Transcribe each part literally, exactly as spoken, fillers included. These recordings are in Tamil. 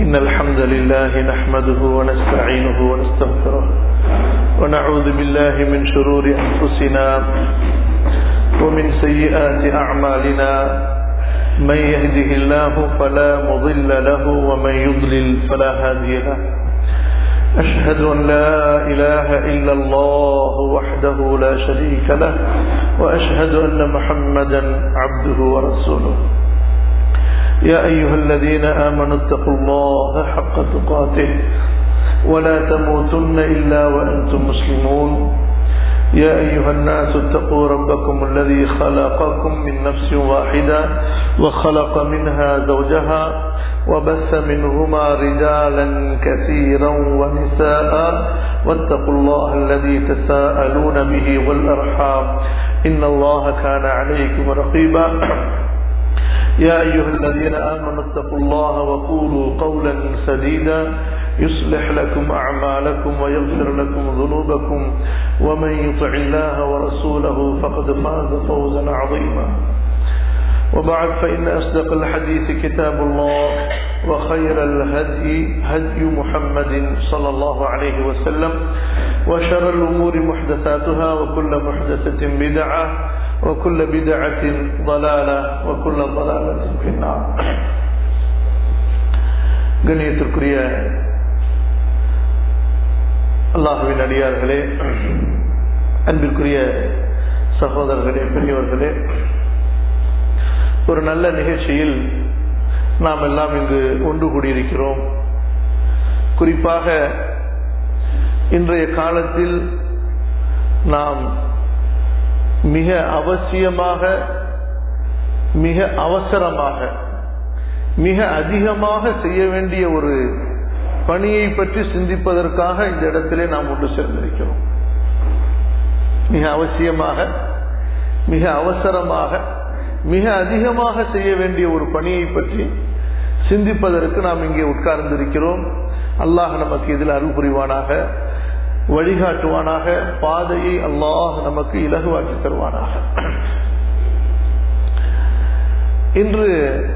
إن الحمد لله نحمده ونستعينه ونستغفره ونعوذ بالله من شرور أنفسنا ومن سيئات أعمالنا من يهده الله فلا مضل له ومن يضلل فلا هادي له أشهد أن لا إله إلا الله وحده لا شريك له وأشهد أن محمدا عبده ورسوله يا أيها الذين آمنوا اتقوا الله حق تقاته ولا تموتن إلا وأنتم مسلمون يا أيها الناس اتقوا ربكم الذي خلقكم من نفس واحدة وخلق منها زوجها وبث منهما رجالا كثيرا ونساء واتقوا الله الذي تساءلون به والأرحام إن الله كان عليكم رقيبا يا أيها الذين آمنوا اتقوا الله وقولوا قولا سديدا يصلح لكم أعمالكم ويغفر لكم ذنوبكم ومن يطع الله ورسوله فقد فاز فوزا عظيما وبعد فإن أصدق الحديث كتاب الله وخير الهدي هدي محمد صلى الله عليه وسلم وشر الأمور محدثاتها وكل محدثة بدعة وكل بدعة ضلالة وكل ضلالة في النار. கண்ணியத்திற்குரிய அல்லாஹ்வின் அடியார்களே, அன்பிற்குரிய சகோதரர்களே, பெரியவர்களே, ஒரு நல்ல நிகழ்ச்சியில் நாம் எல்லாம் இங்கு ஒன்று கூடியிருக்கிறோம். குறிப்பாக இன்றைய காலத்தில் நாம் மிக அவசியமாக, மிக அவசரமாக, மிக அதிகமாக செய்ய வேண்டிய ஒரு பணியை பற்றி சிந்திப்பதற்காக இந்த இடத்திலே நாம் ஒன்று சேர்ந்திருக்கிறோம். மிக அவசியமாக, மிக அவசரமாக, மிக அதிகமாக செய்ய வேண்டிய ஒரு பணியை பற்றி சிந்திப்பதற்கு நாம் இங்கே உட்கார்ந்திருக்கிறோம். அல்லாஹ் நமக்கு இதில் அருள் புரிவானாக, வழிகாட்டுவானாக, பாதையை அல்லாஹ் நமக்கு இலகுவாக்கி தருவானாக. இன்று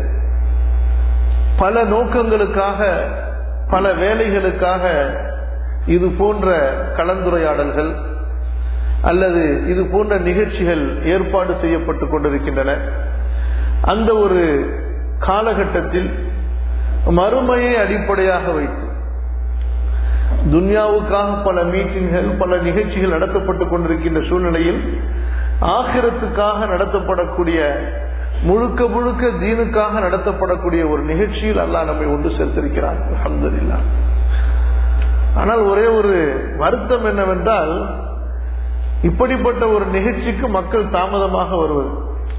பல நோக்கங்களுக்காக, பல வேலைகளுக்காக இது போன்ற கலந்துரையாடல்கள் அல்லது இது போன்ற நிகழ்ச்சிகள் ஏற்பாடு செய்யப்பட்டு கொண்டிருக்கின்றன. அந்த ஒரு காலகட்டத்தில் மறுமையை அடிப்படையாக வைத்து துன்யாவுக்காக பல மீட்டிங்கள், பல நிகழ்ச்சிகள் நடத்தப்பட்டு கொண்டிருக்கின்ற சூழ்நிலையில் ஆகிரத்துக்காக நடத்தப்படக்கூடிய, முழுக்க முழுக்க தீனுக்காக நடத்தப்படக்கூடிய ஒரு நிகழ்ச்சியில் அல்லாஹ் நம்மை ஒன்று சேர்த்திருக்கிறார். அல்ஹம்துலில்லாஹ். ஆனால் ஒரே ஒரு வருத்தம் என்னவென்றால், இப்படிப்பட்ட ஒரு நிகழ்ச்சிக்கு மக்கள் தாமதமாக வருவது,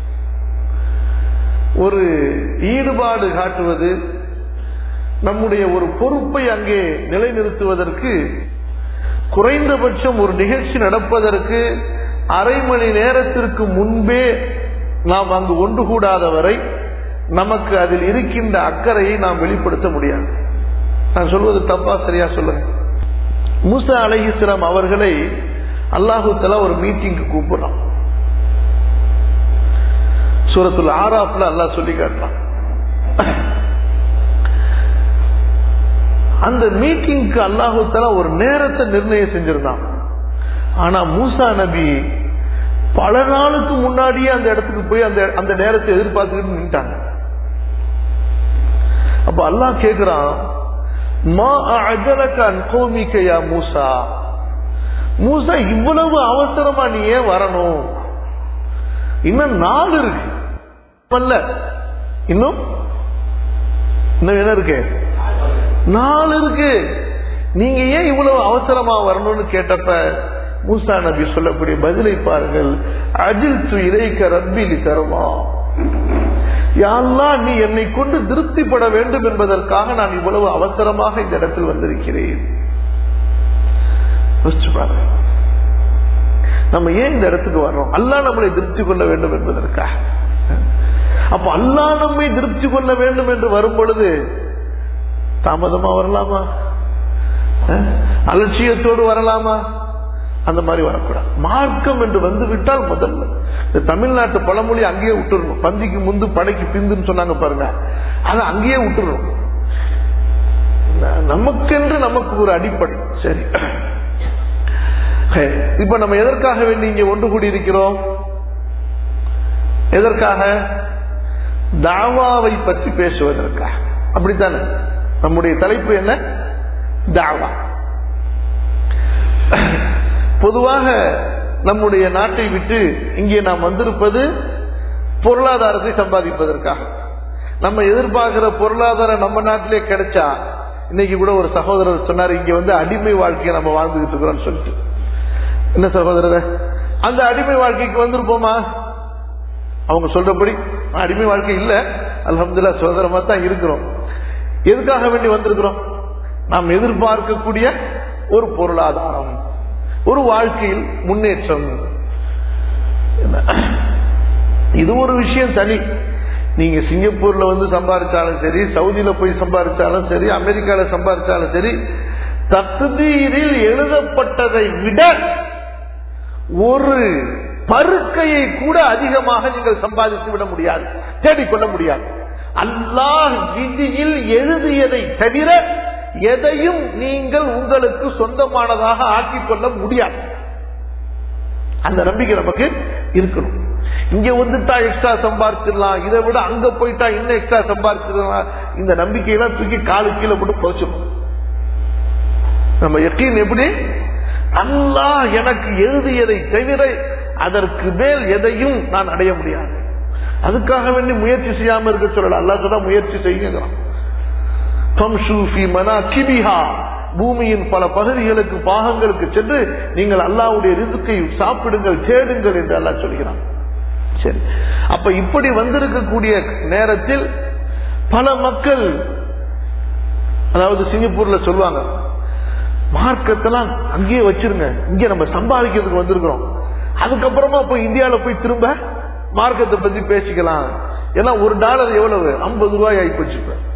ஒரு ஈடுபாடு காட்டுவது, நம்முடைய ஒரு பொறுப்பை அங்கே நிலைநிறுத்துவதற்கு குறைந்தபட்சம் ஒரு நிகழ்ச்சி நடப்பதற்கு அரை மணி நேரத்திற்கு முன்பே நாம் அங்கு ஒன்று கூடாத வரை நமக்கு அதில் இருக்கின்ற அக்கறையை நாம் வெளிப்படுத்த முடியாது. நான் சொல்வது தப்பா சரியா சொல்லுங்க? மூசா அலைஹிஸ்ஸலாம் அவர்களை அல்லாஹு தஆலா ஒரு மீட்டிங்க்கு கூப்பிடுறான். சூரத்துல் ஆராஃப்ல அல்லாஹ் சொல்லி காட்டுறான். அந்த மீட்டிங்க்கு அல்லாஹு தஆலா ஒரு நேரத்தை நிர்ணயம் செஞ்சிருந்தான். ஆனா மூசா நபி பல நாளுக்கு முன்னாடியே அந்த இடத்துக்கு போய் அந்த அந்த நேரத்தை எதிர்பார்த்துக்கிட்டு நின்ட்டாங்க. அப்ப அல்லாஹ் கேக்குறான், மா அஅஜலக அன் கௌமிக யா மூசா, மூசா இவ்வளவு அவசரமா நீ ஏன் வரணும்? இன்னும் நாள் இருக்கு, இன்னும் இன்னும் என்ன இருக்கு? நாள் இருக்கு. நீங்க ஏன் இவ்வளவு அவசரமா வரணும்னு கேட்டப்ப மூசா நபி சொல்லக்கூடிய பதிலை பாருங்கள். அஜில்து இலைக்க ரப்பி லிதர்வா, யா அல்லாஹ் நீ என்னை கொண்டு திருப்திப்பட வேண்டும் என்பதற்காக நான் இவ்வளவு அவசரமாக இந்த இடத்தில் வந்திருக்கிறேன். நம்ம ஏன் இந்த இடத்துக்கு வர்றோம்? அல்லாஹ் நம்மளை திருப்தி கொள்ள வேண்டும் என்பதற்காக. அப்ப அல்லாஹ் நம்மை திருப்தி கொள்ள வேண்டும் என்று வரும் பொழுது தாமதமா வரலாமா? அலட்சியத்தோடு வரலாமா? அந்த மாதிரி வரக்கூடாது. மார்க்கம் என்று வந்து விட்டால் முதல்ல இந்த தமிழ்நாட்டு பழமொழி அங்கேயே விட்டுறணும். பந்திக்கு முந்து படைக்கு பிந்துன்னு சொன்னாங்க பாருங்க, அதை அங்கேயே விட்டுறணும். நமக்கென்று நமக்கு ஒரு அடிப்படை. சரி, இப்ப நம்ம எதற்காக வேண்டி இங்க ஒன்று கூடி இருக்கிறோம்? எதற்காக? தாவாவை பற்றி பேசுவதற்காக. அப்படித்தானே? நம்முடைய தலைப்பு என்ன? தாவா. பொதுவாக நம்முடைய நாட்டை விட்டு இங்கே நாம் வந்திருப்பது பொருளாதாரத்தை சம்பாதிப்பதற்காக. நம்ம எதிர்பார்க்கிற பொருளாதாரம் நம்ம நாட்டிலே கிடைச்சா, இன்னைக்கு கூட ஒரு சகோதரர் சொன்னார், இங்க வந்து அடிமை வாழ்க்கையை நம்ம வாழ்ந்துகிட்டு இருக்கிறோம் சொல்லிட்டு. என்ன சகோதரர், அந்த அடிமை வாழ்க்கைக்கு வந்திருப்போமா? அவங்க சொல்றபடி அடிமை வாழ்க்கை இல்ல, அல்ஹம்துலில்லாஹ் சுதந்திரமா தான் இருக்கிறோம். எதுக்காக வேண்டி வந்திருக்கிறோம்? நாம் எதிர்பார்க்கக்கூடிய ஒரு பொருளாதாரம், ஒரு வாழ்க்கையில் முன்னேற்றம். இது ஒரு விஷயம் தனி. நீங்க சிங்கப்பூர்ல வந்து சம்பாதிச்சாலும் சரி, சவுதியில போய் சம்பாதிச்சாலும் சரி, அமெரிக்கால சம்பாதிச்சாலும் சரி, தக்தீரில் எழுதப்பட்டதை விட ஒரு பருக்கையை கூட அதிகமாக நீங்கள் சம்பாதித்து விட முடியாது, தேடிக்கொள்ள முடியாது. அல்லாஹ் விதியில் எழுதியதை தவிர எதையும் நீங்கள் உங்களுக்கு சொந்தமானதாக ஆக்கிக் கொள்ள முடியாது. அந்த நம்பிக்கை நமக்கு இருக்கணும். இங்க வந்துட்டா எக்ஸ்ட்ரா சம்பாதிச்சிடலாம், இதை விட அங்க போயிட்டா இன்னும் எக்ஸ்ட்ரா சம்பாதிச்சிடலாம், இந்த நம்பிக்கையெல்லாம் தூக்கி காலு கீழே போட்டு போச்சிடும். நம்ம யக்கீன் எப்படி? அல்லாஹ் எனக்கு எழுதியதை தவிர அதற்கு மேல் எதையும் நான் அடைய முடியாது. அதுக்காக வேண்டி முயற்சி செய்யாம இருக்க சொல்லல. அல்லாஹ் சொல்ல முயற்சி செய்யுங்கிறான். பூமியின் பல பகுதிகளுக்கு, பாகங்களுக்கு சென்று நீங்கள் அல்லாஹ்வுடைய ரிஸ்கை சாப்பிடுங்கள், தேடுங்கள் என்று அல்லாஹ் சொல்கிறான். சரி, அப்ப இப்படி வந்திருக்கக்கூடிய நேரத்தில் பல மக்கள், அதாவது சிங்கப்பூர்ல சொல்லுவாங்க, மார்க்கத்தெல்லாம் அங்கேயே வச்சிருங்க, இங்க நம்ம சம்பாதிக்கிறதுக்கு வந்திருக்கிறோம், அதுக்கப்புறமா போய் இந்தியாவில போய் திரும்ப மார்க்கத்தை பத்தி பேசிக்கலாம். ஏன்னா ஒரு டாலர் எவ்வளவு? ஐம்பது ரூபாய் ஆயிப்போச்சு.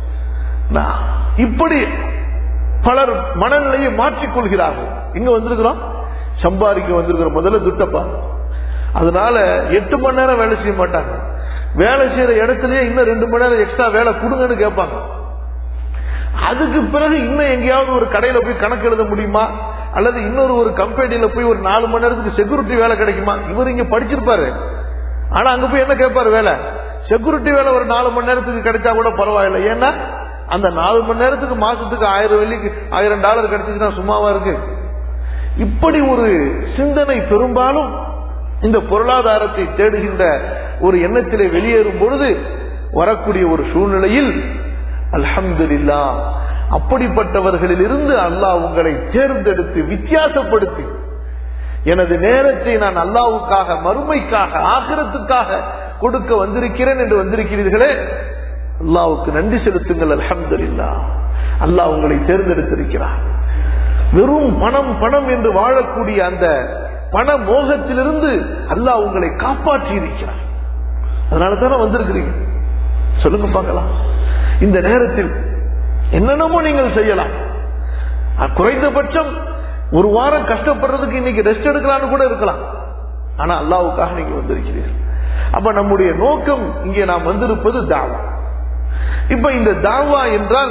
இப்படி பலர் மனநிலையை மாற்றிக்கொள்கிறார்கள். இங்க வந்திருக்கிறோம், சம்பாதிக்க வந்திருக்கிறோம், முதல்ல துட்டப்பா. அதனால எட்டு மணி நேரம் வேலை செய்ய மாட்டாங்க. வேலை செய்யற இடத்துலயே இன்னும் ரெண்டு மணி நேரம் எக்ஸ்ட்ரா வேலை கொடுங்கன்னு கேட்பாங்க. அதுக்கு பிறகு இன்னும் எங்கேயாவது ஒரு கடையில போய் கணக்கு எழுத முடியுமா, அல்லது இன்னொரு ஒரு கம்பெனியில போய் ஒரு நாலு மணி நேரத்துக்கு செக்யூரிட்டி வேலை கிடைக்குமா? இவர் இங்க படிச்சிருப்பாரு, ஆனா அங்க போய் என்ன கேட்பாரு? வேலை, செக்யூரிட்டி வேலை ஒரு நாலு மணி நேரத்துக்கு கிடைச்சா கூட பரவாயில்ல. ஏன்னா அந்த நாலு மணி நேரத்துக்கு மாசத்துக்கு ஆயிரம் வெள்ளிக்கு ஆயிரம் டாலர் கிடைச்சிச்சுன்னா சும்மாவா இருக்கு? இப்படி ஒரு சிந்தனை பெரும்பாலும் இந்த பொருளாதாரத்தை தேடுகின்ற ஒரு எண்ணத்திலே வெளியேறும் பொழுது வரக்கூடிய ஒரு சூழ்நிலையில் அல்ஹம்துலில்லாஹ் அப்படிப்பட்டவர்களில் இருந்து அல்லாஹ் உங்களை தேர்ந்தெடுத்து வித்தியாசப்படுத்தி, எனது நேரத்தை நான் அல்லாஹ்வுக்காக, மறுமைக்காக, ஆகிரத்துக்காக கொடுக்க வந்திருக்கிறேன் என்று வந்திருக்கிறீர்களே, அல்லாஹ்வுக்கு நன்றி செலுத்துங்கள். அல்ஹம்துலில்லாஹ், அல்லாஹ் உங்களை தேர்ந்தெடுத்திருக்கிறார். வெறும் பணம் பணம் என்று வாழக்கூடிய அந்த பண மோகத்திலிருந்து அல்லாஹ் உங்களை காப்பாற்றி இருக்கிறார். அதனால தானே வந்திருக்கிறீங்க. சொல்லுங்க பார்க்கலாம். இந்த நேரத்தில் என்னென்னமோ நீங்கள் செய்யலாம். குறைந்தபட்சம் ஒரு வாரம் கஷ்டப்படுறதுக்கு இன்னைக்கு ரெஸ்ட் எடுக்கலாம்னு கூட இருக்கலாம். ஆனா அல்லாஹ்வுக்காக நீங்க வந்திருக்கிறீர்கள். அப்ப நம்முடைய நோக்கம் இங்கே நாம் வந்திருப்பது தாவா. இப்ப இந்த தாவா என்றால்,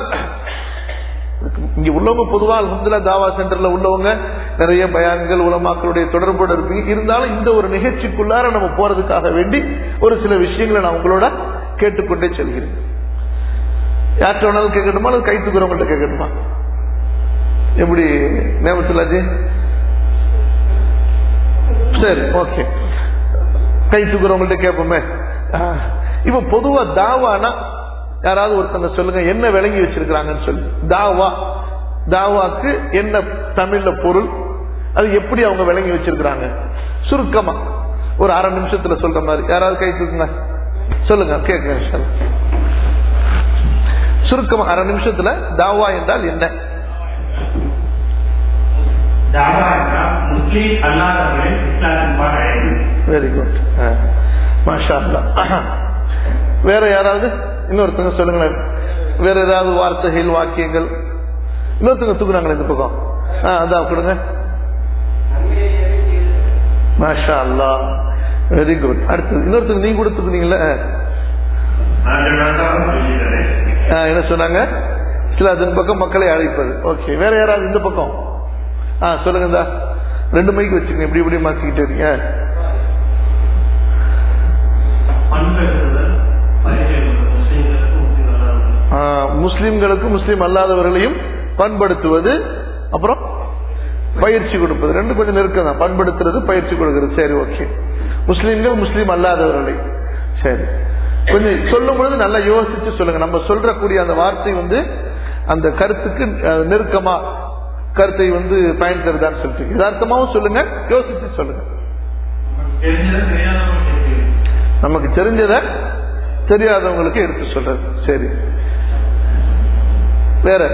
இங்க உள்ளவங்க பொதுவா அல்ஹம்துலில்லாஹ் தாவா சென்டர்ல உள்ளவங்க நிறைய பயான்கள் உலமாக்களுடைய தொடர்போடு இருப்பீங்க. இருந்தாலும் இந்த ஒரு நிகழ்ச்சிக்குள்ளார நம்ம போறதுக்காக வேண்டி ஒரு சில விஷயங்களை நான் உங்களோட கேட்டுக்கொண்டே செல்கிறேன். யார்கிட்ட வேணாலும் கேட்கணுமா, அல்லது கை தூக்குறவங்கள்ட்ட கேட்கணுமா? எப்படி நேமத்துலாஜி? சரி, ஓகே, கை தூக்குறவங்கள்ட்ட கேட்போமே. இப்ப பொதுவா தாவானா யாராவது ஒருத்தங்க சொல்லுங்க, என்ன விளங்கி வச்சிருக்கிறாங்கன்னு சொல்லி. தாவா, தாவாக்கு என்ன தமிழ்ல பொருள், அது எப்படி அவங்க விளங்கி வச்சிருக்கிறாங்க சுருக்கமா ஒரு அரை நிமிஷத்துல சொல்ற மாதிரி யாராவது கை தூக்குங்க, சொல்லுங்க, கேட்க சுருக்கமா அரை நிமிஷத்துல தாவா என்றால் என்ன? வெரி குட், மாஷா அல்லாஹ். வேற யாராவது இன்னொருத்தங்க சொல்லுங்களேன். வேற ஏதாவது வார்த்தைகள், வாக்கியங்கள் இன்னொருத்தங்க தூக்குறாங்களே இந்த பக்கம். அதான் கொடுங்க. மாஷா அல்லாஹ், வெரி குட். அடுத்தது இன்னொருத்தங்க நீங்க கூட தூக்குனீங்களே, என்ன சொன்னாங்க? இஸ்லாத்தின் பக்கம் மக்களை அழைப்பது. ஓகே, வேற யாராவது இந்த பக்கம்? ஆ சொல்லுங்க. ரெண்டு மைக்கு வச்சுக்கங்க, இப்படி இப்படி மாத்திக்கிட்டே இருக்கீங்க. முஸ்லிம்களுக்கும் முஸ்லிம் அல்லாதவர்களையும் பண்படுத்துவது, அப்புறம் பயிற்சி கொடுப்பது. ரெண்டு கொஞ்சம் நெருக்கம் தான். பண்படுத்துறது, பயிற்சி கொடுக்கிறது. சரி, ஓகே. முஸ்லிம்கள் முஸ்லிம் அல்லாதவர்களை. சரி, கொஞ்சம் சொல்லும் பொழுது நல்லா யோசிச்சு சொல்லுங்க. நம்ம சொல்றக்கூடிய அந்த வார்த்தை வந்து அந்த கருத்துக்கு நெருக்கமா கருத்தை வந்து பயன் தருதான்னு சொல்லிட்டு யதார்த்தமாவும் சொல்லுங்க, யோசிச்சு சொல்லுங்க. நமக்கு தெரிஞ்சத தெரியாதவங்களுக்கு எடுத்து சொல்றது. சரி, வேற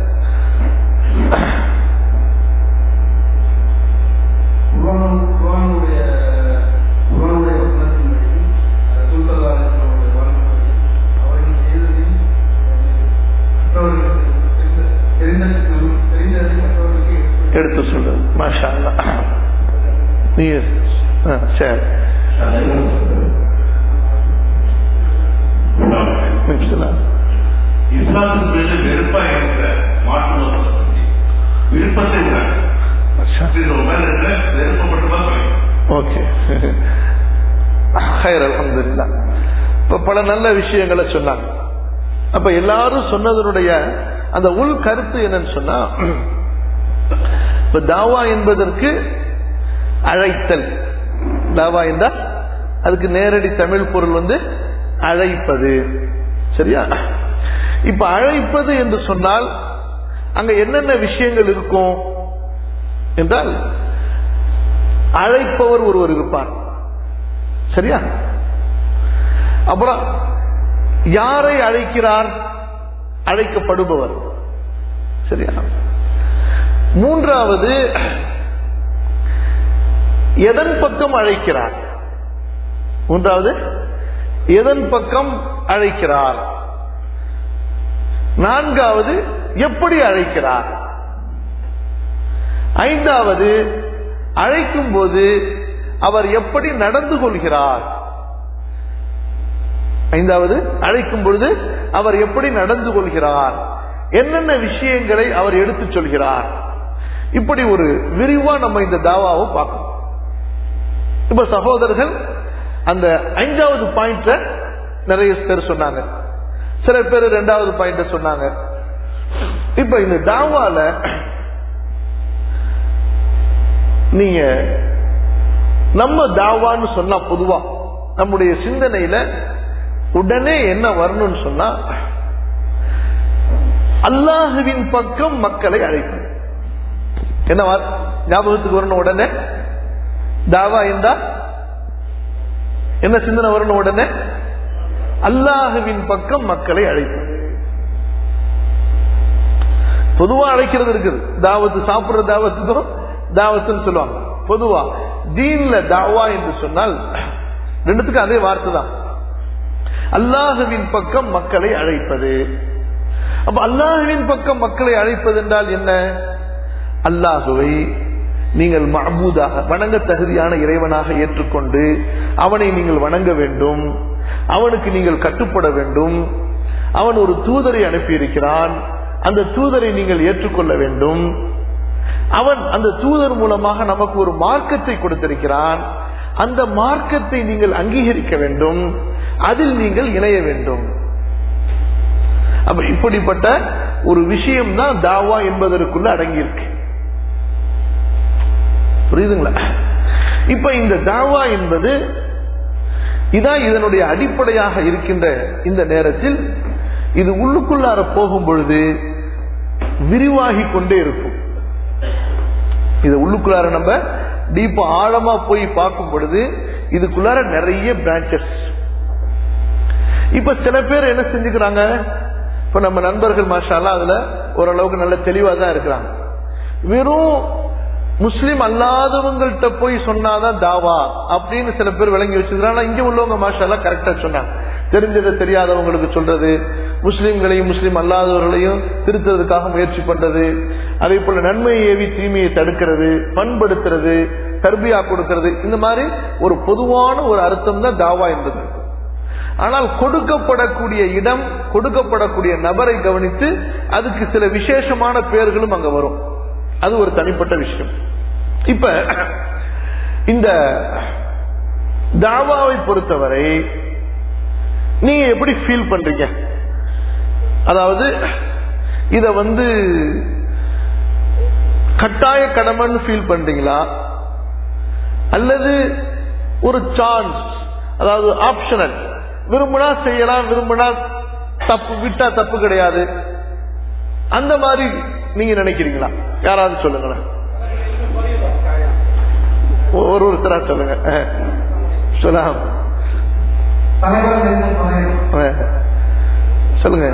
எடுத்து சொல்றது. மாஷா அல்லாஹ். நீங்க சரி இஸ்லாத்தின் மீது வெறுப்பா இருக்கிற மாற்று விருப்பத்தை ஓகே. அல்ஹம்துலில்லாஹ். இப்ப பல நல்ல விஷயங்களை சொன்னாங்க. அப்ப எல்லாரும் சொன்னதனுடைய அந்த உள் கருத்து என்னன்னு சொன்னா, இப்ப தாவா என்பதற்கு அழைத்தல். தாவா என்றால் அதுக்கு நேரடி தமிழ் பொருள் வந்து அழைப்பது. சரியா? இப்ப அழைப்பது என்று சொன்னால் அங்க என்னென்ன விஷயங்கள் இருக்கும் என்றால், அழைப்பவர் ஒருவர் இருப்பார். சரியா? அப்புறம் யாரை அழைக்கிறார்? அழைக்கப்படுபவர். சரியா? மூன்றாவது, எதன் பக்கம் அழைக்கிறார்? மூன்றாவது, எதன் பக்கம் அழைக்கிறார்? நான்காவது, எப்படி அழைக்கிறார்? ஐந்தாவது, அழைக்கும் போது அவர் எப்படி நடந்து கொள்கிறார்? ஐந்தாவது, அழைக்கும் பொழுது அவர் எப்படி நடந்து கொள்கிறார்? என்னென்ன விஷயங்களை அவர் எடுத்துச் சொல்கிறார்? இப்படி ஒரு விரிவா நம்ம இந்த தாவாவை பார்க்கணும். இப்ப சகோதரர்கள் அந்த ஐந்தாவது பாயிண்ட்ல நிறைய பேர் சொன்னாங்க, சில பேர் இரண்டாவது பாயிண்ட சொன்னாங்க. இப்ப இந்த தாவால நீங்க நம்ம தாவான்னு சொன்னா பொதுவா நம்முடைய சிந்தனையில உடனே என்ன வரணும்னு சொன்னா, அல்லாஹுவின் பக்கம் மக்களை அழைக்கும். என்ன ஞாபகத்துக்கு வரணும்? உடனே தாவா என்றா என்ன சிந்தனை வரணும்? உடனே அல்லாஹுவின் பக்கம் மக்களை அழைக்கும். பொதுவா அழைக்கிறது இருக்குது. தாவத்து சாப்பிடுற தாவத்துக்கும் தாவத்துன்னு சொல்லுவாங்க. பொதுவா தீன்ல தாவா என்று சொன்னால் ரெண்டுத்துக்கும் அதே வார்த்தை தான். அல்லாஹுவின் பக்கம் மக்களை அழைப்பது. அப்ப அல்லாஹுவின் பக்கம் மக்களை அழைப்பது என்றால் என்ன? அல்லாஹுவை நீங்கள் மஅபூதாக, வணங்க தகுதியான இறைவனாக ஏற்றுக்கொண்டு அவனை நீங்கள் வணங்க வேண்டும், அவனுக்கு நீங்கள் கட்டுப்பட வேண்டும். அவன் ஒரு தூதரை அனுப்பியிருக்கிறான், அந்த தூதரை நீங்கள் ஏற்றுக்கொள்ள வேண்டும். அவன் அந்த தூதர் மூலமாக நமக்கு ஒரு மார்க்கத்தை கொடுத்திருக்கிறான், அந்த மார்க்கத்தை நீங்கள் அங்கீகரிக்க வேண்டும், அதில் நீங்கள் இணைய வேண்டும். அப்ப இப்படிப்பட்ட ஒரு விஷயம் தான் தாவா என்பதற்குள்ள அடங்கியிருக்கு. புரியுதுங்களா? இப்ப இந்த தாவா என்பது இதான் இதனுடைய அடிப்படையாக இருக்கின்ற இந்த நேரத்தில் இது உள்ளுக்குள்ளார போகும் பொழுது விரிவாகி கொண்டே இருக்கும். இது உள்ளுக்குள்ளார நம்ம டீப்பா ஆழமா போய் பார்க்கும் பொழுது இதுக்குள்ளார நிறைய பிரான்சஸ். இப்ப சில பேர் என்ன செஞ்சுக்கிறாங்க, இப்ப நம்ம நண்பர்கள் மாஷா அல்லாஹ் அதுல ஓரளவுக்கு நல்ல தெளிவா தான் இருக்கிறாங்க. வெறும் முஸ்லிம் அல்லாதவங்கள்ட்ட போய் சொன்னாதான் தாவா அப்படின்னு சில பேர் விளங்கி வச்சிருக்காங்க. இங்க உள்ளவங்க மாஷா அல்லாஹ் கரெக்டா சொன்னாங்க. தெரிஞ்சதை தெரியாதவங்களுக்கு சொல்றது, முஸ்லிம்களையும் முஸ்லிம் அல்லாதவர்களையும் திருத்ததுக்காக முயற்சி பண்றது, அதே போல நன்மையை ஏவி தீமையை தடுக்கிறது, பண்படுத்துறது, தர்பியா கொடுக்கிறது, இந்த மாதிரி ஒரு பொதுவான ஒரு அர்த்தம் தான் தாவா என்பது. ஆனால் கொடுக்கப்படக்கூடிய இடம், கொடுக்கப்படக்கூடிய நபரை கவனித்து அதுக்கு சில விசேஷமான பெயர்களும் அங்க வரும். அது ஒரு தனிப்பட்ட விஷயம். இப்ப இந்த தாவாவை பொறுத்தவரை நீங்க எப்படி ஃபீல் பண்றீங்க? அதாவது இத வந்து கட்டாய கடமைன்னு ஃபீல் பண்றீங்களா, அல்லது ஒரு சான்ஸ், அதாவது ஆப்ஷனல், விரும்பினா செய்யலாம், விரும்பினா தப்பு, விட்டா தப்பு கிடையாது, அந்த மாதிரி நீங்க நினைக்கிறீங்களா? யாராவது சொல்லுங்களேன், ஒரு ஒருத்தரா சொல்லுங்க. சொல்லலாம், சொல்லுங்க.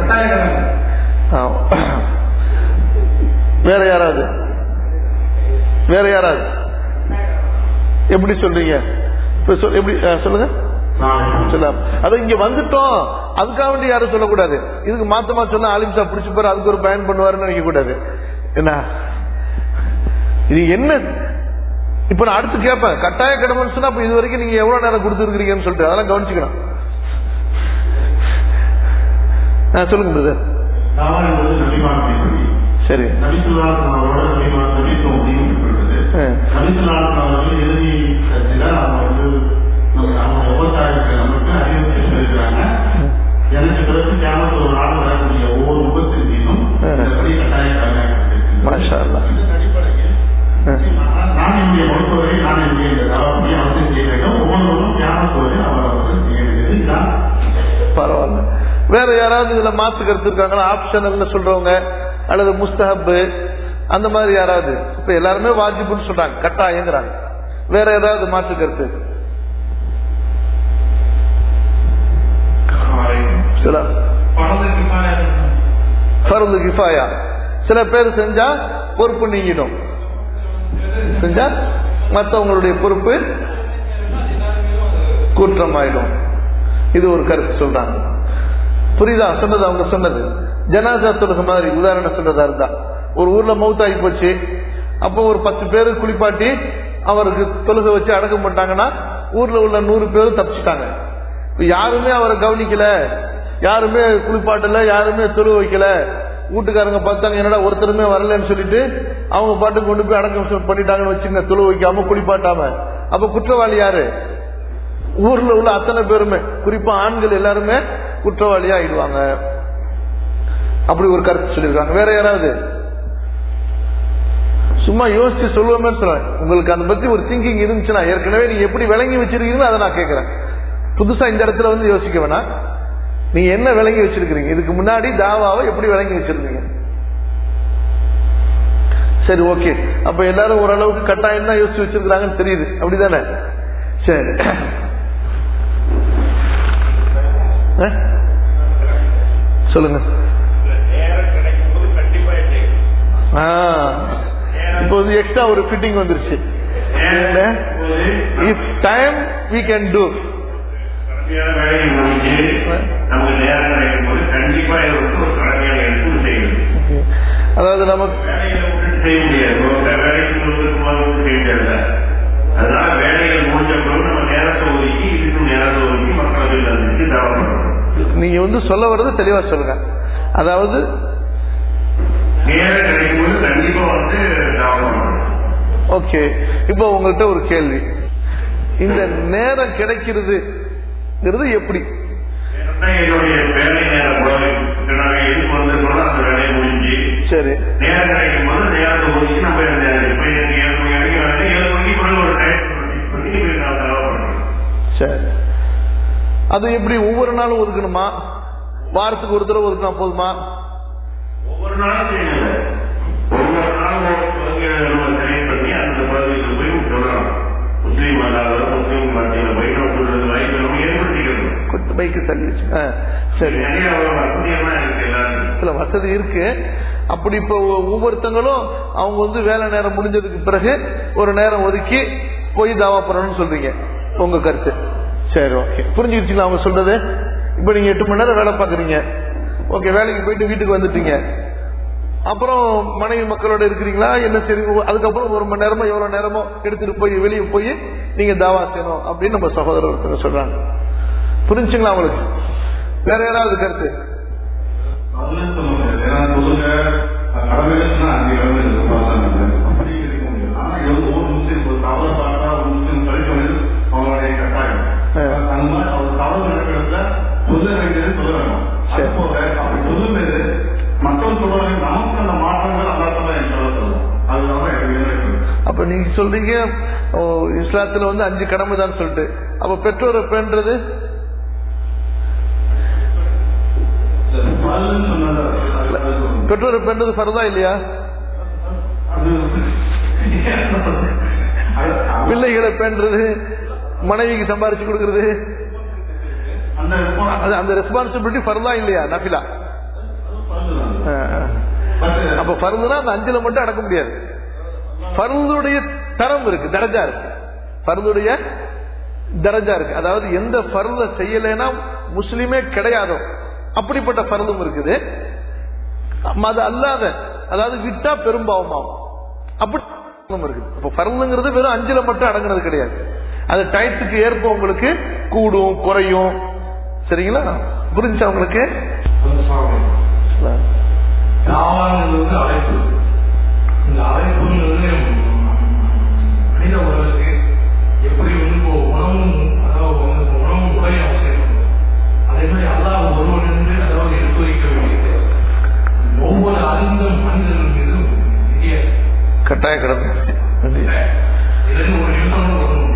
வேற யாராவது வேற யாராவது எப்படி சொல்றீங்க? எப்படி சொல்லுங்க. சொல்லலாம். அது இங்க வந்துட்டோம், அதுக்காக வேண்டி யாரும் சொல்லக்கூடாது. இதுக்கு மாத்தமா சொன்னா ஆலிம்சா பிடிச்சு போற, அதுக்கு ஒரு பயன் பண்ணுவாருன்னு நினைக்க கூடாது. என்ன இது என்ன? இப்ப நான் அடுத்து கேட்பேன், கட்டாய கடமைன்னு சொன்னா இது வரைக்கும் நீங்க எவ்வளவு நேரம் கொடுத்துருக்கீங்கன்னு சொல்லிட்டு அதெல்லாம் கவனிச்சுக்கணும். சொல்லுங்க பிரதர். சரி, மாஷா அல்லாஹ். பரவாயில்ல. வேற யாராவது இதுல மாத்து கருத்து இருக்காங்களா? ஆப்ஷனல் சொல்றவங்க அல்லது முஸ்தஹப் அந்த மாதிரி யாராவது? இப்ப எல்லாருமே வாஜிபுன்னு சொல்றாங்க, கட்டாயங்கிறாங்க. வேற ஏதாவது மாற்று கருத்து? ஃபர்து கிஃபாயா, சில பேர் செஞ்சா பொறுப்பு நீங்கிடும், செஞ்சா மற்றவங்களுடைய பொறுப்பு குற்றமாயிடும். இது ஒரு கருத்து சொல்றாங்க. புரியுதா சொன்னது? அவங்க சொன்னது ஜனாசா தொழுகை மாதிரி உதாரணம் சொல்றதா இருந்தா, ஒரு ஊர்ல மௌத்தாகி போச்சு, அப்போ ஒரு பத்து பேரு குளிப்பாட்டி அவருக்கு தொழுகை வச்சு அடக்கம் பண்ணிட்டாங்கன்னா ஊர்ல உள்ள நூறு பேரும் தப்பிச்சுட்டாங்க. யாருமே அவரை கவனிக்கல, யாருமே குளிப்பாட்டல, யாருமே தொழுகை வைக்கல. வீட்டுக்காரங்க பார்த்தாங்க, என்னடா ஒருத்தருமே வரலன்னு சொல்லிட்டு அவங்க பாட்டு கொண்டு போய் அடக்கம் பண்ணிட்டாங்கன்னு வச்சுங்க, தொழு வைக்காம குளிப்பாட்டாம. அப்ப குற்றவாளி யாரு? ஊர்ல உள்ள அத்தனை பேருமே, குறிப்பா ஆண்கள் எல்லாருமே குற்றவாளியா ஆயிடுவாங்க. அப்படி ஒரு கருத்து சொல்லியிருக்காங்க. வேற யாராவது? சும்மா யோசிச்சு சொல்லுவோமே சொல்றேன். உங்களுக்கு அதை பத்தி ஒரு திங்கிங் இருந்துச்சுன்னா, ஏற்கனவே நீங்க எப்படி விளங்கி வச்சிருக்கீங்களோ அதை நான் கேட்கிறேன். புதுசா இந்த இடத்துல வந்து யோசிக்க வேணாம். நீங்க என்ன விளங்கி வச்சிருக்கீங்க? இதுக்கு முன்னாடி தாவாவை எப்படி விளங்கி வச்சிருந்தீங்க? சரி, ஓகே. அப்ப எல்லாரும் ஓரளவுக்கு கட்டாயம் தான் யோசிச்சு வச்சிருக்காங்கன்னு தெரியுது, அப்படிதானே? சரி, சொல்லுங்க. இப்போ எக்ஸ்ட்ரா ஒரு ஃபிட்டிங் வந்துருச்சு. If time we can do, அதாவது நமக்கு செய்ய முடியாது. அதனால வேலைகள் முடிஞ்ச பிறகு நம்ம நேரத்தை ஒதுக்கி இதுக்கும் நேரத்தை ஒதுக்கி மக்கள் நீங்க வந்து சொல்ல வர்றது தெளிவா சொல்லுங்க. அதாவது நேரம் கிடைக்கும்போது கண்டிப்பா வந்து ஓகே. இப்போ உங்கள்கிட்ட ஒரு கேள்வி, இந்த நேரம் கிடைக்கிறது எப்படி? என்னுடைய வேலை நேரம் எதுக்கு வந்திருக்கோம் அந்த வேலையை முடிஞ்சு சரி நேரம் கிடைக்கும் போது நேரத்தை ஒதுக்கி நம்ம சரி. அது எப்படி ஒவ்வொரு நாளும் ஒதுக்கணுமா? வாரத்துக்கு ஒரு தடவை ஒதுக்கினா போதுமா? ஒவ்வொரு நாளும் செய்யணும். ஒவ்வொரு நாளும் பண்ணி அந்த பகுதியில் போய் சொல்லலாம். முஸ்லீம் அல்லாத முஸ்லீம் மத்தியில் போய் நம்ம சொல்றது வாய்ப்பு ஏற்படுத்திக்கணும். பைக்கு சர்வீஸ் சரி, சில வசதி இருக்கு. அப்படி இப்போ ஒவ்வொருத்தங்களும் அவங்க வந்து வேலை நேரம் முடிஞ்சதுக்கு பிறகு ஒரு நேரம் ஒதுக்கி போய் தாவா பண்ணணும்னு சொல்றீங்க, உங்க கருத்து. சரி, ஓகே, புரிஞ்சுக்கிட்டீங்களா அவங்க சொல்றது? இப்ப நீங்க எட்டு மணி நேரம் வேலை பாக்குறீங்க, ஓகே, வேலைக்கு போயிட்டு வீட்டுக்கு வந்துட்டீங்க, அப்புறம் மனைவி மக்களோட இருக்கிறீங்களா என்ன சரி, அதுக்கப்புறம் ஒரு மணி நேரமோ எவ்வளவு நேரமோ எடுத்துட்டு போய் வெளியே போய் நீங்க தாவா செய்யணும் அப்படின்னு நம்ம சகோதரர் சொல்றாங்க. புரிஞ்சுங்களா உங்களுக்கு? வேற யாராவது கருத்து? அப்ப நீங்க சொல்றீங்க இஸ்லாத்துல வந்து அஞ்சு கடமை தான் சொல்லிட்டு, அப்ப பெற்றோரை பேணுறது பெற்றோரை பேணுறது ஃபர்தா இல்லையா? பிள்ளைகளை பேணுறது, மனைவிக்கு சம்பாரிச்சு கொடுக்கறது, அந்த ரெஸ்பான்சிபிலிட்டி ஃபர்தா இல்லையா நஃபிலா? அப்ப ஃபர்துனா அந்த அஞ்சுல மட்டும் அடக்க முடியாது. ஃபர்துடைய தரம் இருக்கு, தரஜா இருக்கு. ஃபர்துடைய தரஜா இருக்கு. அதாவது எந்த ஃபர்த செய்யலைன்னா முஸ்லிமே கிடையாதோ அப்படிப்பட்ட ஃபர்தும் இருக்குது. அது அல்லாத, அதாவது விட்டா பெரும்பாவமாகும் அப்படி இருக்குது. அப்ப ஃபர்துங்கிறது வெறும் அஞ்சுல மட்டும் அடங்குறது கிடையாது. அது டயத்துக்கு ஏற்ப உங்களுக்கு கூடும் குறையும். சரிங்களா? புரிஞ்சா உங்களுக்கு? அழைப்பு, இந்த அழைப்பு மனித உலகத்துக்கு எப்படி வந்து உணவும், அதாவது உணவும் உடையும் அவசியம். அதே மாதிரி அல்லாஹ் ஒருவன் என்று அதாவது எடுத்து வைக்க வேண்டியது ஒவ்வொரு அறிந்த மனிதர்கள் மீதும் கட்டாய கடமை. ஒரு நிமிஷம்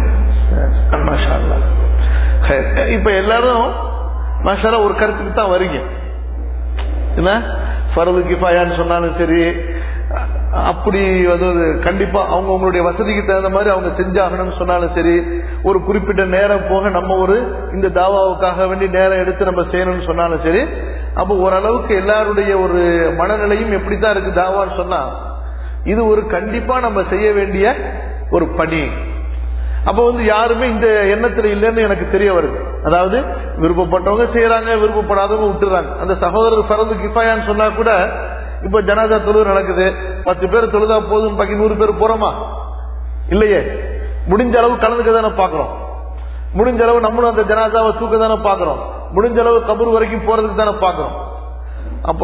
இப்ப எல்லாரும் மாஷால்லா ஒரு கருத்துக்கு தான் வரீங்க. என்ன ஃபர்து கிஃபாயான்னு சொன்னாலும் சரி, அப்படி அதாவது கண்டிப்பா அவங்க அவங்களுடைய வசதிக்கு தகுந்த மாதிரி அவங்க செஞ்சாகணும்னு சொன்னாலும் சரி, ஒரு குறிப்பிட்ட நேரம் போக நம்ம ஒரு இந்த தாவாவுக்காக வேண்டி நேரம் எடுத்து நம்ம செய்யணும்னு சொன்னாலும் சரி, அப்போ ஓரளவுக்கு எல்லாருடைய ஒரு மனநிலையும் எப்படித்தான் இருக்கு தாவான்னு சொன்னா, இது ஒரு கண்டிப்பா நம்ம செய்ய வேண்டிய ஒரு பணி. அப்ப வந்து யாருமே இந்த எண்ணத்துல இல்லைன்னு எனக்கு தெரிய வருது. அதாவது விருப்பப்பட்டவங்க செய்யறாங்க, விருப்பப்படாதவங்க விட்டுறாங்க. அந்த சகோதரர் ஃபர்து கிஃபாயான்னு சொன்னா கூட, இப்ப ஜனாதா தொழுகை நடக்குது, பத்து பேர் தொழுதா போதும், பாக்கி நூறு பேர் போறோமா? இல்லையே. முடிஞ்ச அளவு கலந்துக்க தானே பாக்குறோம். முடிஞ்ச அளவு நம்மளும் அந்த ஜனாதாவை தூக்க தானே பாக்குறோம். முடிஞ்ச அளவு கபர் வரைக்கும் போறதுக்கு தானே பாக்குறோம். அப்ப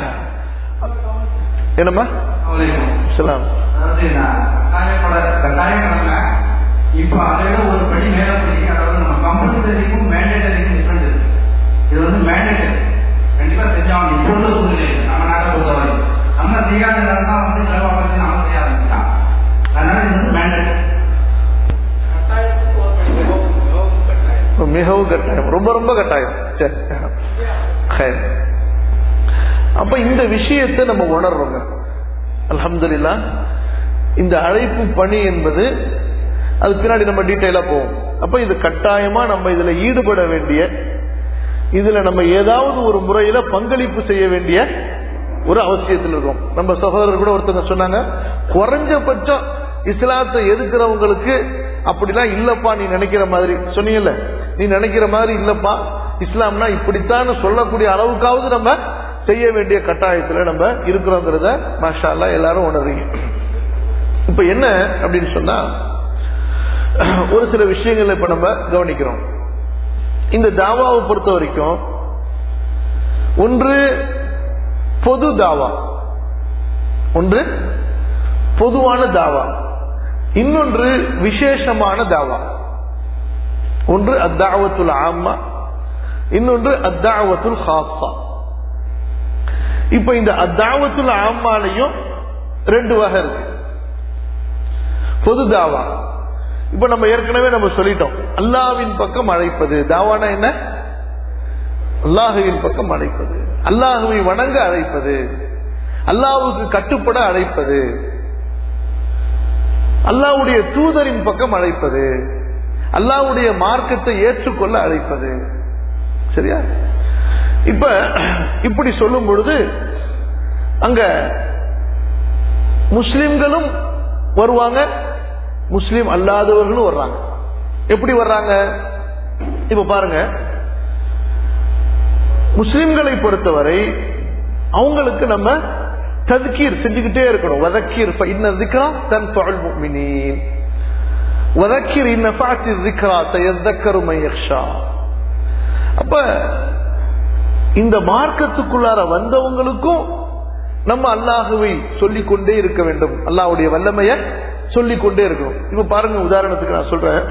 என்னம்மா சலாம் இப்ப அதை விட ஒரு படி மேல போய், அதாவது நம்ம கம்பல்சரிக்கும் மேண்டேட்டரிக்கும் டிஃபரன்ஸ் இருக்கு. இது வந்து மேண்டேட்டரி, கண்டிப்பா செஞ்சாங்க. இப்போ உள்ள சூழ்நிலை நம்ம நாட்டை பொறுத்தவரை நம்ம செய்யாத தான் வந்து செலவாக நாம செய்ய ஆரம்பிச்சான். அதனால இது வந்து மேண்டேட்டரி, மிகவும் கட்டாயம், ரொம்ப ரொம்ப கட்டாயம். சரி, அப்ப இந்த விஷயத்தை நம்ம உணர்றோங்க. அல்ஹம்துலில்லாஹ். இந்த அழைப்பு பணி என்பது அது பின்னாடி நம்ம டீட்டெயிலா போவோம். அப்ப இது கட்டாயமா நம்ம இதுல ஈடுபட வேண்டிய, இதுல நம்ம ஏதாவது ஒரு முறையில பங்களிப்பு செய்ய வேண்டிய ஒரு அவசியத்தில் இருக்கும். நம்ம சகோதரர் கூட ஒருத்தங்க சொன்னாங்க, குறைஞ்சபட்சம் இஸ்லாத்தை எதிர்க்கிறவங்களுக்கு அப்படிலாம் இல்லப்பா நீ நினைக்கிற மாதிரி சொன்னீங்கல்ல, நீ நினைக்கிற மாதிரி இல்லப்பா, இஸ்லாம்னா இப்படித்தான் சொல்லக்கூடிய அளவுக்காவது நம்ம செய்ய வேண்டிய கட்டாயத்துல நம்ம இருக்கிறோங்கிறத மாஷா அல்லாஹ் எல்லாரும் உணர்றீங்க. இப்ப என்ன அப்படின்னு சொன்னா, ஒரு சில விஷயங்கள் இப்ப நம்ம கவனிக்கிறோம். இந்த தாவாவை பொறுத்த வரைக்கும் ஒன்று பொது தாவா, ஒன்று பொதுவான தாவா, இன்னொன்று விசேஷமான தாவா. ஒன்று அத்தாவத்துல் ஆம்மா, இன்னொன்று அத்தாவத்துல் ஹாஸா. இப்ப இந்த அத்தாவத்துல் ஆம்மாலையும் ரெண்டு வகை இருக்கு. பொது தாவா, இப்ப நம்ம ஏற்கனவே நம்ம சொல்லிட்டோம், அல்லாஹ்வின் பக்கம் அழைப்பது. தாவானா என்ன? அல்லாஹ்வின் பக்கம் அழைப்பது, அல்லாஹ்வை வணங்க அழைப்பது, அல்லாஹ்வுக்கு கட்டுப்பட அழைப்பது, அல்லாஹ்வுடைய தூதரின் பக்கம் அழைப்பது, அல்லாஹ்வுடைய மார்க்கத்தை ஏற்றுக்கொள்ள அழைப்பது. சரியா? இப்ப இப்படி சொல்லும் பொழுது அங்க முஸ்லிம்களும் வருவாங்க, முஸ்லிம் அல்லாதவர்களும் வர்றாங்க. எப்படி வர்றாங்க? இப்ப பாருங்க, முஸ்லிம்களை பொறுத்தவரை அவங்களுக்கு நம்ம தذكீர் செஞ்சுக்கிட்டே இருக்கணும். வதக்கீர் فإن الذكرى تنفع المؤمنين وذكر إن نفعت الذكرى سيذكر من يخشى. அப்ப இந்த மார்க்கத்துக்குள்ளார வந்தவங்களுக்கும் நம்ம அல்லாஹுவை சொல்லிக் கொண்டே இருக்க வேண்டும், அல்லாஹ்வுடைய வல்லமையை சொல்லிக் கொண்டே இருக்கணும். இப்ப பாருங்க, உதாரணத்துக்கு நான் சொல்றேன்,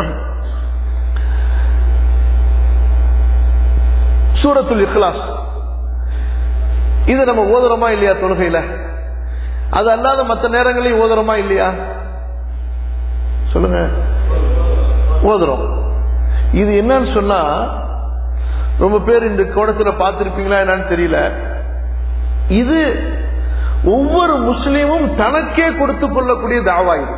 சூரத்துல் இக்லாஸ் இதை நம்ம ஓதுறோமா இல்லையா தொழுகையில? அது அல்லாத மற்ற நேரங்களையும் ஓதுறோமா இல்லையா? சொல்லுங்க, ஓதுறோம். இது என்னன்னு சொன்னா, ரொம்ப பேர் இந்த கோணத்துல பார்த்திருப்பீங்களா என்னன்னு தெரியல, இது ஒவ்வொரு முஸ்லீமும் தனக்கே கொடுத்துக் கொள்ளக்கூடிய தாவா. இது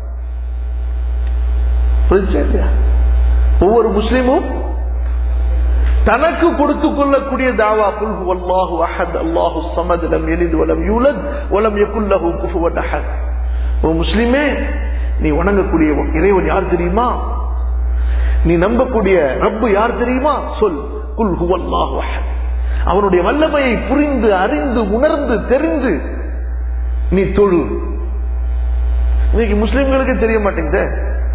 ஒவ்வொரு முஸ்லீமும் தனக்கு கொடுத்துக் கொள்ளக்கூடிய தாவா. குல் ஹுவல்லாஹு அஹத் அல்லாஹு ஸமத் லம் யலித் வலம் யூலத் வலம் யகுல் லஹு குஃபுவன் அஹத். ஓ முஸ்லிமே, நீ வணங்கக்கூடிய இறைவன் யார் தெரியுமா? நீ நம்பக்கூடிய ரப்பு யார் தெரியுமா? சொல், குல் ஹுவல்லாஹு அஹத். அவனுடைய வல்லமையை புரிந்து அறிந்து உணர்ந்து தெரிந்து நீ தொழு. இன்னைக்கு முஸ்லிம்களுக்கு தெரிய மாட்டேங்குது.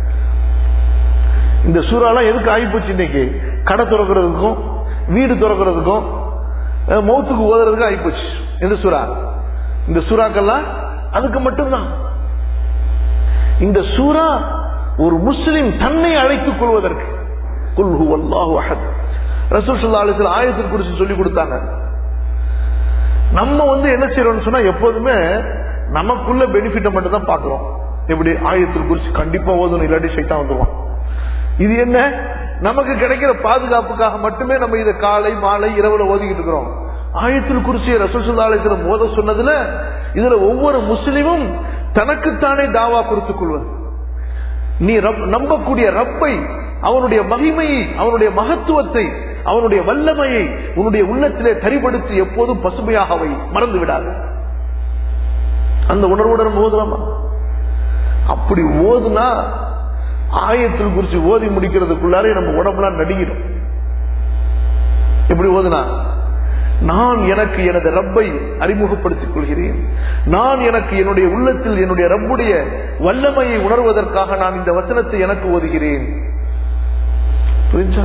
இந்த சூறாலாம் எதுக்கு ஆகிப்போச்சு? இன்னைக்கு கடை திறக்கிறதுக்கும் வீடு திறக்கிறதுக்கும் மௌத்துக்கு ஓதுறதுக்கும் ஆகிப்போச்சு. இந்த சூறா, இந்த சூறாக்கெல்லாம் அதுக்கு மட்டும்தான். இந்த சூறா ஒரு முஸ்லிம் தன்னை அழைத்துக் கொள்வதற்கு. குல் ஹுவல்லாஹு அஹத். ரசூல் ஸல்லல்லாஹு அலைஹி வஸல்லம் ஆயத்துல் குர்சி சொல்லி கொடுத்தாங்க. நம்ம வந்து என்ன செய்யறோம்னு சொன்னா, எப்போதுமே நமக்குள்ள பெனிஃபிட்டை மட்டும் தான் பாக்குறோம். எப்படி ஆயத்துல் குர்சி கண்டிப்பா ஓதணும், இல்லாட்டி சைத்தான் வந்துருவான். இது என்ன, நமக்கு கிடைக்கிற பாதுகாப்புக்காக மட்டுமே நம்ம இதை காலை மாலை இரவுல ஓதிக்கிட்டு இருக்கிறோம். ஆயத்துல் குர்சியை ரசூல் ஸல்லல்லாஹு அலைஹி வஸல்லம் ஓத சொன்னதுல இதுல ஒவ்வொரு முஸ்லிமும் தனக்குத்தானே தாவா கொடுத்துக் கொள்வது. நீ நம்பக்கூடிய ரப்பை, அவனுடைய மகிமையை, அவனுடைய மகத்துவத்தை, அவனுடைய வல்லமையை உன்னுடைய உள்ளத்திலே தரிபடுத்தி எப்போதும் பசுமையாக வை, மறந்து விடாது. அந்த உணர்வுடன் ஓதுலாமா? அப்படி ஓதுனா ஆயத்துல் குர்சி ஓதி முடிக்கிறதுக்குள்ளாரே நம்ம உடம்புலாம் நடுங்கிடும். எப்படி ஓதுனா, நான் எனக்கு எனது ரப்பை அறிமுகப்படுத்திக் கொள்கிறேன், நான் எனக்கு என்னுடைய உள்ளத்தில் என்னுடைய ரப்புடைய வல்லமையை உணர்வதற்காக நான் இந்த வசனத்தை எனக்கு ஓதுகிறேன். புரிஞ்சா?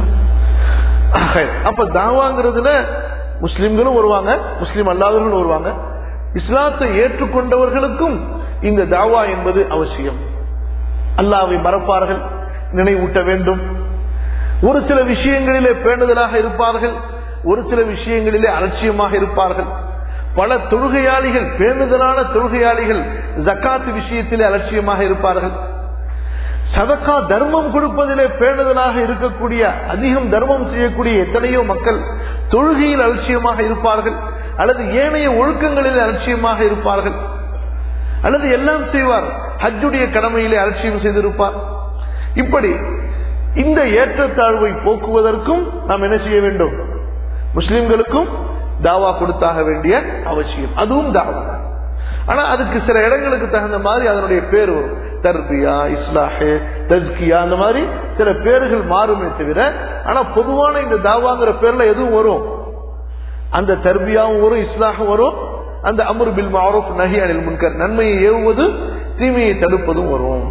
அப்ப தாவாங்கிறதுல முஸ்லிம்களும் வருவாங்க, முஸ்லிம் அல்லாதவர்களும் வருவாங்க. இஸ்லாத்தை ஏற்றுக்கொண்டவர்களுக்கும் இந்த தாவா என்பது அவசியம். அல்லாஹ்வை மறப்பார்கள், நினைவூட்ட வேண்டும். ஒரு சில விஷயங்களிலே பேணுதலாக இருப்பார்கள், ஒரு சில விஷயங்களிலே அலட்சியமாக இருப்பார்கள். பல தொழுகையாளிகள், பேணுதலான தொழுகையாளிகள் ஜக்காத் விஷயத்திலே அலட்சியமாக இருப்பார்கள். சதக்கா தர்மம் கொடுப்பதிலே பேணுதலாக இருக்கக்கூடிய, அதிகம் தர்மம் செய்யக்கூடிய எத்தனையோ மக்கள் தொழுகையில் அலட்சியமாக இருப்பார்கள், அல்லது ஏனைய ஒழுக்கங்களில் அலட்சியமாக இருப்பார்கள், அல்லது எல்லாம் செய்வார், ஹஜ்ஜுடைய கடமையிலே அலட்சியம் செய்திருப்பார். இப்படி இந்த ஏற்றத்தாழ்வை போக்குவதற்கும் நாம் என்ன செய்ய வேண்டும்? முஸ்லிம்களுக்கும் தாவா கொடுத்தாக வேண்டிய அவசியம். அதுவும் தாவா. ஆனா அதுக்கு சில இடங்களுக்கு தகுந்த மாதிரி அதனுடைய பேர் வரும். தர்பியா, இஸ்லாஹே, தஸ்கியா, அந்த மாதிரி சில பேர்கள் மாறுமே தவிர, ஆனா பொதுவான இந்த தாவாங்கிற பேர்ல எதுவும் வரும். அந்த தர்பியாவும் வரும், இஸ்லாஹும் வரும், அந்த அம்ரு பில் மஅரூஃப் நஹி அனில் முன்கர், நன்மையை ஏவுவது தீமையை தடுப்பதும் வரும்.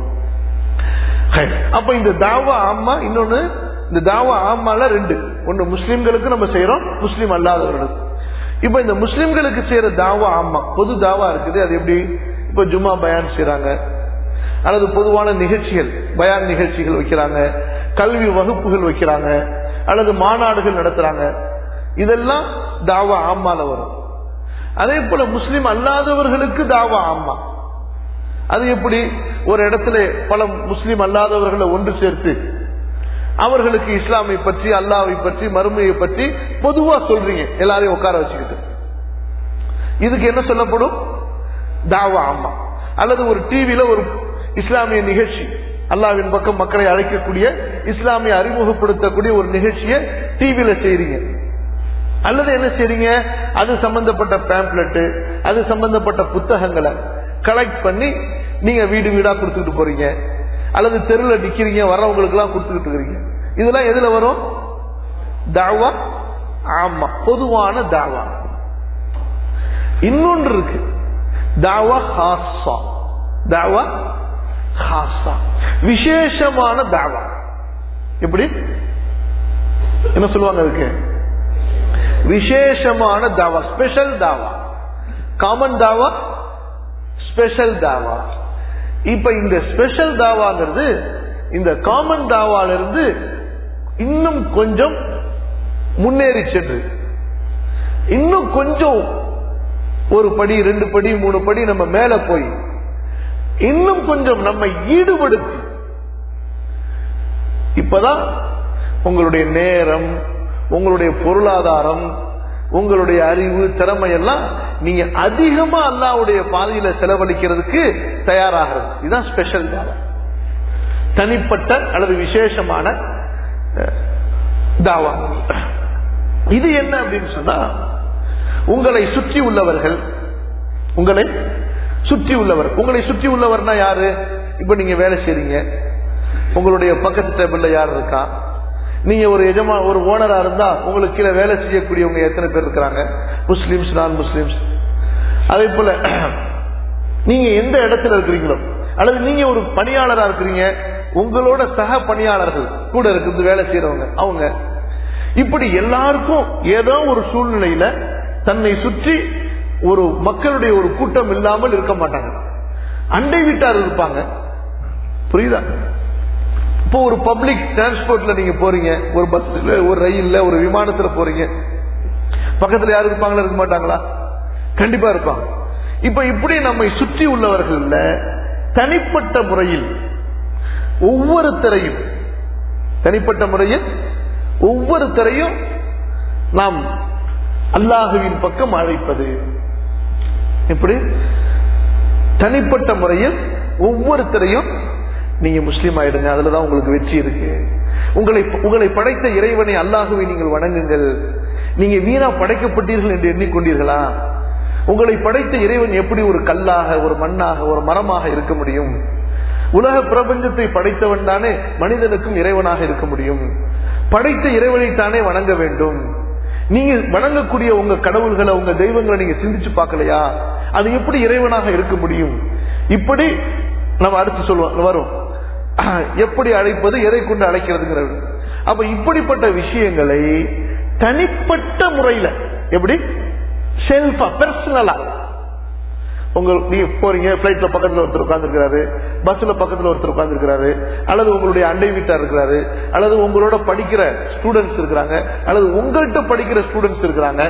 அப்ப இந்த தாவா ஆமா, இன்னொன்னு இந்த தாவா ஆமால ரெண்டு, ஒன்னு முஸ்லிம்களுக்கு நம்ம செய்யறோம், முஸ்லிம் அல்லாதவர்களுக்கு. இப்ப இந்த முஸ்லிம்களுக்கு செய்யற தாவா ஆமா, பொது தாவா இருக்குது. அது எப்படி? இப்ப ஜும்மா பயான் செய்யறாங்க, அல்லது பொதுவான நிகழ்ச்சிகள், பயான் நிகழ்ச்சிகள் வைக்கிறாங்க, கல்வி வகுப்புகள் வைக்கிறாங்க, அல்லது மாநாடுகள் நடத்துறாங்க. இதெல்லாம் தாவா ஆமால வரும். அதே போல முஸ்லிம் அல்லாதவர்களுக்கு தாவா ஆமா. அது எப்படி? ஒரு இடத்துல பல முஸ்லிம் அல்லாதவர்களை ஒன்று சேர்த்து அவர்களுக்கு இஸ்லாமை பற்றி, அல்லாஹ்வை பற்றி, மறுமையை பற்றி பொதுவா சொல்றீங்க, எல்லாரையும் உட்கார வச்சுக்கிட்டு. இதுக்கு என்ன சொல்லப்படும்? தாவா ஆமா. அல்லது ஒரு டிவியில ஒரு இஸ்லாமிய நிகழ்ச்சி, அல்லாஹ்வின் பக்கம் மக்களை அழைக்கக்கூடிய, இஸ்லாமிய அறிமுகப்படுத்தக்கூடிய ஒரு நிகழ்ச்சியை டிவியில செய்றீங்க. அல்லது என்ன செய்றீங்க? அது சம்பந்தப்பட்ட பேம்ப்ளெட், அது சம்பந்தப்பட்ட புத்தகங்களை கலெக்ட் பண்ணி நீங்க வீடு வீடா கொடுத்துட்டு போறீங்க, அல்லது தெருவில் நிக்கிறீங்க, வர்றவங்களுக்கு எல்லாம் கொடுத்துக்கிட்டு இருக்கீங்க. இதெல்லாம் எதுல வரும்? தாவா ஆமா, பொதுவான தாவா. இன்னொன்று இருக்கு, தாவா ஹாஸா. தாவா ஹாஸா, விசேஷமான தாவா. எப்படி? என்ன சொல்லுவாங்க அதுக்கு? விசேஷமான தாவா, ஸ்பெஷல் தாவா. காமன் தாவா, ஸ்பெஷல் தாவா. இப்ப இந்த ஸ்பெஷல் தாவாங்கிறது இந்த காமன் தாவால இருந்து இன்னும் கொஞ்சம் முன்னேறி சென்று இன்னும் கொஞ்சம் ஒரு படி, ரெண்டு படி, மூணு படி நம்ம மேல போய் இன்னும் கொஞ்சம் நம்ம ஈடுபடுத்தி, இப்பதான் உங்களுடைய நேரம், உங்களுடைய பொருளாதாரம், உங்களுடைய அறிவு, திறமை எல்லாம் நீங்க அதிகமா அல்லாஹ்வுடைய பாதையில செலவழிக்கிறதுக்கு தயாராகிறது. இதுதான் ஸ்பெஷல் தாவா, தனிப்பட்ட அல்லது விசேஷமான தாவா. இது என்ன அப்படின்னு சொன்னா, உங்களை சுற்றி உள்ளவர்கள், உங்களை சுற்றி உள்ளவர், உங்களை சுற்றி உள்ளவர்னா யாரு? இப்ப நீங்க வேலை செய்றீங்க, உங்களுடைய பக்கத்து டேபிள்ல யார் இருக்கா? நீங்க ஒரு எஜமா ஒரு ஓனரா இருந்தா உங்களுக்கு கீழே வேலை செய்யக்கூடியவங்க எத்தனை பேர் இருக்கிறாங்க? முஸ்லிம்ஸ், நான் முஸ்லிம்ஸ். அதே போல நீங்க எந்த இடத்துல இருக்கிறீங்களோ, அல்லது நீங்க ஒரு பணியாளரா இருக்கிறீங்க, உங்களோட சக பணியாளர்கள் கூட இருக்குது வேலை செய்யறவங்க, அவங்க இப்படி எல்லாருக்கும் ஏதோ ஒரு சூழ்நிலையில தன்னை சுற்றி ஒரு மக்களுடைய ஒரு கூட்டம் இல்லாமல் இருக்க மாட்டாங்க. அண்டை வீட்டார் இருப்பாங்க. புரியுதா? இப்போ ஒரு பப்ளிக் டிரான்ஸ்போர்ட்ல நீங்க போறீங்க, ஒரு பஸ்ல, ஒரு ரயில்ல, ஒரு விமானத்துல போறீங்க, பக்கத்துல யாரும் இருப்பாங்களா? இருக்க மாட்டாங்களா? கண்டிப்பா இருப்பாங்க. இப்ப இப்படி நம்மை சுற்றி உள்ளவர்கள் தனிப்பட்ட முறையில் ஒவ்வொருத்தரையும் தனிப்பட்ட முறையில் ஒவ்வொருத்தரையும் நாம் அல்லாஹுவின் பக்கம் அழைப்பது. எப்படி? தனிப்பட்ட முறையில் ஒவ்வொருத்தரையும் நீங்க முஸ்லீம் ஆயிடுங்க, அதுலதான் உங்களுக்கு வெற்றி இருக்கு. உங்களை உங்களை படைத்த இறைவனை அல்லாஹுவை நீங்கள் வணங்குங்கள். நீங்க வீணா படைக்கப்பட்டீர்கள் என்று எண்ணிக்கொண்டீர்களா? உங்களை படைத்த இறைவன் எப்படி ஒரு கல்லாக, ஒரு மண்ணாக, ஒரு மரமாக இருக்க முடியும்? உலக பிரபஞ்சத்தை படைத்தவன் தானே மனிதனுக்கும் இறைவனாக இருக்க முடியும். படைத்த இறைவனை தானே வணங்க வேண்டும். நீங்க வணங்கக்கூடிய உங்க கடவுள்களை, உங்க தெய்வங்களை நீங்க சிந்திச்சு பார்க்கலையா? அது எப்படி இறைவனாக இருக்க முடியும்? இப்படி நம்ம அடுத்து சொல்லுவோம் வரும், எப்படி அழைப்பது, எதை கொண்டு அழைக்கிறதுங்கிறது. அப்ப இப்படிப்பட்ட விஷயங்களை தனிப்பட்ட முறையில, எப்படி செல்ஃபா, பர்சனலா, உங்க நீங்க போறீங்க, பிளைட்ல பக்கத்துல ஒருத்தர் உட்கார்ந்து இருக்கிறாரு, பஸ்ல பக்கத்துல ஒருத்தர் உட்கார்ந்து இருக்கிறாரு, அல்லது உங்களுடைய அண்டை வீட்டார் இருக்கிறாரு, அல்லது உங்களோட படிக்கிற ஸ்டூடெண்ட்ஸ் இருக்கிறாங்க, அல்லது உங்கள்கிட்ட படிக்கிற ஸ்டூடெண்ட்ஸ் இருக்கிறாங்க,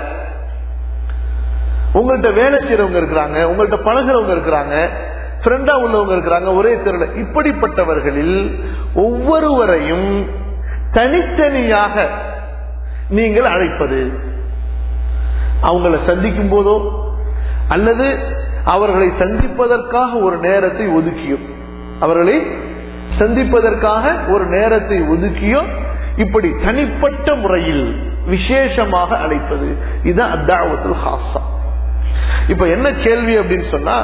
உங்கள்கிட்ட வேலை செய்யறவங்க இருக்கிறாங்க, உங்கள்கிட்ட பழகிறவங்க இருக்கிறாங்க, ஃப்ரெண்டா உள்ளவங்க இருக்கிறாங்க, ஒரே தெருல. இப்படிப்பட்டவர்களில் ஒவ்வொருவரையும் தனித்தனியாக நீங்கள் அழைப்பது, அவங்களை சந்திக்கும் போதோ அல்லது அவர்களை சந்திப்பதற்காக ஒரு நேரத்தை ஒதுக்கியோ, அவர்களை சந்திப்பதற்காக ஒரு நேரத்தை ஒதுக்கியோ, இப்படி தனிப்பட்ட முறையில் விசேஷமாக அழைப்பது, இதுதான் அத்தாவத்துல் ஹாஸா. இப்ப என்ன கேள்வி அப்படின்னு சொன்னா,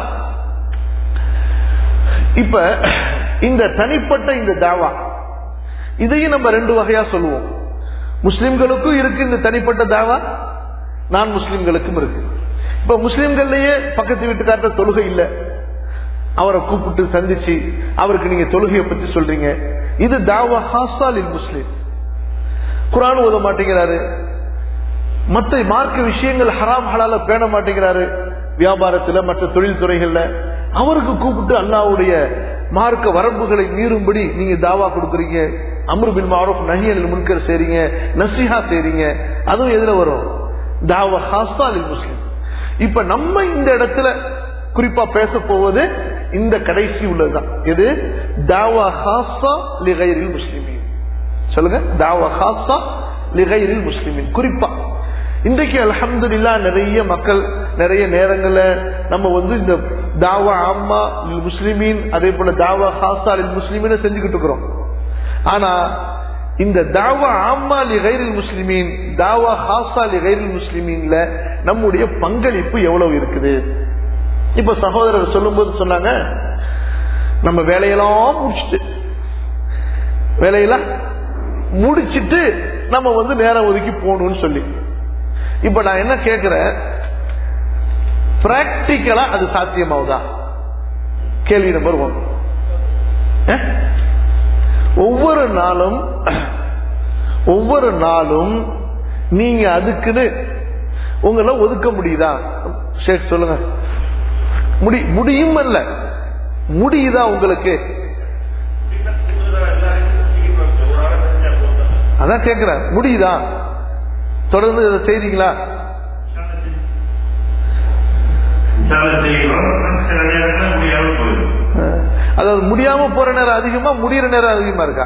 இப்ப இந்த தனிப்பட்ட இந்த தாவா, இதையும் நம்ம ரெண்டு வகையா சொல்லுவோம். முஸ்லிம்களுக்கும் இருக்கு இந்த தனிப்பட்ட தாவா, நான் முஸ்லிம்களுக்கும் இருக்கு. இப்ப முஸ்லிம்கள்லயே பக்கத்து வீட்டுக்கார்ட்ட தொழுகை இல்ல, அவரை கூப்பிட்டு சந்திச்சு அவருக்கு நீங்க தொழுகையை பத்தி சொல்றீங்க, இது தாவா ஹாஸா லில் முஸ்லிம். குர்ஆன் ஓத மாட்டேங்கிறாரு, மற்ற மார்க்க விஷயங்கள் ஹராம் ஹலால பேண மாட்டேங்கிறாரு, வியாபாரத்துல மற்ற தொழில் துறைகள்ல, அவருக்கு கூப்பிட்டு அல்லாஹ்வுடைய மார்க்க வரம்புகளை மீறும்படி நீங்க தாவா கொடுக்குறீங்க, அம்ரு பில் மஅரூஃப் நஹி அனில் முன்கர் செய்றீங்க, நஸீஹா செய்றீங்க. அதுவும் எதுல வரும்? தாவா ஹாஸா லில் முஸ்லிம். இப்ப நம்ம இந்த இடத்துல குறிப்பா பேச போவது இந்த கடைசி உள்ளதுதான். இது தாவா ஹாஸா லிகைரில் முஸ்லிமீன். சொல்லுங்க, தாவா ஹாஸா லிகைரில் முஸ்லிமீன். குறிப்பா இன்றைக்கு அல்ஹம்துலில்லாஹ் நிறைய மக்கள் நிறைய நேரங்கள்ல நம்ம வந்து இந்த தாவா ஆம்மா லில் முஸ்லிமீன், அதே போல தாவா ஹாஸா லில் முஸ்லிமீன் செஞ்சுக்கிட்டு இருக்கிறோம். ஆனா இந்த தாவா ஆம்மா லிகைரில் முஸ்லிமீன், தாவா ஹாஸா லிகைரில் முஸ்லிமீன்ல நம்முடைய பங்களிப்பு எவ்வளவு இருக்குது? இப்ப சகோதரர் சொல்லும் போது சொன்னாங்க, நம்ம வேலையெல்லாம் முடிச்சுட்டு வேலையெல்லாம் முடிச்சிட்டு நம்ம வந்து நேரம் ஒதுக்கி போகணும்னு சொல்லி. இப்ப நான் என்ன கேட்கிறேன், பிராக்டிக்கலா அது சாத்தியமாகுதா? கேள்வி நம்பர் ஒன். ஒவ்வொரு நாளும் ஒவ்வொரு நாளும் நீங்க அதுக்குன்னு உங்களை ஒதுக்க முடியுதா? ஷேக் சொல்லுங்க. முடி முடியும் அல்ல, முடியுதா உங்களுக்கு? அதான் கேக்குற, முடியுதா? தொடர்ந்து இதை செய்தீங்களா? அதாவது முடியாம போற நேரம் அதிகமா, முடிகிற நேரம் அதிகமா இருக்கா?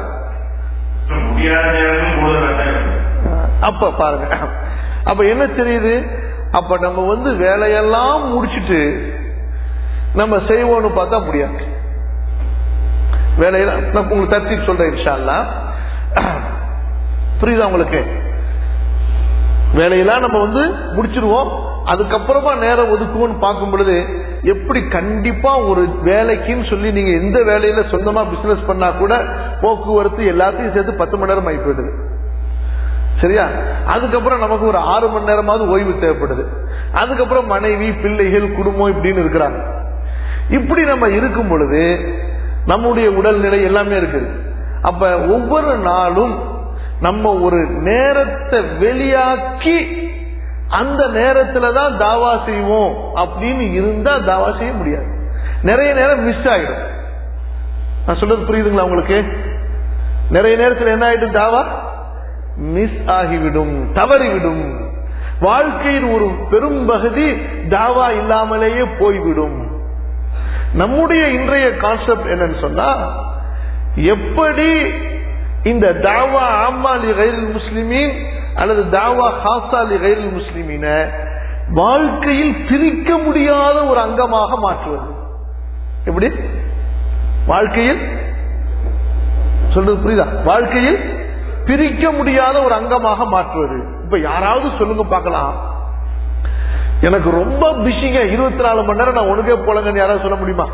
அப்ப பாருங்க, அப்ப என்ன தெரியுது? அப்ப நம்ம வந்து வேலையெல்லாம் முடிச்சுட்டு நம்ம செய்வோம்னு பார்த்தா முடியாது. வேலையெல்லாம் நான் உங்களுக்கு தட்டி சொல்றேன் இன்ஷா அல்லாஹ். புரியுதா உங்களுக்கு? வேலையெல்லாம் நம்ம வந்து முடிச்சிருவோம், அதுக்கப்புறமா நேரம் ஒதுக்குவோம்னு பார்க்கும் பொழுது எப்படி கண்டிப்பா ஒரு வேலைக்குன்னு சொல்லி நீங்க எந்த வேலையில சொந்தமா பிசினஸ் பண்ணா கூட போக்குவரத்து எல்லாத்தையும் சேர்த்து பத்து மணி நேரம் ஆகி போயிடுது. சரியா? அதுக்கப்புறம் நமக்கு ஒரு ஆறு மணி நேரமாவது ஓய்வு தேவைப்படுது. அதுக்கப்புறம் மனைவி, பிள்ளைகள், குடும்பம் இப்படின்னு இருக்கிறாங்க. இப்படி நம்ம இருக்கும் பொழுது நம்முடைய உடல்நிலை எல்லாமே இருக்குது. அப்ப ஒவ்வொரு நாளும் நம்ம ஒரு நேரத்தை வெளியாக்கி அந்த நேரத்துல தான் தாவா செய்வோம் அப்படின்னு இருந்தா தாவா செய்ய முடியாது. நிறைய நேரம் மிஸ் ஆயிடும். நான் சொல்றது புரியுதுங்களா உங்களுக்கு? நிறைய நேரத்தில் என்ன ஆயிடும்? தாவா மிஸ் ஆகிவிடும், தவறிவிடும். வாழ்க்கையின் ஒரு பெரும் பகுதி தாவா இல்லாமலேயே போய்விடும். நம்முடைய இன்றைய கான்செப்ட் என்னன்னு சொன்னா, எப்படி இந்த தாவா ஆமா லி கைரில் முஸ்லிமீன் அல்லது தாவா ஹாசா லி கைரில் முஸ்லிமீன வாழ்க்கையில் பிரிக்க முடியாத ஒரு அங்கமாக மாற்றுவது. எப்படி வாழ்க்கையில் சொல்றது புரியுதா? வாழ்க்கையில் பிரிக்க முடியாத ஒரு அங்கமாக மாற்றுவது. இப்ப யாராவது சொல்லுங்க பார்க்கலாம், எனக்கு ரொம்ப பிஸிங்க, இருபத்தி நாலு மணி நேரம் நான் ஒழுங்கே போலங்கன்னு யாராவது சொல்ல முடியுமா?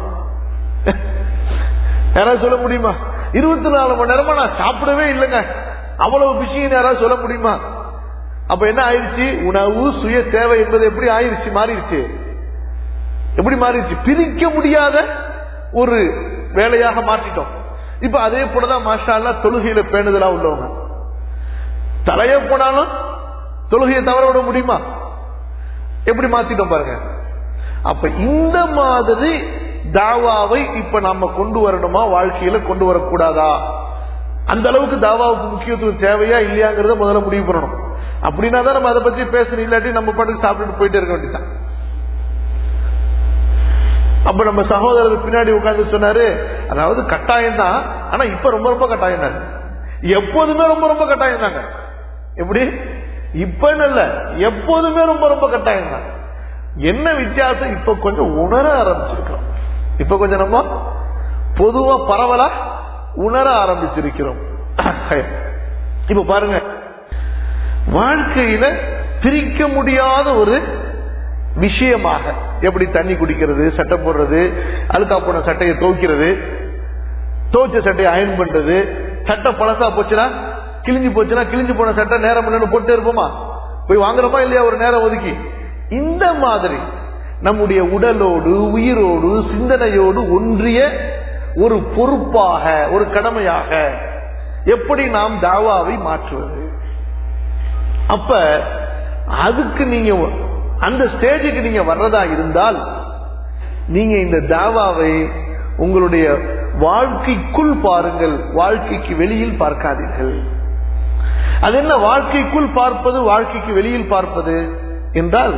யாராவது சொல்ல முடியுமா? இருபத்தி நாலு மணி நேரமா நான் சாப்பிடவே இல்லைங்க, அவ்வளவு பிஸின்னு யாராவது சொல்ல முடியுமா? அப்ப என்ன ஆயிடுச்சு? உணவு சுய தேவை என்பது எப்படி ஆயிடுச்சு? மாறிடுச்சு. எப்படி மாறிடுச்சு? பிரிக்க முடியாத ஒரு வேலையாக மாற்றிட்டோம். இப்ப அதே போலதான் மாஷா அல்லாஹ் தொழுகையில பேணுதலா உள்ளவங்க தலைய போனாலும் தொழுகையை தவற விட முடியுமா? எப்படி மாத்திட்டோம் பாருங்க. அப்ப இந்த மாதிரி தாவாவை இப்ப நாம கொண்டு வரணுமா, வாழ்க்கையில கொண்டு வரக்கூடாதா? அந்த அளவுக்கு தாவாவுக்கு முக்கியத்துவம் தேவையா இல்லையாங்கிறத முதல்ல முடிவு பண்ணணும். அப்படின்னா தான் நம்ம அதை பத்தி பேசணும். இல்லாட்டி நம்ம பாட்டுக்கு சாப்பிட்டு போயிட்டே இருக்க வேண்டியதான். அப்ப நம்ம சகோதரர் பின்னாடி உட்கார்ந்து சொன்னாரு, அதாவது கட்டாயம் தான், ஆனா இப்ப ரொம்ப ரொம்ப கட்டாயம் தாங்க. எப்போதுமே ரொம்ப ரொம்ப கட்டாயம் தாங்க. எப்படி? இப்ப இல்ல, எப்போதுமே ரொம்ப ரொம்ப கட்டாயம் தான். என்ன வித்தியாசம்? இப்ப கொஞ்சம் உணர ஆரம்பிச்சிருக்கிறோம். இப்ப கொஞ்சம் நம்ம பொதுவா பரவலா உணர ஆரம்பிச்சிருக்கிறோம். இப்ப பாருங்க, வாழ்க்கையில பிரிக்க முடியாத ஒரு விஷயமாக, எப்படி தண்ணி குடிக்கிறது, சட்டை போடுறது, அழுக்கா போன சட்டையை துவைக்கிறது, துவைச்ச சட்டையை அயன் பண்றது, சட்டை பழசா போச்சுன்னா, கிழிஞ்சு போச்சுன்னா, கிழிஞ்சு போன சட்டை நேரம் போட்டு இருப்போமா? போய் வாங்குறோமா இல்லையா ஒரு நேரம் ஒதுக்கி? இந்த மாதிரி நம்முடைய உடலோடு, உயிரோடு, சிந்தனையோடு ஒன்றிய ஒரு பொறுப்பாக, ஒரு கடமையாக எப்படி நாம் தாவாவை மாற்றுவது? அப்ப அதுக்கு நீங்க அந்த ஸ்டேஜுக்கு நீங்க வர்றதா இருந்தால், நீங்க இந்த தாவாவை உங்களுடைய வாழ்க்கைக்குள் பாருங்கள், வாழ்க்கைக்கு வெளியில் பார்க்காதீர்கள். அது என்ன வாழ்க்கைக்குள் பார்ப்பது, வாழ்க்கைக்கு வெளியில் பார்ப்பது என்றால்,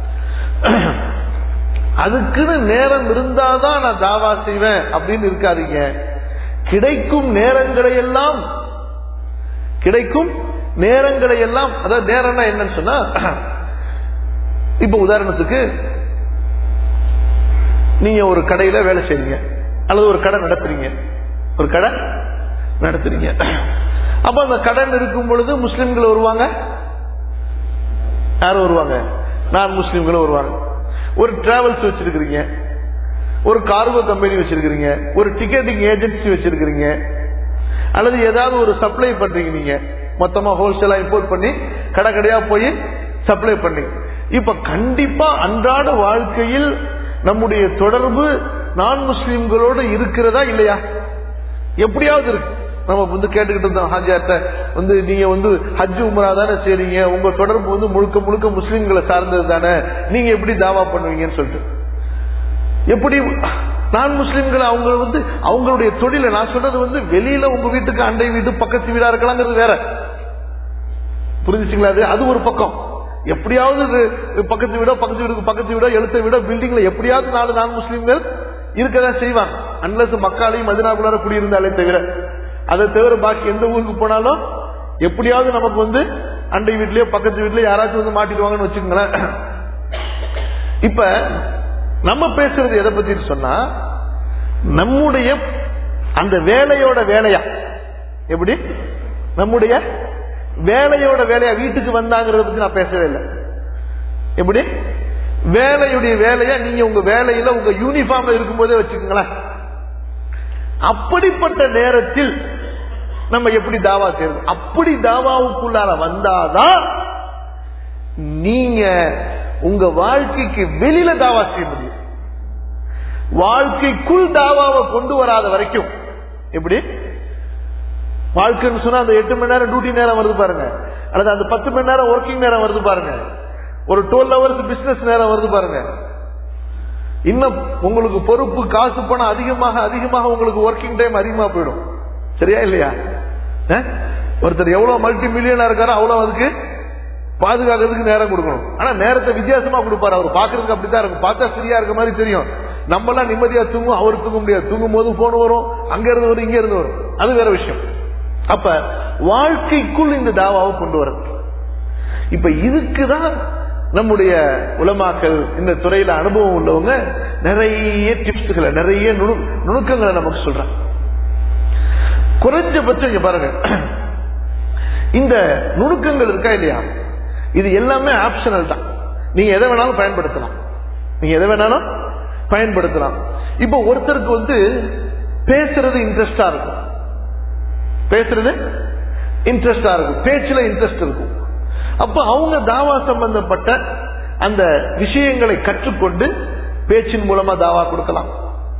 அதுக்குன்னு நேரம் இருந்தாதான் நான் தாவா செய்வேன் அப்படின்னு இருக்காதீங்க. கிடைக்கும் நேரங்களை எல்லாம் கிடைக்கும் நேரங்களை எல்லாம் அதாவது நேரம்னா என்னன்னு சொன்னா, இப்ப உதாரணத்துக்கு நீங்க ஒரு கடையில வேலை செய்றீங்க, அல்லது ஒரு கடை நடத்துறீங்க, ஒரு கடை நடத்துறீங்க. அப்ப அந்த கடன் இருக்கும் பொழுது முஸ்லிம்கள் வருவாங்க, யாரும் வருவாங்க, நான் முஸ்லிம்களும் வருவாங்க. ஒரு டிராவல்ஸ் வச்சிருக்கிறீங்க, ஒரு கார்கோ கம்பெனி வச்சிருக்கிறீங்க, ஒரு டிக்கெட்டிங் ஏஜென்சி வச்சிருக்கிறீங்க, அல்லது ஏதாவது ஒரு சப்ளை பண்றீங்க, நீங்க மொத்தமா ஹோல்சேலா இம்போர்ட் பண்ணி கடை கடையா போய் சப்ளை பண்ணி. இப்ப கண்டிப்பா அன்றாட வாழ்க்கையில் நம்முடைய தொடர்பு நான் முஸ்லிம்களோடு இருக்கிறதா இல்லையா? எப்படியாவது இருக்கு. நம்ம வந்து கேட்டுக்கிட்டு இருந்தோம் ஹாஜியாட்ட வந்து, நீங்க வந்து ஹஜ் உம்ரா தானே செய்றீங்க, உங்க தொடர்பு வந்து முழுக்க முழுக்க முஸ்லிம்களை சார்ந்தது தானே, நீங்க எப்படி தாவா பண்ணுவீங்கன்னு சொல்லிட்டு. எப்படி நான் முஸ்லிம்கள் அவங்க வந்து அவங்களுடைய தொழிலை, நான் சொல்றது வந்து வெளியில உங்க வீட்டுக்கு அண்டை வீடு பக்கத்து வீடா இருக்கலாங்கிறது வேற, புரிஞ்சுச்சுங்களா? அது அது ஒரு பக்கம். எப்படியாவது பக்கத்து வீடோ பக்கத்து வீடுக்கு பக்கத்து வீடோ எழுத்த வீடோ பில்டிங்ல எப்படியாவது நாலு நான் முஸ்லிம்கள் இருக்கதான் செய்வாங்க, அன்லஸ் மக்காலையும் மதினாக்குள்ளார குடியிருந்தாலே தவிர. அதை தவிர பாக்கி எந்த ஊருக்கு போனாலும் எப்படியாவது நமக்கு வந்து அண்டை வீட்லயோ பக்கத்து வீட்லயோ யாராச்சும் வந்து மாட்டிடுவாங்கன்னு வச்சுக்கோங்களேன். இப்ப நம்ம பேசுறது எதை பத்தி சொன்னா, நம்முடைய அந்த வேலையோட வேலையா, எப்படி நம்முடைய வேலையோட வேலையா வீட்டுக்கு வந்தாங்கிறத பத்தி நான் பேசவே இல்லை. எப்படி வேலையுடைய வேலையா நீங்க உங்க வேலையில உங்க யூனிஃபார்ம்ல இருக்கும்போதே வச்சுக்கோங்களேன். அப்படிப்பட்ட நேரத்தில் நம்ம எப்படி தாவா செய்யறது? அப்படி தாவாவுக்குள்ளார வந்தாதான் நீங்க உங்க வாழ்க்கைக்கு வெளியில தாவா செய்ய முடியும். வாழ்க்கைக்குள் தாவாவை கொண்டு வராத வரைக்கும், எப்படி வாழ்க்கைன்னு சொன்னா அந்த எட்டு மணி நேரம் டியூட்டி நேரம் வருது பாருங்க, அல்லது அந்த பத்து மணி நேரம் ஒர்க்கிங் நேரம் வருது பாருங்க, ஒரு டுவெல் ஹவர்ஸ் பிசினஸ் நேரம் வருது பாருங்க. இன்னும் உங்களுக்கு பொறுப்பு காசு பணம் அதிகமாக அதிகமாக உங்களுக்கு ஒர்க்கிங் டைம் அதிகமா போயிடும். சரியா இல்லையா? ஒருத்தர் எவ்வளவு மல்டி மில்லியனா இருக்காரோ அவ்வளவு அதுக்கு பாதுகாக்கிறதுக்கு நேரம் கொடுக்கணும். ஆனா நேரத்தை வித்தியாசமா கொடுப்பாரு. அவர் பாக்குறதுக்கு அப்படித்தான் இருக்கும், பார்த்தா சரியா இருக்க மாதிரி தெரியும். நம்ம எல்லாம் நிம்மதியா தூங்கும், அவர் தூங்க முடியாது. தூங்கும் போது போன் வரும், அங்க இருந்து வரும், இங்க இருந்து வரும், அது வேற விஷயம். அப்ப வாழ்க்கைக்குள் இந்த தாவாவை கொண்டு வர. இப்ப இதுக்குதான் நம்முடைய உலமாக்கள், இந்த துறையில அனுபவம் உள்ளவங்க நிறைய டிப்ஸ்களை, நிறைய நுணுக்கங்களை நமக்கு சொல்றாங்க. குறைஞ்சபட்சம் இங்க பாருங்க, இந்த நுணுக்கங்கள் இருக்கா இல்லையா, இது எல்லாமே ஆப்ஷனல் தான். நீங்க எதை வேணாலும் பயன்படுத்தலாம், நீங்க எதை வேணாலும் பயன்படுத்தலாம். இப்ப ஒருத்தருக்கு வந்து பேசுறது இன்ட்ரெஸ்டா இருக்கும், பேசுறது இன்ட்ரெஸ்டா இருக்கும், பேச்சுல இன்ட்ரெஸ்ட் இருக்கும். அப்ப அவங்க தாவா சம்பந்தப்பட்ட அந்த விஷயங்களை கற்றுக்கொண்டு பேச்சின் மூலமா தாவா கொடுக்கலாம்.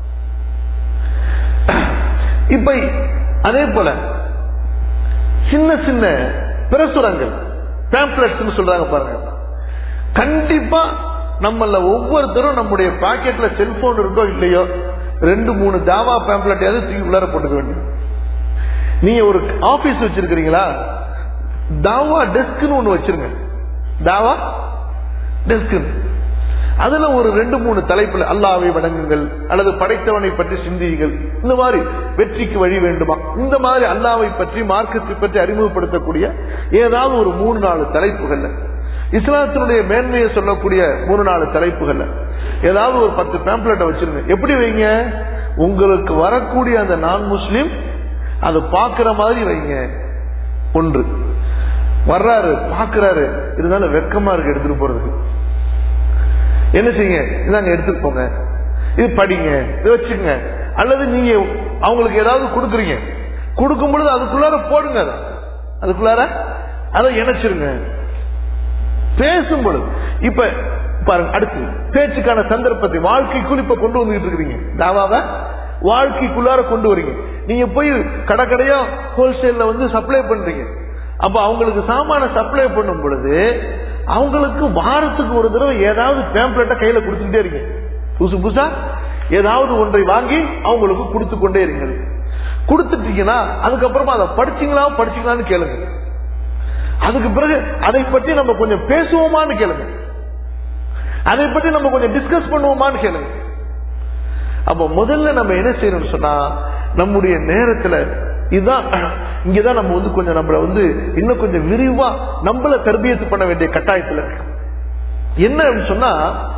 இப்ப அதே போல சின்ன சின்ன பிரசுரங்கள், பேம்ப்ளெட்ஸ் சொல்றாங்க பாருங்க. கண்டிப்பா நம்மள ஒவ்வொருத்தரும் நம்முடைய பாக்கெட்ல செல்போன் இருக்கோ இல்லையோ ரெண்டு மூணு தாவா பேம்ப்ளெட் தூக்கி உள்ளார போட்டுக்க வேண்டும். நீங்க ஒரு ஆபீஸ் வச்சிருக்கீங்களா, தாவா டெஸ்க்னு ஒண்ணு வச்சிருங்க. தாவா டெஸ்க், அதுல ஒரு ரெண்டு மூணு தலைப்புல அல்லாஹ்வை வணங்குங்கள், அல்லது படைத்தவனை பற்றி சிந்தியுங்கள், இந்த மாதிரி வெற்றிக்கு வழி வேண்டுமா, இந்த மாதிரி அல்லாஹ்வை பற்றி மார்க்கத்தை பற்றி அறிமுகப்படுத்தக்கூடிய ஏதாவது ஒரு மூணு நாலு தலைப்புகள்ல, இஸ்லாத்தினுடைய மேன்மையை சொல்லக்கூடிய மூணு நாலு தலைப்புகள்ல ஏதாவது ஒரு பத்து பேம்ப்ளெட்டை வச்சிருங்க. எப்படி வைங்க? உங்களுக்கு வரக்கூடிய அந்த நான் முஸ்லிம் அதை பாக்குற மாதிரி வைங்க. ஒன்று வர்றாரு, பாக்குறாரு, இருந்தாலும் வெக்கமா இருக்கு எடுத்துட்டு போறதுக்கு, என்ன செய்யுங்க, இதாங்க எடுத்துட்டு போங்க, இது படிங்க, இதை வச்சுங்க. அல்லது நீங்க அவங்களுக்கு ஏதாவது கொடுக்குறீங்க, கொடுக்கும் பொழுது அதுக்குள்ளார போடுங்க, அதுக்குள்ளார அதை இணைச்சிருங்க. பேசும் பொழுது இப்ப பாருங்க, அடுத்து பேச்சுக்கான சந்தர்ப்பத்தை வாழ்க்கைக்குள் இப்ப கொண்டு வந்துட்டு இருக்கிறீங்க. தாவாவை வாழ்க்கைக்குள்ளார கொண்டு வரீங்க. நீங்க போய் கடை கடையா ஹோல்சேல்ல வந்து சப்ளை பண்றீங்க. அப்ப அவங்களுக்கு சாமான சப்ளை பண்ணும் பொழுது அவங்களுக்கு வாரத்துக்கு ஒரு தடவை ஏதாவது பேம்ப்ளெட்டை கையில கொடுத்துக்கிட்டே இருங்க. புதுசு புதுசா ஏதாவது ஒன்றை வாங்கி அவங்களுக்கு கொடுத்து கொண்டே இருங்க. கொடுத்துட்டீங்கன்னா அதுக்கப்புறமா அதை படிச்சீங்களா படிச்சீங்களான்னு கேளுங்க. அதுக்கு பிறகு அதை பற்றி நம்ம கொஞ்சம் பேசுவோமான்னு கேளுங்க, அதை பற்றி நம்ம கொஞ்சம் டிஸ்கஸ் பண்ணுவோமான்னு கேளுங்க. அப்ப முதல்ல நம்ம என்ன செய்யணும்னு சொன்னா, நம்முடைய நேரத்துல இதுதான், இங்கதான் நம்ம வந்து கொஞ்சம் நம்மள வந்து இன்னும் கொஞ்சம் விரிவா நம்மள தர்பியத்து பண்ண வேண்டிய கட்டாயத்துல இருக்கு. என்ன சொன்னா,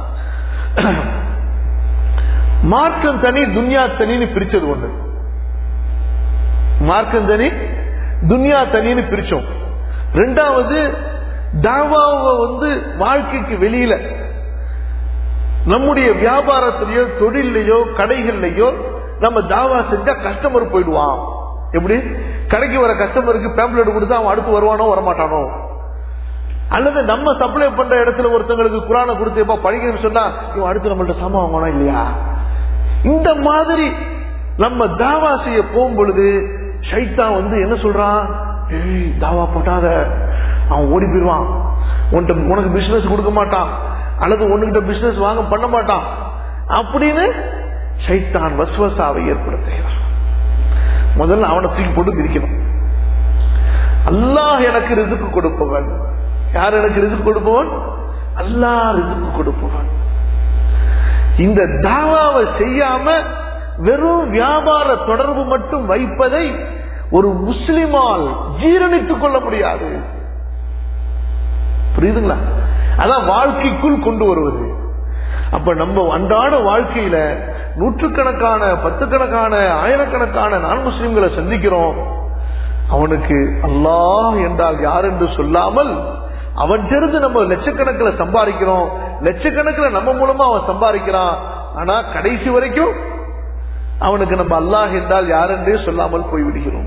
மார்க்கம் தனி துன்யா தனின்னு பிரிச்சது ஒண்ணு. மார்க்கம் தனி துன்யா தனின்னு பிரிச்சோம். ரெண்டாவது, தாவாவை வந்து வாழ்க்கைக்கு வெளியில நம்முடைய வியாபாரத்திலேயோ தொழிலையோ கடைகள்லயோ நம்ம தாவா செஞ்சா கஸ்டமர் போயிடுவான். எப்படி கடைக்கு வர கஸ்டமருக்கு பேம்ப்ளெட் கொடுத்தா அவன் அடுத்து வருவானோ வரமாட்டானோ, அல்லது நம்ம சப்ளை பண்ற இடத்துல ஒருத்தங்களுக்கு குரானை கொடுத்து எப்ப படிக்கணும்னு சொன்னா இவன் அடுத்து நம்மள்ட்ட சாமான் வாங்கணும் இல்லையா. இந்த மாதிரி நம்ம தாவா செய்ய போகும் பொழுது ஷைத்தான் வந்து என்ன சொல்றான், ஏய் தாவா போட்டாத, அவன் ஓடி போயிடுவான், உன்கிட்ட உனக்கு பிசினஸ் கொடுக்க மாட்டான், அல்லது உன்கிட்ட பிசினஸ் வாங்க பண்ண மாட்டான் அப்படின்னு ஷைத்தான் வஸ்வசாவை ஏற்படுத்துகிறான். முதல்ல அவனை தூக்கி போட்டு பிரிக்கணும். அல்லாஹ் எனக்கு ரிஸ்க் கொடுப்பவன். யார் எனக்கு ரிஸ்க் கொடுப்பவன்? அல்லாஹ் ரிஸ்க் கொடுப்பவன். இந்த தாவாவை செய்யாம வெறும் வியாபார தொடர்பு மட்டும் வைப்பதை ஒரு முஸ்லிமால் ஜீரணித்துக் கொள்ள முடியாது. புரியுதுங்களா? அதான் வாழ்க்கைக்குள் கொண்டு வருவது. அப்ப நம்ம அன்றாட வாழ்க்கையில நூற்றுக்கணக்கான பத்துக்கணக்கான ஆயிரக்கணக்கான நான் முஸ்லிம்களை சந்திக்கிறோம். அவனுக்கு அல்லாஹ் என்றால் யார் என்று சொல்லாமல் அவன் தெரிந்து நம்ம லட்சக்கணக்கில் சம்பாதிக்கிறோம், லட்சக்கணக்கில் நம்ம மூலமா அவன் சம்பாதிக்கிறான். ஆனா கடைசி வரைக்கும் அவனுக்கு நம்ம அல்லாஹ் என்றால் யார் என்றே சொல்லாமல் போய்விடுகிறோம்.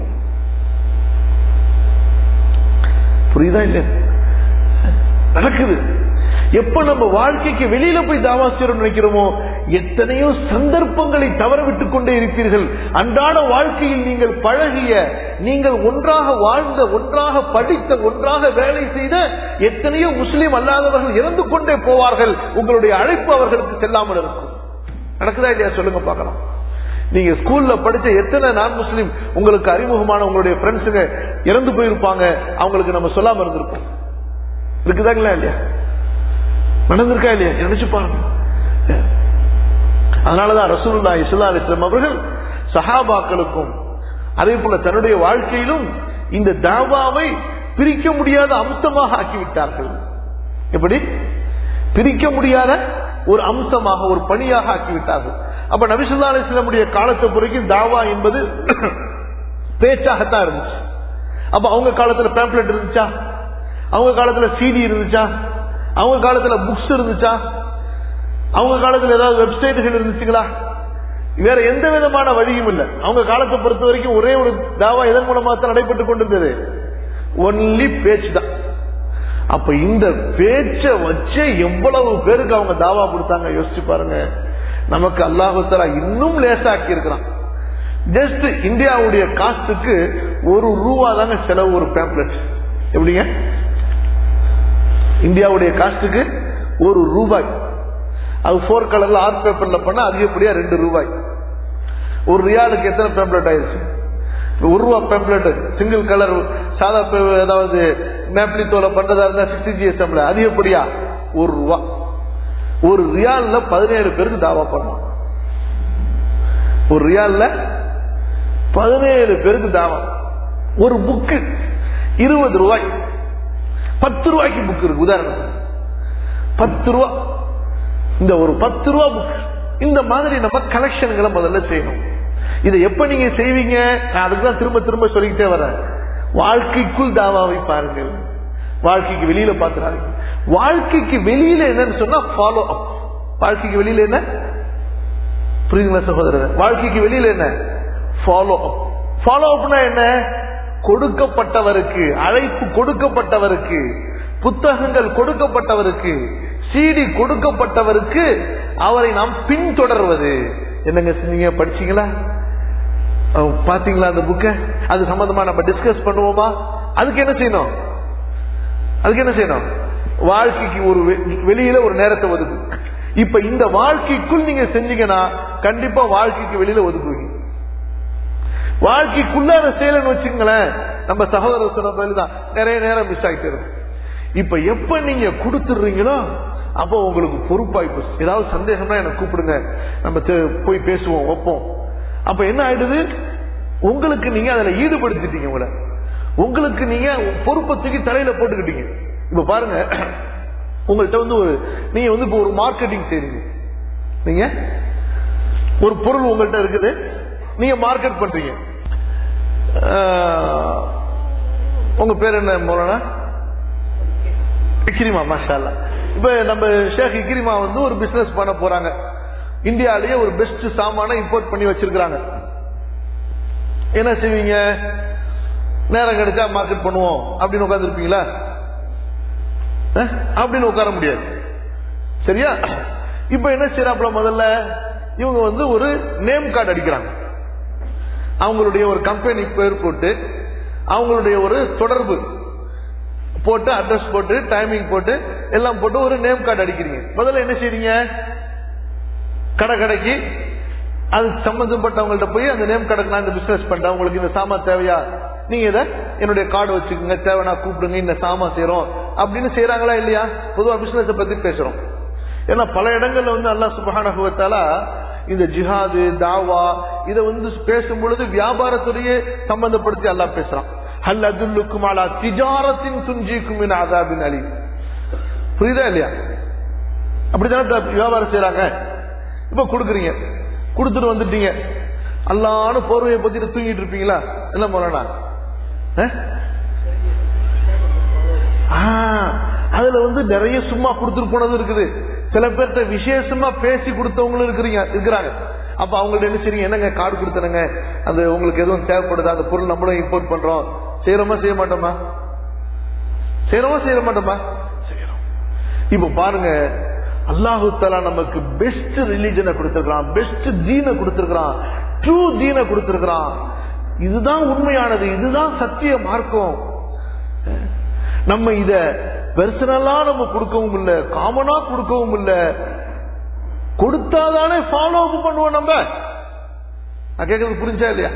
புரியுதா? இல்ல நடக்குது. எப்ப நம்ம வாழ்க்கைக்கு வெளியில போய் தாவா செய்யணும் நினைக்கிறோமோ, எத்தனையோ சந்தர்ப்பங்களை தவற விட்டுக் கொண்டே இருப்பீர்கள். அன்றாட வாழ்க்கையில் நீங்கள் பழகிய, நீங்கள் ஒன்றாக வாழ்ந்த, ஒன்றாக படித்த, ஒன்றாக வேலை செய்த எத்தனையோ முஸ்லிம் அல்லாதவர்கள் இறந்து கொண்டே போவார்கள். உங்களுடைய அழைப்பு அவர்களுக்கு செல்லாமல் இருக்கும். நடக்குதா இல்லையா? சொல்லுங்க பார்க்கலாம். நீங்க ஸ்கூல்ல படிச்ச எத்தனை நான் முஸ்லிம் உங்களுக்கு அறிமுகமான உங்களுடைய ஃப்ரெண்ட்ஸுங்க இறந்து போயிருப்பாங்க, அவங்களுக்கு நம்ம சொல்லாம இருந்திருப்போம். இருக்குதாங்களா இல்லையா? நடந்திருக்கா இல்லையா? நினைச்சு பாருங்க. அதனாலதான் ரசூலுல்லாஹி ஸல்லல்லாஹு அலைஹி வஸல்லம் அவர்கள் சஹாபாக்களுக்கும் அதே போல தன்னுடைய வாழ்க்கையிலும் இந்த தாவாவை பிரிக்க முடியாத அம்சமாக ஆக்கிவிட்டார்கள். எப்படி? பிரிக்க முடியாத ஒரு அம்சமாக, ஒரு பணியாக ஆக்கிவிட்டார்கள். அப்ப நபி ஸல்லல்லாஹு அலைஹி வஸல்லம் காலத்தை பொறுக்கும் தாவா என்பது பேச்சாகத்தான் இருந்துச்சு. அப்ப அவங்க காலத்துல பேம்ப்ளெட் இருந்துச்சா? அவங்க காலத்துல சிடி இருந்துச்சா? அவங்க காலத்துல புக்ஸ் இருந்துச்சா? அவங்க காலத்துல ஏதாவது வெப்சைட்டுகள் இருந்துச்சுங்களா? வேற எந்த விதமான வழியும் இல்லை. அவங்க காலத்தை பொறுத்த வரைக்கும் ஒரே ஒரு தாவா இதன் மூலமா தான் நடைபெற்றுக் கொண்டிருந்தது, ஒன்லி பேச்சு தான். அப்ப இந்த பேச்சை வச்சு எவ்வளவு பேருக்கு அவங்க தாவா கொடுத்தாங்க யோசிச்சு பாருங்க. நமக்கு அல்லாஹ் தஆலா இன்னும் லேசாக்கி இருக்கிறான். ஜஸ்ட் இந்தியாவுடைய காஸ்டுக்கு ஒரு ரூபா தாங்க செலவு ஒரு பேம்ப்ளெட். எப்படிங்க? இந்தியாவுடைய காஸ்டுக்கு ஒரு ரூபாய். அது போர் கலர்ல ஆர்ட் பேப்பர்ல பண்ணா அதிகப்படியா ரெண்டு ரூபாய். ஒரு ரியாலுக்கு எத்தனை பேம்ப்ளெட் ஆயிடுச்சு? ஒரு ரூபா பேம்ப்ளெட் சிங்கிள் கலர் சாதா, ஏதாவது மேப்ளித்தோல பண்றதா இருந்தா சிக்ஸ்டி ஜிஎஸ்எம்ல அதிகப்படியா ஒரு ரூபா. ஒரு ரியால்ல பதினேழு பேருக்கு தாவா பண்ணலாம். ஒரு ரியால்ல பதினேழு பேருக்கு தாவா. ஒரு புக்கு இருபது ரூபாய், பத்து ரூபாய்க்கு புக் இருக்கு. உதாரணம் பத்து ரூபா. இந்த ஒரு பத்து ரூபா புக், இந்த மாதிரி நம்ம கலெக்ஷன்களை முதல்ல செய்யணும். இதை எப்ப நீங்க செய்வீங்க? நான் அதுக்குதான் திரும்ப திரும்ப சொல்லிக்கிட்டே வரேன். வாழ்க்கைக்குள் தாவாவை பாருங்கள், வாழ்க்கைக்கு வெளியில பாத்துறாங்க. வாழ்க்கைக்கு வெளியில என்னன்னு சொன்னா ஃபாலோ அப். வாழ்க்கைக்கு வெளியில என்ன புரியுதுங்களா சகோதரர்? வாழ்க்கைக்கு வெளியில என்ன? Follow up. ஃபாலோ அப்னா என்ன? கொடுக்கப்பட்டவருக்கு, அழைப்பு கொடுக்கப்பட்டவருக்கு, புத்தகங்கள் கொடுக்கப்பட்டவருக்கு, சீடி கொடுக்கப்பட்டவருக்கு அவரை நாம் பின்தொடர்வது. என்னங்க நீங்க படிச்சீங்களா? பாத்தீங்களா அந்த புக்க? அது சம்பந்தமா நம்ம டிஸ்கஸ் பண்ணுவோமா? அதுக்கு என்ன செய்யணும்? அதுக்கு என்ன செய்யணும்? வாழ்க்கைக்கு ஒரு வெளியில ஒரு நேரத்தை ஒதுக்கு. இப்ப இந்த வாழ்க்கைக்குள் நீங்க செஞ்சீங்கன்னா கண்டிப்பா வாழ்க்கைக்கு வெளியில ஒதுக்குவீங்க. வாழ்க்கைக்குள்ள அதை செய்யலன்னு வச்சுங்களேன், நம்ம சகோதரர் சொன்ன தான் நிறைய நேரம் மிஸ் ஆகிட்டு இருக்கும். இப்ப எப்ப நீங்க கொடுத்துடுறீங்களோ அப்போ உங்களுக்கு பொறுப்பாய்ப்பு. ஏதாவது சந்தேகம்னா எனக்கு கூப்பிடுங்க, நம்ம போய் பேசுவோம், வைப்போம். அப்ப என்ன ஆயிடுது? உங்களுக்கு நீங்க அதுல ஈடுபடுத்திட்டீங்க. உங்களை உங்களுக்கு நீங்க பொறுப்பை தூக்கி தலையில போட்டுக்கிட்டீங்க. இப்ப பாருங்க, உங்கள்கிட்ட வந்து ஒரு நீங்க வந்து இப்ப ஒரு மார்க்கெட்டிங் செய்றீங்க. நீங்க ஒரு பொருள் உங்கள்கிட்ட இருக்குது, நீங்க மார்க்கெட் பண்றீங்க. உங்க பேர் என்ன மௌலானா? இக்ரிமா. மாஷா அல்லாஹ். இப்ப நம்ம ஷேக் இக்ரிமா வந்து ஒரு பிசினஸ் பண்ண போறாங்க. இந்தியாலேயே ஒரு பெஸ்ட் சாமான இம்போர்ட் பண்ணி வச்சிருக்காங்க. என்ன செய்வீங்க? நேரம் கிடைச்சா மார்க்கெட் பண்ணுவோம் அப்படின்னு உட்கார்ந்து இருப்பீங்களா? அப்படின்னு உட்கார முடியாது. சரியா? இப்ப என்ன செய்யறாப்புல, முதல்ல இவங்க வந்து ஒரு நேம் கார்டு அடிக்கிறாங்க. அவங்களுடைய ஒரு கம்பெனி பேர் போட்டு அவங்களுடைய ஒரு தொடர்பு போட்டு அட்ரஸ் போட்டு டைமிங் போட்டு எல்லாம் போட்டு ஒரு நேம் கார்டு அடிக்கிறீங்க. முதல்ல என்ன செய்றீங்க? கடை கடைக்கு அது சம்பந்தப்பட்டவங்கள்ட்ட போய் அந்த நேம் கார்டுக்கு நான் இந்த பிசினஸ் பண்றேன், உங்களுக்கு இந்த சாமான் தேவையா, நீங்க இதை என்னுடைய கார்டு வச்சுக்கோங்க, தேவைன்னா கூப்பிடுங்க, இந்த சாமான் செய்யறோம் அப்படின்னு செய்யறாங்களா இல்லையா? பொதுவா பிசினஸ் பத்தி பேசுறோம். ஏன்னா பல இடங்கள்ல வந்து அல்லாஹ் சுப்ஹானஹு வ தஆலா இந்த ஜிஹாது தாவா இதை வந்து பேசும் பொழுது வியாபாரத்துறையே சம்பந்தப்படுத்தி அல்லாஹ் பேசுறான். ஹல் அதுல்லுக்கும் அலா திஜாரத்தின் துன்ஜிக்கும் மின் அஸாபின் அலீம். புரியுதா இல்லையா? அப்படித்தானே வியாபாரம் செய்யறாங்க. இப்ப கொடுக்குறீங்க, கொடுத்துட்டு வந்துட்டீங்க, அல்லான்னு போர்வையை பத்திட்டு தூங்கிட்டு இருப்பீங்களா? என்ன போறா அதுல வந்து நிறைய சும்மா கொடுத்துட்டு போனது இருக்குது. சில பேர்த்த விசேஷமா பேசி கொடுத்தவங்களும் இருக்கிறீங்க இருக்கிறாங்க. அப்ப அவங்கள்ட்ட என்ன செய்றீங்க? என்னங்க கார்டு கொடுத்தனுங்க, அது உங்களுக்கு எதுவும் தேவைப்படுது, அந்த பொருள் நம்மளும் இம்போர்ட் பண்றோம், செய்யறோமா செய்ய மாட்டோமா? செய்யறோமா செய்ய மாட்டோமா? செய்யறோம். இப்ப பாருங்க, அல்லாஹு தஆலா நமக்கு பெஸ்ட் ரிலிஜனை கொடுத்திருக்கிறான், பெஸ்ட் தீனை கொடுத்திருக்கிறான், ட்ரூ தீனை கொடுத்திருக்கிறான். இதுதான் உண்மையானது, இதுதான் சத்திய மார்க்கம். நம்ம இத பெர்சனலா நம்ம கொடுக்கவும் இல்ல, காமனா கொடுக்கவும் இல்ல, கொடுத்தாதானே ஃபாலோ அப் பண்ணுவோம். நம்ம நான் கேட்கறது புரிஞ்சா இல்லையா?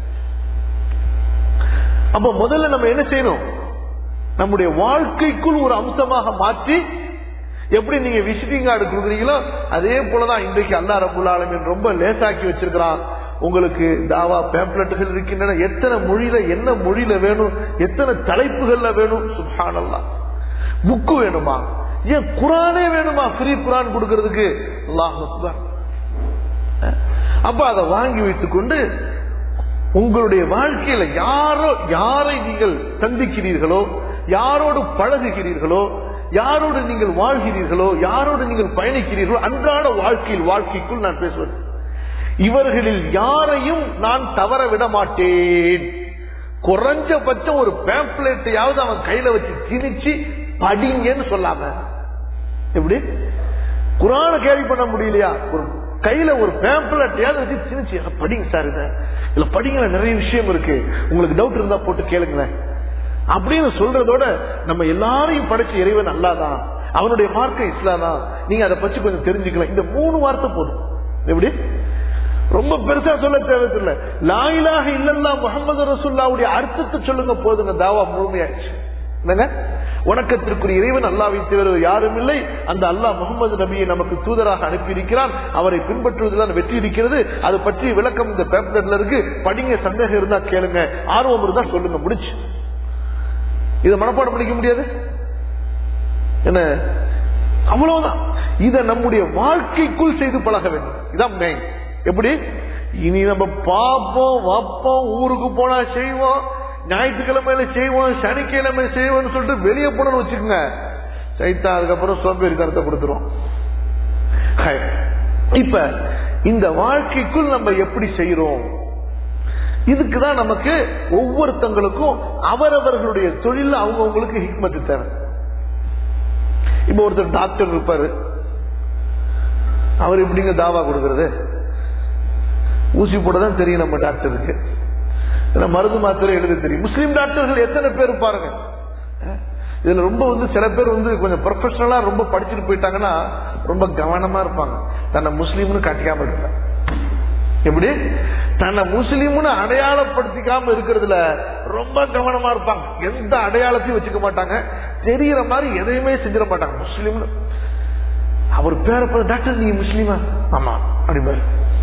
அப்ப முதல்ல நம்ம என்ன செய்யணும்? நம்முடைய வாழ்க்கைக்குள் ஒரு அம்சமாக மாற்றி, எப்படி நீங்க விசிட்டிங் கார்டு கொடுக்குறீங்களோ அதே போலதான் இன்றைக்கு அல்லாஹ் ரப்பல் ஆலமீன் ரொம்ப லேசாக்கி வச்சிருக்கிறான். உங்களுக்கு தாவா பேம்ப்ளெட்டுகள் இருக்கின்றன, எத்தனை மொழியில என்ன மொழியில வேணும், எத்தனை தலைப்புகள்ல வேணும். சுப்ஹானல்லாஹ். புக்கு வேணுமா? ஏன் குரானே வேணுமா? ஃப்ரீ குரான் கொடுக்கிறதுக்கு. அல்லாஹ் அக்பர். அப்ப அதை வாங்கி வைத்துக் கொண்டு உங்களுடைய வாழ்க்கையில யாரோ யாரை நீங்கள் சந்திக்கிறீர்களோ, யாரோடு பழகுகிறீர்களோ, யாரோடு நீங்கள் வாழ்கிறீர்களோ, யாரோடு நீங்கள் பயணிக்கிறீர்களோ, அன்றாட வாழ்க்கையில் வாழ்க்கைக்குள் நான் பேசுவது, இவர்களில் யாரையும் நான் தவற விட மாட்டேன். குறைஞ்சபட்சம் ஒரு பேம்ப்ளெட்டையாவது அவன் கையில வச்சு திணிச்சு படிங்கன்னு சொல்லாம, எப்படி குரான கேள்வி பண்ண முடியலையா? ஒரு கையில ஒரு பேம்ப்ளெட்டையாவது வச்சு திணிச்சு படிங்க சார், இத இல்ல படிங்கள, நிறைய விஷயம் இருக்கு, உங்களுக்கு டவுட் இருந்தா போட்டு கேளுங்களேன் அப்படின்னு சொல்றதோட, நம்ம எல்லாரையும் படைச்ச இறைவன் அல்லாதான், அவனுடைய மார்க்கம் இஸ்லாம் தான், நீங்க அதை பற்றி கொஞ்சம் தெரிஞ்சுக்கலாம், இந்த மூணு வார்த்தை போதும். எப்படி ரொம்ப பெருசா சொல்ல தேவையில்லை. லா இலாஹ இல்லல்லாஹ் முஹம்மது ரசூலுல்லாஹ்வுடைய அர்த்தத்தை சொல்லுங்க, போதுங்க, தாவா முழுமையாச்சு. வணக்கத்திற்குரிய இறைவன் அல்லாஹ்வை தவிர யாரும் இல்லை, அந்த அல்லாஹ் முகமது நபியை நமக்கு தூதராக அனுப்பி இருக்கிறான், அவரை பின்பற்றுவதில் வெற்றி இருக்கிறது. அது பற்றி விளக்கம் இந்த பேப்பர்ல இருக்கு, படிங்க, சந்தேகம் இருந்தா கேளுங்க, ஆர்வம் இருந்தா சொல்லுங்க, முடிச்சு. இதை மனப்பாடம் படிக்க முடியாது என்ன? அவ்வளவுதான். இதை நம்முடைய வாழ்க்கைக்குள் செய்து பழக வேண்டும். இதான் மெயின். எப்படி இனி நம்ம பார்ப்போம், வைப்போம், ஊருக்கு போனா செய்வோம், ஞாயிற்றுக்கிழமையில செய்வோம், சனிக்கிழமை செய்வோம்னு சொல்லிட்டு வெளியே போனோம்னு வச்சுக்கோங்க, சைத்தா அதுக்கப்புறம் சோம்பேறி தரத்தை கொடுத்துரும். இப்ப இந்த வாழ்க்கைக்குள் நம்ம எப்படி செய்யறோம்? இதுக்குதான் நமக்கு ஒவ்வொருத்தங்களுக்கும் அவரவர்களுடைய தொழில அவங்கவுங்களுக்கு ஹிக்மத்து தேவை. இப்ப ஒருத்தர் டாக்டர் இருப்பாரு, அவர் எப்படிங்க தாவா கொடுக்கறது? ஊசி போடதான் தெரியும் நம்ம டாக்டருக்கு, மருந்து மாத்திரை எழுத தெரியும். முஸ்லீம் டாக்டர்கள் எத்தனை பேர் பாருங்க. இதுல ரொம்ப வந்து சில பேர் வந்து கொஞ்சம் ப்ரொஃபஷனலா ரொம்ப படிச்சுட்டு போயிட்டாங்கன்னா ரொம்ப கவனமா இருப்பாங்க, தன்னை முஸ்லீம்னு காட்டிக்காம இருப்பாங்க. எப்படி தன்னை முஸ்லீம்னு அடையாளப்படுத்திக்காம இருக்கிறதுல ரொம்ப கவனமா இருப்பாங்க. எந்த அடையாளத்தையும் வச்சுக்க மாட்டாங்க, தெரியற மாதிரி எதையுமே செஞ்சிட மாட்டாங்க. முஸ்லீம்னு அவர் பேர டாக்டர், நீங்க முஸ்லீமா? ஆமா அப்படிப்பாரு.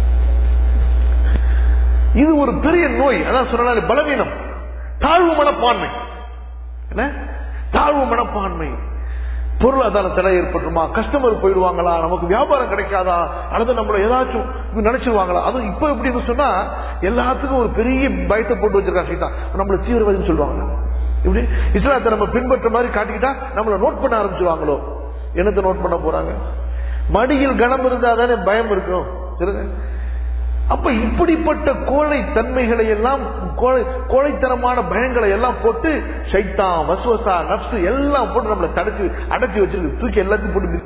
இது ஒரு பெரிய நோய். அதான் சொன்னாலே பலவீனம், தாழ்வு மனப்பான்மை. என்ன தாழ்வு மனப்பான்மை? பொருளாதார தடை ஏற்பட்டுமா, கஸ்டமர் போயிடுவாங்களா, நமக்கு வியாபாரம் கிடைக்காதா, அல்லது நம்மள ஏதாச்சும் நினைச்சிருவாங்களா? அது இப்ப எப்படின்னு சொன்னா எல்லாத்துக்கும் ஒரு பெரிய பயத்தை போட்டு வச்சிருக்காங்க, நம்மள தீவிரவாதின்னு சொல்லுவாங்க. இப்படி இஸ்லாத்தை நம்ம பின்பற்ற மாதிரி காட்டிக்கிட்டா நம்மள நோட் பண்ண ஆரம்பிச்சிருவாங்களோ? என்னத்தை நோட் பண்ண போறாங்க? மடியில் கனம் இருந்தா தானே பயம் இருக்கும். அப்ப இப்படிப்பட்ட கோழை தன்மைகளை எல்லாம், கோழைத்தனமான பயங்களை எல்லாம் போட்டு ஷைத்தான், வஸ்வசா, நப்சு எல்லாம் போட்டு நம்மளை தடுத்து அடக்கி வச்சிருக்கு, தூக்கி எல்லாத்தையும் போட்டு.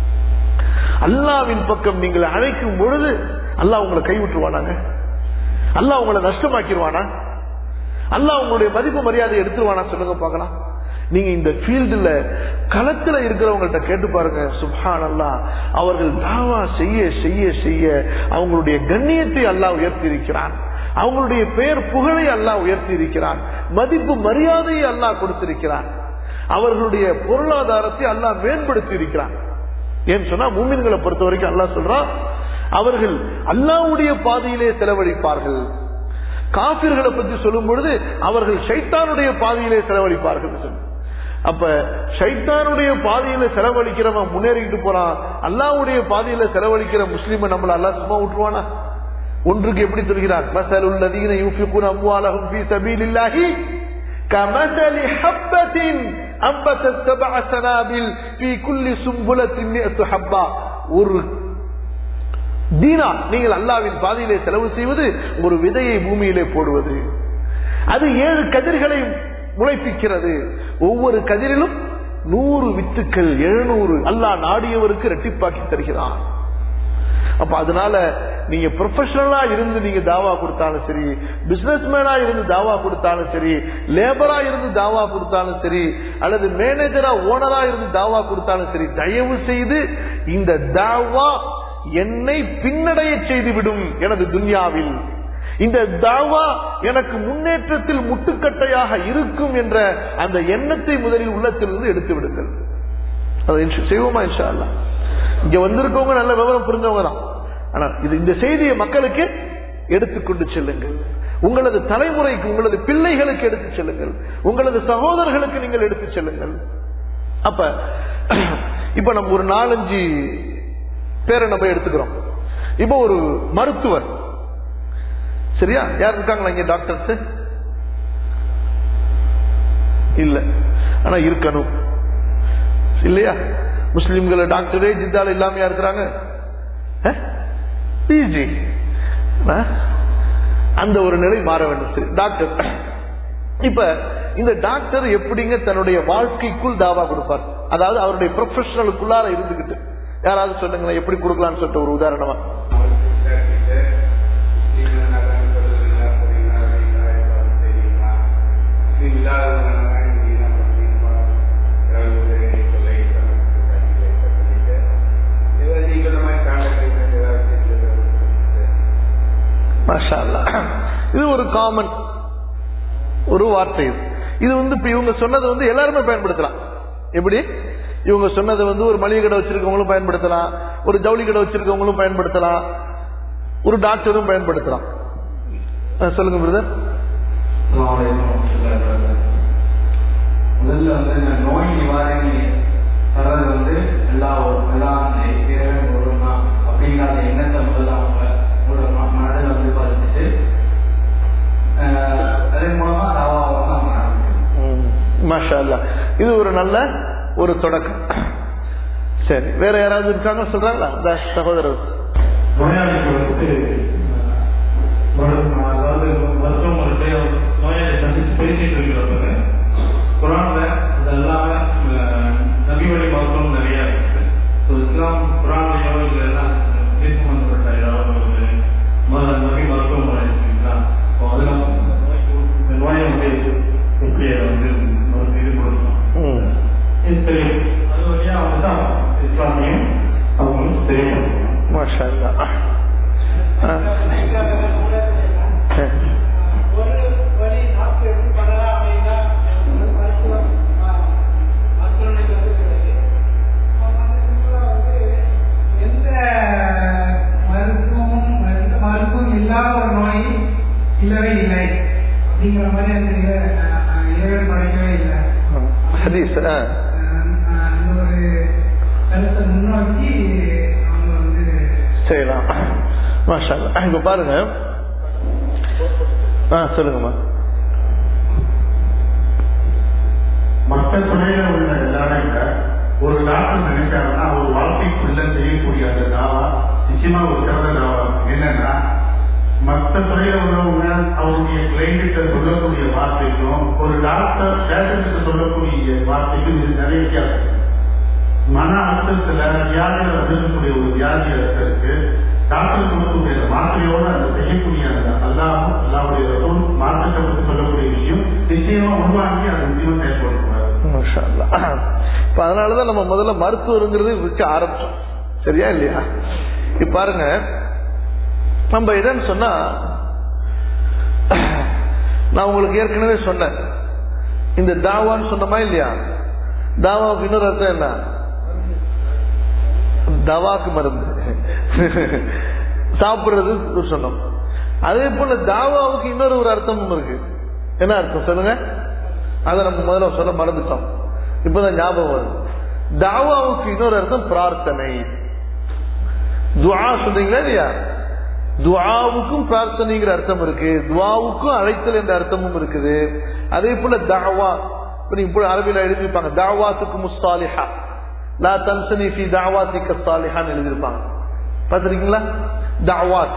அல்லாஹ்வின் பக்கம் நீங்கள் அழைக்கும் பொழுது அல்லாஹ் உங்களை கைவிட்டுருவானாங்க? அல்லாஹ் உங்களை நஷ்டமாக்கிடுவானா? அல்லாஹ் உங்களுடைய மதிப்பு மரியாதை எடுத்துருவானா? சொல்லுங்க பார்க்கலாம். நீங்க இந்த ஃபீல்டுல களத்துல இருக்கிறவங்கள்ட்ட கேட்டு பாருங்க. சுப்ஹானல்லாஹ், அவர்கள் தாவா செய்ய செய்ய செய்ய அவங்களுடைய கண்ணியத்தை அல்லாஹ் உயர்த்தி இருக்கிறான். அவங்களுடைய பெயர் புகழை அல்லாஹ் உயர்த்தி இருக்கிறான். மதிப்பு மரியாதையை அல்லாஹ் கொடுத்திருக்கிறான். அவர்களுடைய பொருளாதாரத்தை அல்லாஹ் மேம்படுத்தி இருக்கிறான். ஏன்னு சொன்னா மூமின்களை பொறுத்த வரைக்கும் அல்லாஹ் சொல்றான், அவர்கள் அல்லாஹ்வுடைய பாதையிலே செலவழிப்பார்கள். காபிர்களை பற்றி சொல்லும் பொழுது அவர்கள் ஷைத்தானுடைய பாதையிலே செலவழிப்பார்கள். அப்ப ஷைத்தானுடைய பாதையில செலவழிக்கிறவன் முன்னேறிட்டு போறான், அல்லாஹ்வுடைய பாதையில செலவழிக்கிற முஸ்லிம் நம்மள அல்லாஹ் சும்மா விட்டுருவானா? ஒன்றுக்கு எப்படி சொல்கிறார்? மஸலுல் லதீன யுன்ஃபிகூன அம்வாலஹும் ஃபீ ஸபீலில்லாஹி கமஸலி ஹப்பத்தின் அம்பத்தத் சப்அ ஸனாபில் ஃபீ குல்லி சும்புலத்தின் மிஅத்து ஹப்பா. ஒரு தீனார் நீங்கள் அல்லாஹ்வின் பாதையிலே செலவு செய்வது ஒரு விதையை பூமியிலே போடுவது, அது ஏழு கதிர்களை முளைப்பிக்கிறது. ஒவ்வொரு கதிரிலும் நூறு வித்துக்கள், எழுநூறு அல்லாஹ் நாடியவருக்கு இரட்டிப்பாக்கி தருகிறான். அப்ப அதனால நீங்க ப்ரொஃபஷனலா இருந்து நீங்க தாவா கொடுத்தாலும் சரி, பிசினஸ் மேனா இருந்து தாவா கொடுத்தாலும் சரி, லேபரா இருந்து தாவா கொடுத்தாலும் சரி, அல்லது மேனேஜரா ஓனரா இருந்து தாவா கொடுத்தாலும் சரி, தயவு செய்து இந்த தாவா என்னை பின்னடைய செய்துவிடும் எனது துன்யாவில், இந்த தாவா எனக்கு முன்னேற்றத்தில் முட்டுக்கட்டையாக இருக்கும் என்ற அந்த எண்ணத்தை முதலில் உள்ளத்திலிருந்து எடுத்து விடுங்கள். அதை செய்வோமா இன்ஷா அல்லாஹ்? இங்க வந்திருக்கவங்க நல்ல விவரம் புரிஞ்சவங்க தான். ஆனா இது இந்த செய்தியை மக்களுக்கு எடுத்துக்கொண்டு செல்லுங்கள். உங்களது தலைமுறைக்கு, உங்களது பிள்ளைகளுக்கு எடுத்து செல்லுங்கள். உங்களது சகோதரர்களுக்கு நீங்கள் எடுத்து செல்லுங்கள். அப்ப இப்ப நம்ம ஒரு நாலஞ்சு பேரை நம்ம எடுத்துக்கிறோம். இப்ப ஒரு மருத்துவர், சரியா? யார் இருக்காங்களா இங்க டாக்டர்ஸ்? இல்ல, ஆனா இருக்கணும் இல்லையா? முஸ்லிம்களை டாக்டரே ஜித்தால இல்லாமையா இருக்கிறாங்க. பிஜி அந்த ஒரு நிலை மாற வேண்டும். டாக்டர், இப்ப இந்த டாக்டர் எப்படிங்க தன்னுடைய வாழ்க்கைக்குள் தாவா கொடுப்பார்? அதாவது அவருடைய ப்ரொஃபஷனலுக்குள்ளார இருந்துகிட்டு யாராவது சொல்லுங்களேன், எப்படி கொடுக்கலாம்னு சொல்லிட்டு ஒரு உதாரணமா. மாஷா அல்லாஹ், இது ஒரு காமன் ஒரு வார்த்தை. இது வந்து இப்ப இவங்க சொன்னது வந்து எல்லாருமே பயன்படுத்தலாம். எப்படி? இவங்க சொன்னதை வந்து ஒரு மளிகை கடை வச்சிருக்கவங்களும் பயன்படுத்தலாம், ஒரு ஜவுளி கடை வச்சிருக்கவங்களும் பயன்படுத்தலாம், ஒரு டாக்டரும் பயன்படுத்தலாம். சொல்லுங்க பிரதர். முதல்ல வந்து இந்த நோய் நிவாரணி தரது வந்து எல்லா எல்லாம் அப்படிங்கிற அந்த எண்ணத்தை முதல்ல அவங்க மனதில் வந்து பதிச்சுட்டு அதன் மூலமா தாவாவை அவங்க ஆரம்பிக்கணும். மாஷா அல்லாஹ், இது ஒரு நல்ல ஒரு தொடக்கம். சரி, வேற யாராவது இருக்காங்க சொல்றாங்களா சகோதரர்? நோயாளிகளுக்கு அதாவது மருத்துவமனை நோயாளி சந்திச்சு பேசிட்டு இருக்கிறப்ப குரான்ல இதெல்லாமே நபி வழி மருத்துவம் நிறைய இருக்கு. இஸ்லாம் குரான்லயோ இல்லை எல்லாம் சம்பந்தப்பட்ட ஏதாவது ஒரு நபி மருத்துவமனை இருக்குங்களா? அதெல்லாம் இந்த நோயை வந்து எப்படி வந்து இது கொடுக்கணும் இது தெரியும். அது வழியா அவங்க தான் இஸ்லாமியும் அவங்களும் தெரியும். மாஷா அல்லாஹ். இல்லவே இல்லை அப்படிங்கிற மாதிரி அந்த இறைவன் படைக்கவே இல்லை. ஹதீஸ் ஒரு கருத்தை முன்னோக்கி அவங்க வந்து செய்யலாம். மாஷா அல்லாஹ். இப்ப பாருங்க, சொல்லுங்கம்மா. மற்ற துறையில உள்ள எல்லாரையும் ஒரு டாக்டர் நினைச்சாங்கன்னா ஒரு வாழ்க்கைக்குள்ள செய்யக்கூடிய அந்த தாவா நிச்சயமா ஒரு சிறந்த தாவா. என்னன்னா மற்ற துறையில உள்ளவங்க அவருடைய கிளைண்ட சொல்லக்கூடிய வார்த்தைக்கும் ஒரு டாக்டர் பேஷண்ட்டுக்கு சொல்லக்கூடிய வார்த்தைக்கும் இது நிறைய வித்தியாசம். மன அழுத்தத்துல வியாதியில வந்திருக்கக்கூடிய ஒரு வியாதிகளுக்கு டாக்டர் கொடுக்கக்கூடிய மாத்திரையோட அந்த செய்யக்கூடிய அந்த அல்லாஹ் அல்லாஹ்வுடைய ரசூல் மார்க்கத்தை பற்றி சொல்லக்கூடிய விஷயம் நிச்சயமா உள்வாங்கி அதை நிச்சயமா செயல்படுத்துவார். இப்ப அதனாலதான் நம்ம முதல்ல மருத்துவருங்கிறது வச்சு ஆரம்பிச்சோம். சரியா இல்லையா? இப்ப பாருங்க, நம்ம என்னன்னு சொன்னா, நான் உங்களுக்கு ஏற்கனவே சொன்னேன், இந்த தாவான்னு சொன்னமா இல்லையா? தாவாவுக்கு இன்னொரு அர்த்தம் என்ன? தவாக்கு மருந்து சாப்பிடுறது சொன்னோம். அதே போல தாவாவுக்கு இன்னொரு ஒரு அர்த்தமும் இருக்கு. என்ன அர்த்தம் சொல்லுங்க? அதை நம்ம முதல்ல சொல்ல மறந்துட்டோம், இப்பதான் ஞாபகம் வருது. தாவாவுக்கு இன்னொரு அர்த்தம் பிரார்த்தனை. துஆ சொல்றீங்களா இல்லையா? துஆவுக்கும் பிரார்த்தனைங்கிற அர்த்தம் இருக்கு, துஆவுக்கும் அழைத்தல் என்ற அர்த்தமும் இருக்குது. அதே போல தாவா இப்ப அரபியில எழுதிருப்பாங்க, தாவாத்துக்கு முஸ்தாலிஹா லா தன்சனி ஃபி தாவாத்திக ஸாலிஹான்னு எழுதிருப்பாங்க. பாத்திருக்கீங்களா? தாவாத்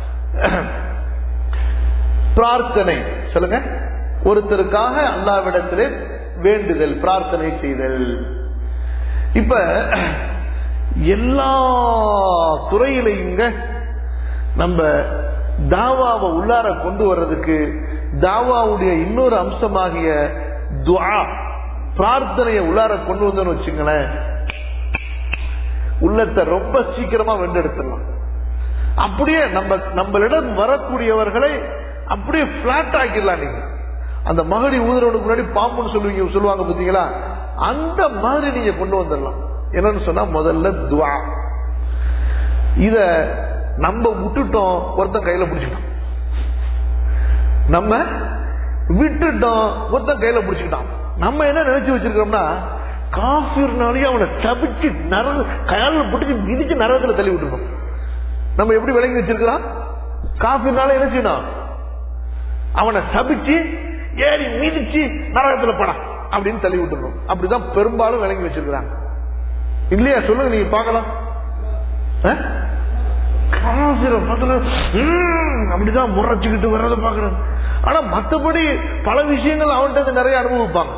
பிரார்த்தனை. சொல்லுங்க, ஒருத்தருக்காக அல்லாஹ்விடத்திலே வேண்டுதல், பிரார்த்தனை செய்தல். இப்ப எல்லா துறையிலையும் நம்ம தாவாவை உள்ளார கொண்டு வர்றதுக்கு தாவாவுடைய இன்னொரு அம்சமாகிய துஆ, பிரார்த்தனையை உள்ளார கொண்டு வந்தோம்னு வச்சுங்களேன், உள்ளத்தை ரொம்ப சீக்கிரமா வென்றெடுத்துடலாம். அப்படியே நம்ம நம்மளிடம் வரக்கூடியவர்களை அப்படியே பிளாட் ஆக்கிடலாம். நீங்க அந்த மகடி ஊதுறவனுக்கு முன்னாடி பாம்புன்னு சொல்லுவீங்க, சொல்லுவாங்க பாத்தீங்களா? அந்த மாதிரி நீங்க கொண்டு வந்துடலாம். என்னன்னு சொன்னா, முதல்ல துஆ. இத நம்ம விட்டுட்டோம், ஒருத்தன் கையில பிடிச்சிட்டோம். நம்ம விட்டுட்டோம், ஒருத்தன் கையில பிடிச்சுக்கிட்டான். நம்ம என்ன நினைச்சு வச்சிருக்கோம்னா, காஃபிர்னாலேயே அவனை தவிச்சு நரக கையால பிடிச்சி மிதிச்சு நரகத்துல தள்ளி விட்டுருக்கோம். நம்ம எப்படி விளங்கி வச்சிருக்கிறோம்? காஃபிர்னால என்ன செய்யணும்? அவனை சபிச்சு ஏறி மிதிச்சு நரகத்துல படம் அப்படின்னு தள்ளி விட்டுருக்கோம். அப்படிதான் பெரும்பாலும் விளங்கி வச்சிருக்கிறாங்க இல்லையா? சொல்லுங்க, நீங்க பாக்கலாம். அப்படிதான் முறைச்சுக்கிட்டு வர்றதை பாக்குறேன். ஆனா மற்றபடி பல விஷயங்கள் அவன்கிட்ட நிறைய அனுபவிப்பாங்க.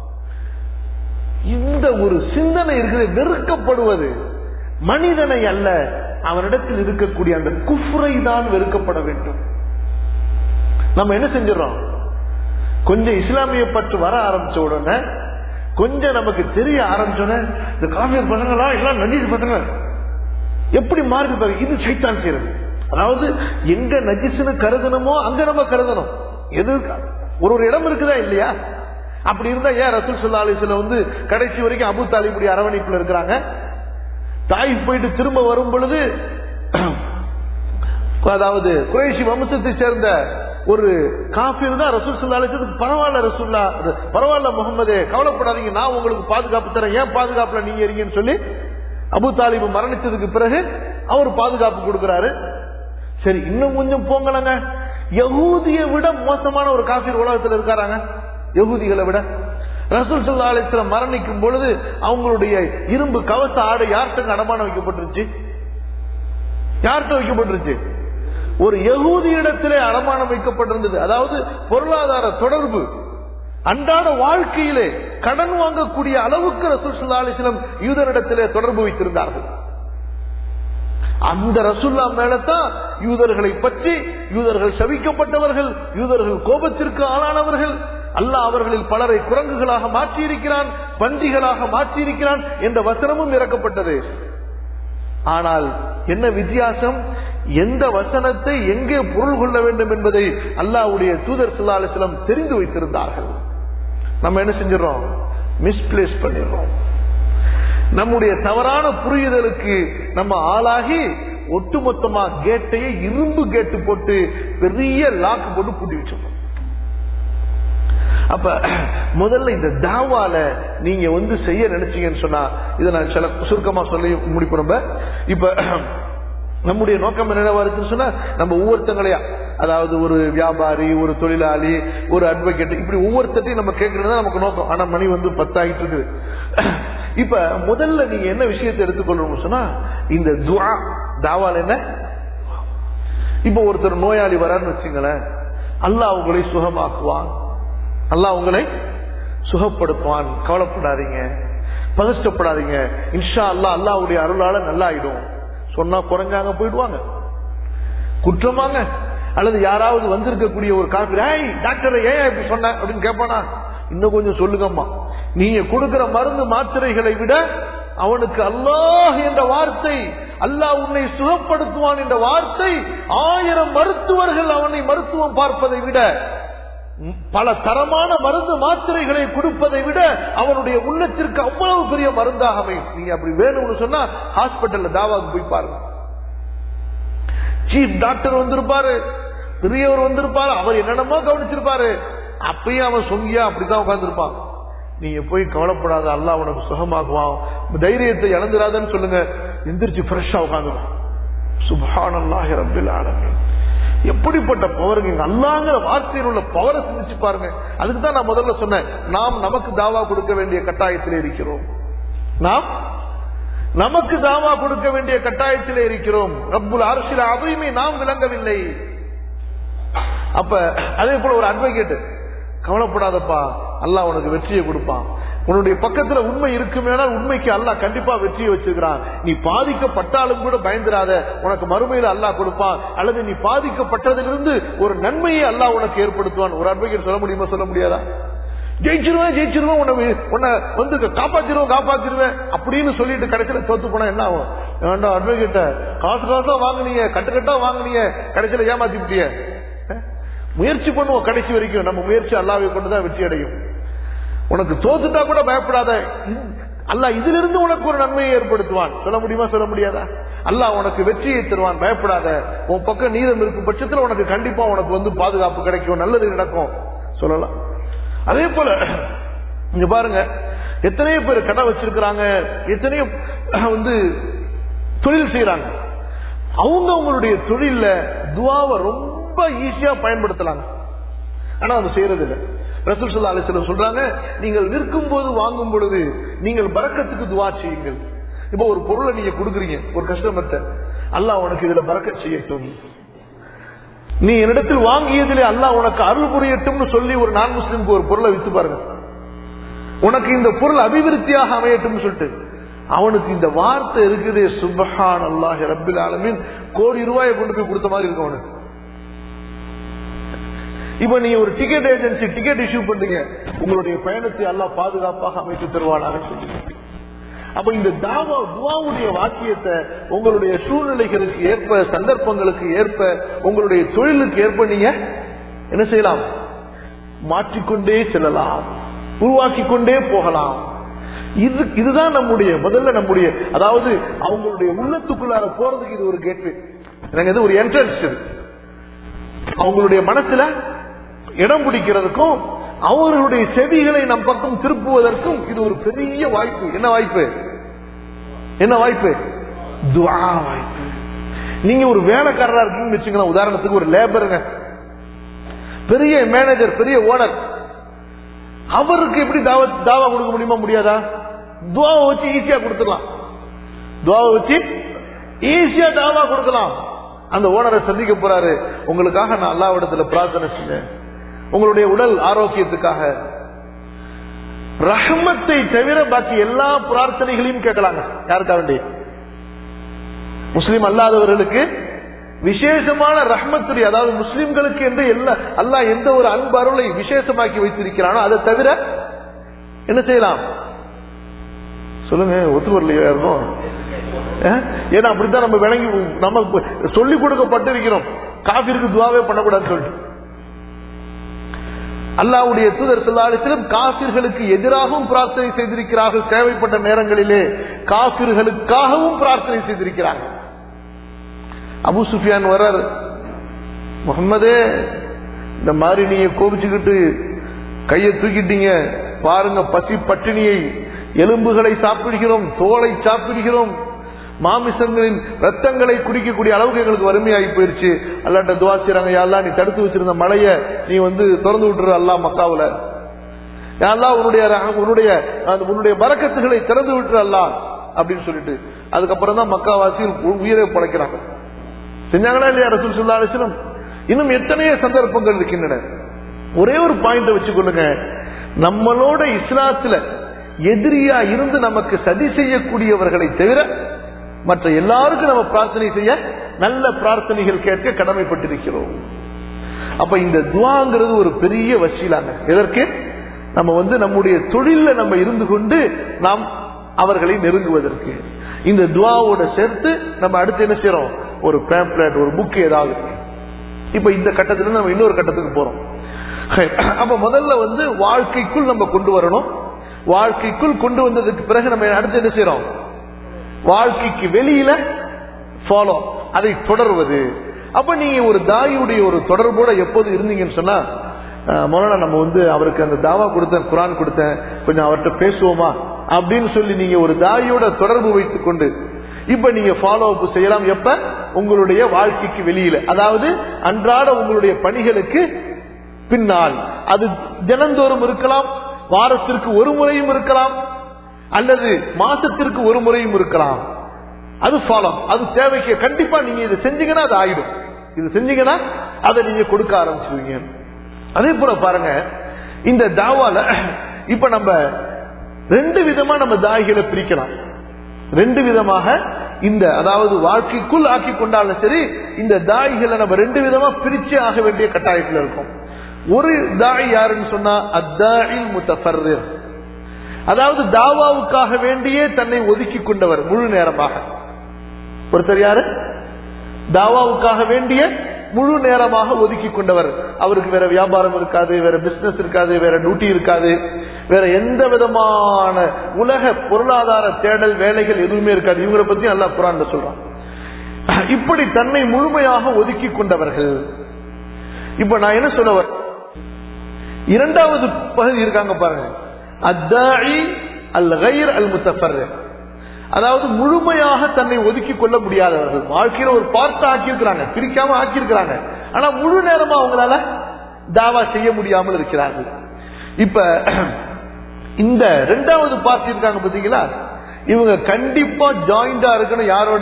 இந்த ஒரு சிந்தனை இருக்கிற வெறுக்கப்படுவது மனிதனை அல்ல, அவனிடத்தில் இருக்கக்கூடிய அந்த குஃப்ரை தான் வெறுக்கப்பட வேண்டும். நம்ம என்ன செஞ்சிடறோம்? கொஞ்சம் இஸ்லாமிய பற்று வர ஆரம்பிச்ச உடனே, கொஞ்சம் நமக்கு தெரிய ஆரம்பிச்சோன்னே, இந்த காஃபியர் பசங்களா எல்லாம் நஜீஸ் பசங்க எப்படி மாறி, இது சைத்தான் செய்யறது. அதாவது எங்க நஜீஸ்னு கருதணுமோ அங்க நம்ம கருதணும். எது ஒரு ஒரு இடம் இருக்குதா இல்லையா? அப்படி இருந்தா ஏன் ரசூல் ஸல்லல்லாஹு அலைஹி வஸல்லம் வந்து கடைசி வரைக்கும் அபூ தாலிபுடைய அரவணைப்புல இருக்கிறாங்க? தாயிஃப் போயிட்டு திரும்ப வரும் பொழுது, அதாவது குறைஷி வம்சத்தை சேர்ந்த ஒரு காஃபிர் தான் ரசூல் ஸல்லல்லாஹு அலைஹி வஸல்லம், பரவாயில்ல ரசூல்லா, பரவாயில்ல முகமதே, கவலைப்படாதீங்க, நான் உங்களுக்கு பாதுகாப்பு தரேன், ஏன் பாதுகாப்புல நீங்க இருக்கீங்கன்னு சொல்லி அபூ தாலிப் மரணிச்சதுக்கு பிறகு அவர் பாதுகாப்பு கொடுக்கிறாரு. சரி, இன்னும் கொஞ்சம் போங்கலங்க, யகூதியை விட மோசமான ஒரு காஃபிர் உலகத்தில் இருக்காராங்க. யகூதிகளை விட ரசூல் ஸல்லல்லாஹு அலைஹி வஸல்லம் மரணிக்கும் பொழுது அவங்களுடைய இரும்பு கவச ஆடை யார்கிட்ட அடமானம் வைக்கப்பட்டிருச்சு? யார்கிட்ட வைக்கப்பட்டிருச்சு? ஒரு யகூதி இடத்திலே அடமானம் வைக்கப்பட்டிருந்தது. அதாவது பொருளாதார தொடர்பு, அன்றாட வாழ்க்கையிலே கடன் வாங்கக்கூடிய அளவுக்கு ரசூல் ஸல்லல்லாஹு அலைஹி வஸல்லம் யூதரிடத்திலே தொடர்பு வைத்திருந்தார்கள். அந்த ரசூல்லா மேலதான் யூதர்களை பற்றி, யூதர்கள் சபிக்கப்பட்டவர்கள், யூதர்கள் கோபத்திற்கு ஆளானவர்கள், அல்லாஹ் அவர்களில் பலரை குரங்குகளாக மாற்றியிருக்கிறான், பன்றிகளாக மாற்றியிருக்கிறான் என்ற வசனமும் இறக்கப்பட்டது. ஆனால் என்ன வித்தியாசம்? எந்த வசனத்தை எங்கே பொருள் கொள்ள வேண்டும் என்பதை அல்லாஹ்வுடைய தூதர் ஸல்லல்லாஹு அலைஹி வஸல்லம் தெரிந்து வைத்திருந்தார்கள். நம்ம என்ன செஞ்சிடறோம்? மிஸ்பிளேஸ் பண்ணிடுறோம். நம்முடைய தவறான புரியுதலுக்கு நம்ம ஆளாகி ஒட்டுமொத்தமா கேட்டையே இரும்பு கேட்டு போட்டு பெரிய லாக்கு போட்டு பூட்டி வச்சிருக்கோம். அப்ப முதல்ல இந்த தாவால நீங்க வந்து செய்ய நினைச்சீங்கன்னு சொன்னா, இதை நான் சில சுருக்கமா சொல்லி முடிப்போம். இப்ப நம்முடைய நோக்கம் என்னவா இருக்குன்னு சொன்னா, நம்ம ஒவ்வொருத்தங்களையா, அதாவது ஒரு வியாபாரி, ஒரு தொழிலாளி, ஒரு அட்வொகேட், இப்படி ஒவ்வொருத்தையும் நம்ம கேட்கறது நமக்கு நோக்கம். ஆனா மணி வந்து பத்தாயிட்டு இருக்குது. இப்ப முதல்ல நீங்க என்ன விஷயத்தை எடுத்துக்கொள்ளணும் சொன்னா, இந்த துஆ தாவால என்ன, இப்ப ஒருத்தர் நோயாளி வரான்னு வச்சுங்களேன், அல்லாஹ் உங்களை சுகமாக்குவான், அல்லாஹ் உங்களை சுகப்படுத்துவான், கவலைப்படாதீங்க, பதஷ்டப்படாதீங்க, இன்ஷா அல்லாஹ் அல்லாஹ்வுடைய அருளால நல்லா ஆயிடும் சொன்னா குறைஞ்சாங்க போயிடுவாங்க, குற்றமாங்க. அல்லது யாராவது வந்திருக்கக்கூடிய ஒரு காப்பி, ஏய் டாக்டர் ஏன் இப்படி சொன்ன அப்படின்னு கேட்பானா? இன்னும் கொஞ்சம் சொல்லுங்கம்மா, நீங்க கொடுக்கிற மருந்து மாத்திரைகளை விட அவனுக்கு அல்லாஹ் என்ற வார்த்தை, அல்லாஹ் உன்னை சுகப்படுத்துவான் என்ற வார்த்தை, ஆயிரம் மருத்துவர்கள் அவனை மருத்துவம் பார்ப்பதை விட, பல தரமான மருந்து மாத்திரைகளை கொடுப்பதை விட அவனுடைய உள்ளத்திற்கு அவ்வளவு பெரிய மருந்தாக அமையும். நீங்க அப்படி வேணும்னு சொன்னா ஹாஸ்பிட்டல்ல தாவாக்கு போய் பாருங்க. சீஃப் டாக்டர் வந்திருப்பாரு, பெரியவர் வந்திருப்பாரு, அவர் என்னென்னமோ கவனிச்சிருப்பாரு, அப்பயும் அவன் சொங்கியா அப்படித்தான் உட்கார்ந்துருப்பான். நீங்க போய் கவலைப்படாத, அல்லாஹ் உனக்கு சுகமாக்குவான், தைரியத்தை இழந்துடாதன்னு சொல்லுங்க, எந்திரிச்சு ஃப்ரெஷ்ஷா உட்காந்துருவான். சுப்ஹானல்லாஹி ரப்பில் ஆலமீன். எப்படிப்பட்ட பவருங்க! அல்லாஹ்ங்கிற வார்த்தையில் உள்ள பவரை சிந்திச்சு பாருங்க. அதுக்கு தான் நான் முதல்ல சொன்னேன், நாம் நமக்கு தாவா கொடுக்க வேண்டிய கட்டாயத்தில் இருக்கிறோம். நாம் நமக்கு தாவா கொடுக்க வேண்டிய கட்டாயத்தில் இருக்கிறோம். ரப்புல் அர்ஷில் அஸீமை நாம் விளங்கவில்லை. அப்ப அதே போல ஒரு அட்வொகேட், கவலைப்படாதப்பா, அல்லாஹ் உனக்கு வெற்றியை கொடுப்பான். உன்னுடைய பக்கத்துல உண்மை இருக்குமேனால் உண்மைக்கு அல்லாஹ் கண்டிப்பா வெற்றியை வச்சிருக்கிறான். நீ பாதிக்கப்பட்டாலும் கூட பயந்துராத, உனக்கு மறுமையில அல்லாஹ் கொடுப்பான். அல்லது நீ பாதிக்கப்பட்டதிலிருந்து ஒரு நன்மையை அல்லாஹ் உனக்கு ஏற்படுத்துவான். ஒரு அட்வொகேட் சொல்ல முடியுமா? சொல்ல முடியாதா? ஜெயிச்சிருவேன் ஜெயிச்சிருவேன் உன்னை உன்னை வந்து காப்பாத்திருவேன் காப்பாத்திருவேன் அப்படின்னு சொல்லிட்டு கடைசியில தோத்து போனா என்ன ஆகும்? வேண்டாம், அட்வொகேட்ட காசு காசா வாங்கினீங்க, கட்டுக்கட்டா வாங்கினீங்க, கடைசியில ஏமாத்தி விட்டிய. முயற்சி பண்ணுவோம் கடைசி வரைக்கும், நம்ம முயற்சி அல்லாஹ்வை கொண்டுதான் வெற்றி அடையும். உனக்கு தோத்துட்டா கூட பயப்படாத, அல்லாஹ் இதிலிருந்து உனக்கு ஒரு நன்மையை ஏற்படுத்துவான். சொல்ல முடியுமா? சொல்ல முடியாதா? அல்லாஹ் உனக்கு வெற்றியை தருவான், பயப்படாத. உன் பக்கம் நீதம் இருக்கும் பட்சத்தில் உனக்கு கண்டிப்பா உனக்கு வந்து பாதுகாப்பு கிடைக்கும், நல்லது நடக்கும் சொல்லலாம். அதே போல இங்க பாருங்க, எத்தனையோ பேர் கடை வச்சிருக்கிறாங்க, எத்தனையோ வந்து தொழில் செய்யறாங்க. அவங்க அவங்களுடைய தொழில துஆவை ரொம்ப ஈஸியா பயன்படுத்தலாங்க, ஆனா அது செய்யறது இல்லை. ரசூல் ஸல்லல்லாஹு அலைஹி வஸல்லம் சொல்றாங்க, நீங்கள் விற்கும் போது வாங்கும் பொழுது நீங்கள் பரக்கத்துக்கு துஆ செய்யுங்கள். இப்போ ஒரு பொருளை நீங்க கொடுக்குறீங்க ஒரு கஸ்டமர்ட்ட, அல்லாஹ் உனக்கு இதுல பரக்கத் செய்யட்டும், நீ என்னிடத்தில் வாங்கியதிலே அல்லாஹ் உனக்கு அருள் புரியட்டும் சொல்லி ஒரு நான் முஸ்லிமுக்கு ஒரு பொருளை வித்து பாருங்க, உனக்கு இந்த பொருள் அபிவிருத்தியாக அமையட்டும் சொல்லிட்டு, அவனுக்கு இந்த வார்த்தை இருக்குது, சுப்ஹானல்லாஹி ரப்பில் ஆலமீன், கோடி ரூபாயை கொண்டு போய் கொடுத்த மாதிரி இருக்கும் அவனுக்கு. இப்ப நீங்க ஒரு டிக்கெட் ஏஜென்சி டிக்கெட் இஷ்யூ பண்றீங்க, உங்களுடைய பயணத்தை அல்லாஹ் பாதுகாப்பாக அமைத்து தருவானாக சொல்லி. அப்ப இந்த தாவா துஆவுடைய வாக்கியத்தை உங்களுடைய சூழ்நிலைகளுக்கு ஏற்ப, சந்தர்ப்பங்களுக்கு ஏற்ப, உங்களுடைய தொழிலுக்கு ஏற்ப நீங்க என்ன செய்யலாம்? மாற்றிக்கொண்டே செல்லலாம், உருவாக்கி கொண்டே போகலாம். இது இதுதான் நம்முடைய முதல்ல நம்முடைய, அதாவது அவங்களுடைய உள்ளத்துக்குள்ளார போறதுக்கு இது ஒரு கேட்வே, இது ஒரு என்ட்ரன்ஸ். அவங்களுடைய மனசுல இடம் பிடிக்கிறதுக்கும் அவர்களுடைய செவிகளை நம் பக்கம் திருப்புவதற்கும் இது ஒரு பெரிய வாய்ப்பு. என்ன வாய்ப்பு? என்ன வாய்ப்பு? துஆ வாய்ப்பு. நீங்க ஒரு வேலைக்காரரா இருக்கீங்கன்னு வச்சுக்கலாம், உதாரணத்துக்கு ஒரு லேபருங்க, பெரிய மேனேஜர், பெரிய ஓனர், அவருக்கு எப்படி தாவா தாவா கொடுக்க முடியுமா? முடியாதா? துஆவை வச்சு ஈஸியா கொடுத்துடலாம், துஆவை வச்சு ஈஸியா தாவா கொடுக்கலாம். அந்த ஓனரை சந்திக்க போறாரு, உங்களுக்காக நான் அல்லாஹ்விடத்துல பிரார்த்தனை செஞ்சேன், உங்களுடைய உடல் ஆரோக்கியத்துக்காக, ரஹ்மத்தை தவிர பாக்கி எல்லா பிரார்த்தனைகளையும் கேட்கலாங்க. யாருக்காக வேண்டி? முஸ்லிம் அல்லாதவர்களுக்கு விசேஷமான ரஹ்மத்துடைய, அதாவது முஸ்லிம்களுக்கு என்று எல்லா அல்லாஹ் எந்த ஒரு அன்பு அருளை விசேஷமாக்கி வைத்திருக்கிறானோ அதை தவிர என்ன செய்யலாம்? சொல்லுங்க, ஒத்து வரலையா இருக்கும்? ஏன்னா அப்படித்தான் நம்ம விளங்கி நம்ம சொல்லிக் கொடுக்கப்பட்டிருக்கிறோம், காஃபிருக்கு துஆவே பண்ணக்கூடாதுன்னு சொல்லி. அல்லாஹ்வுடைய தூதர் ஸல்லல்லாஹு அலைஹி வஸல்லம் காஃபிர்களுக்கு எதிராகவும் பிரார்த்தனை செய்திருக்கிறார்கள், தேவைப்பட்ட நேரங்களிலே காஃபிர்களுக்காகவும் பிரார்த்தனை செய்திருக்கிறார்கள். அபூ சுஃபியான் வரார், முஹம்மதே இந்த மாதிரி நீங்க கோபிச்சுக்கிட்டு கையை தூக்கிட்டீங்க பாருங்க, பசி பட்டினியை, எலும்புகளை சாப்பிடுகிறோம், தோலை சாப்பிடுகிறோம், மாமிசங்களின் ரத்தங்களை குடிக்கக்கூடிய அளவுக்கு எங்களுக்கு வறுமையாகி போயிருச்சு. அல்லாஹ்ட்ட துஆ செய்றாங்க, யா அல்லாஹ் நீ தடுத்து வச்சிருந்த மழையை நீ வந்து திறந்து விட்டுரு அல்லாஹ் மக்காவுல, யா அல்லாஹ் உன்னுடைய உன்னுடைய உன்னுடைய பரக்கத்துகளை திறந்து விட்டுரு அல்லாஹ் அப்படின்னு சொல்லிட்டு, அதுக்கப்புறம் தான் மக்காவாசிகள் உயிரை படைக்கிறாங்க. செஞ்சாங்களா இல்லையா ரசூல் ஸல்லல்லாஹு அலைஹி வஸல்லம்? இன்னும் எத்தனையோ சந்தர்ப்பங்கள் இருக்கின்றன. ஒரே ஒரு பாயிண்ட் வச்சுக்கொள்ளுங்க, நம்மளோட இஸ்லாத்துல எதிரியா இருந்து நமக்கு சதி செய்யக்கூடியவர்களை தவிர மற்ற எல்லாருக்கும் நம்ம பிரார்த்தனை செய்ய, நல்ல பிரார்த்தனைகள் கேட்க கடமைப்பட்டிருக்கிறோம். அப்ப இந்த துஆங்கிறது ஒரு பெரிய வசீலாங்க. எதற்கு? நம்ம வந்து நம்முடைய தொழில நம்ம இருந்து கொண்டு நாம் அவர்களை நெருங்குவதற்கு இந்த துஆவோட சேர்த்து நம்ம அடுத்து என்ன செய்யறோம்? ஒரு பேம்ப்ளெட், ஒரு புக் ஏதாவது. இப்ப இந்த கட்டத்துல நம்ம இன்னொரு கட்டத்துக்கு போறோம். அப்ப முதல்ல வந்து வாழ்க்கைக்குள் நம்ம கொண்டு வரணும். வாழ்க்கைக்குள் கொண்டு வந்ததுக்கு பிறகு நம்ம அடுத்து என்ன செய்யறோம்? வாழ்க்கைக்கு வெளியில ஃபாலோ, அதை தொடர்வது. அப்ப நீங்க ஒரு தாயுடைய ஒரு தொடர்போட எப்போது இருந்தீங்கன்னு சொன்னா, முதல்ல நம்ம வந்து அவருக்கு அந்த தாவா கொடுத்தேன், குரான் கொடுத்தேன், கொஞ்சம் அவர்கிட்ட பேசுவோமா அப்படின்னு சொல்லி நீங்க ஒரு தாயோட தொடர்பு வைத்துக் கொண்டு இப்ப நீங்க ஃபாலோ அப் செய்யலாம். எப்ப? உங்களுடைய வாழ்க்கைக்கு வெளியில, அதாவது அன்றாட உங்களுடைய பணிகளுக்கு பின்னால். அது தினந்தோறும் இருக்கலாம், வாரத்திற்கு ஒரு முறையும் இருக்கலாம், அல்லது மாசத்திற்கு ஒரு முறையும் இருக்கலாம். அது ஃபாலோ, அது தேவைக்கு கண்டிப்பா நீங்க இதை செஞ்சீங்கன்னா அது ஆயிடும். இது செஞ்சீங்கன்னா அதை நீங்க கொடுக்க ஆரம்பிச்சுவீங்க. அதே போல பாருங்க, இந்த தாவால இப்ப நம்ம ரெண்டு விதமா நம்ம தாய்களை பிரிக்கலாம். ரெண்டு விதமாக இந்த, அதாவது வாழ்க்கைக்குள் ஆக்கி கொண்டாலும் சரி, இந்த தாய்களை நம்ம ரெண்டு விதமா பிரிச்சே ஆக வேண்டிய கட்டாயத்தில் இருக்கும். ஒரு தாய் யாருன்னு சொன்னா அத்தாஇல் முத்தஃபர்ரிர், அதாவது தாவாவுக்காக வேண்டியே தன்னை ஒதுக்கி கொண்டவர் முழு நேரமாக. ஒருத்தர் யாரு? தாவாவுக்காக வேண்டிய முழு நேரமாக ஒதுக்கி கொண்டவர். அவருக்கு வேற வியாபாரம் இருக்காது, வேற பிசினஸ் இருக்காது, வேற டியூட்டி இருக்காது, வேற எந்த விதமான உலக பொருளாதார தேடல் வேலைகள் எதுவுமே இருக்காது. இவங்களை பத்தி அல்லாஹ் குர்ஆன்ல சொல்றான். இப்படி தன்னை முழுமையாக ஒதுக்கி கொண்டவர்கள். இப்ப நான் என்ன சொல்ல வர, இரண்டாவது பகுதி இருக்காங்க பாருங்க, அத்தாஇ அல் கைர் அல் முத்தஃபர்ரிர், அதாவது முழுமையாக தன்னை ஒதுக்கி கொள்ள முடியாதவர்கள். வாழ்க்கையில ஒரு பார்ட் ஆக்கியிருக்கிறாங்க, பிரிக்காம ஆக்கியிருக்கிறாங்க, ஆனா முழு நேரமா அவங்களால தாவா செய்ய முடியாமல் இருக்கிறார்கள். இப்ப இந்த ரெண்டாவது பார்ட்டி இருக்காங்க பாத்தீங்களா, இவங்க கண்டிப்பா ஜாயிண்டா இருக்கணும். யாரோட?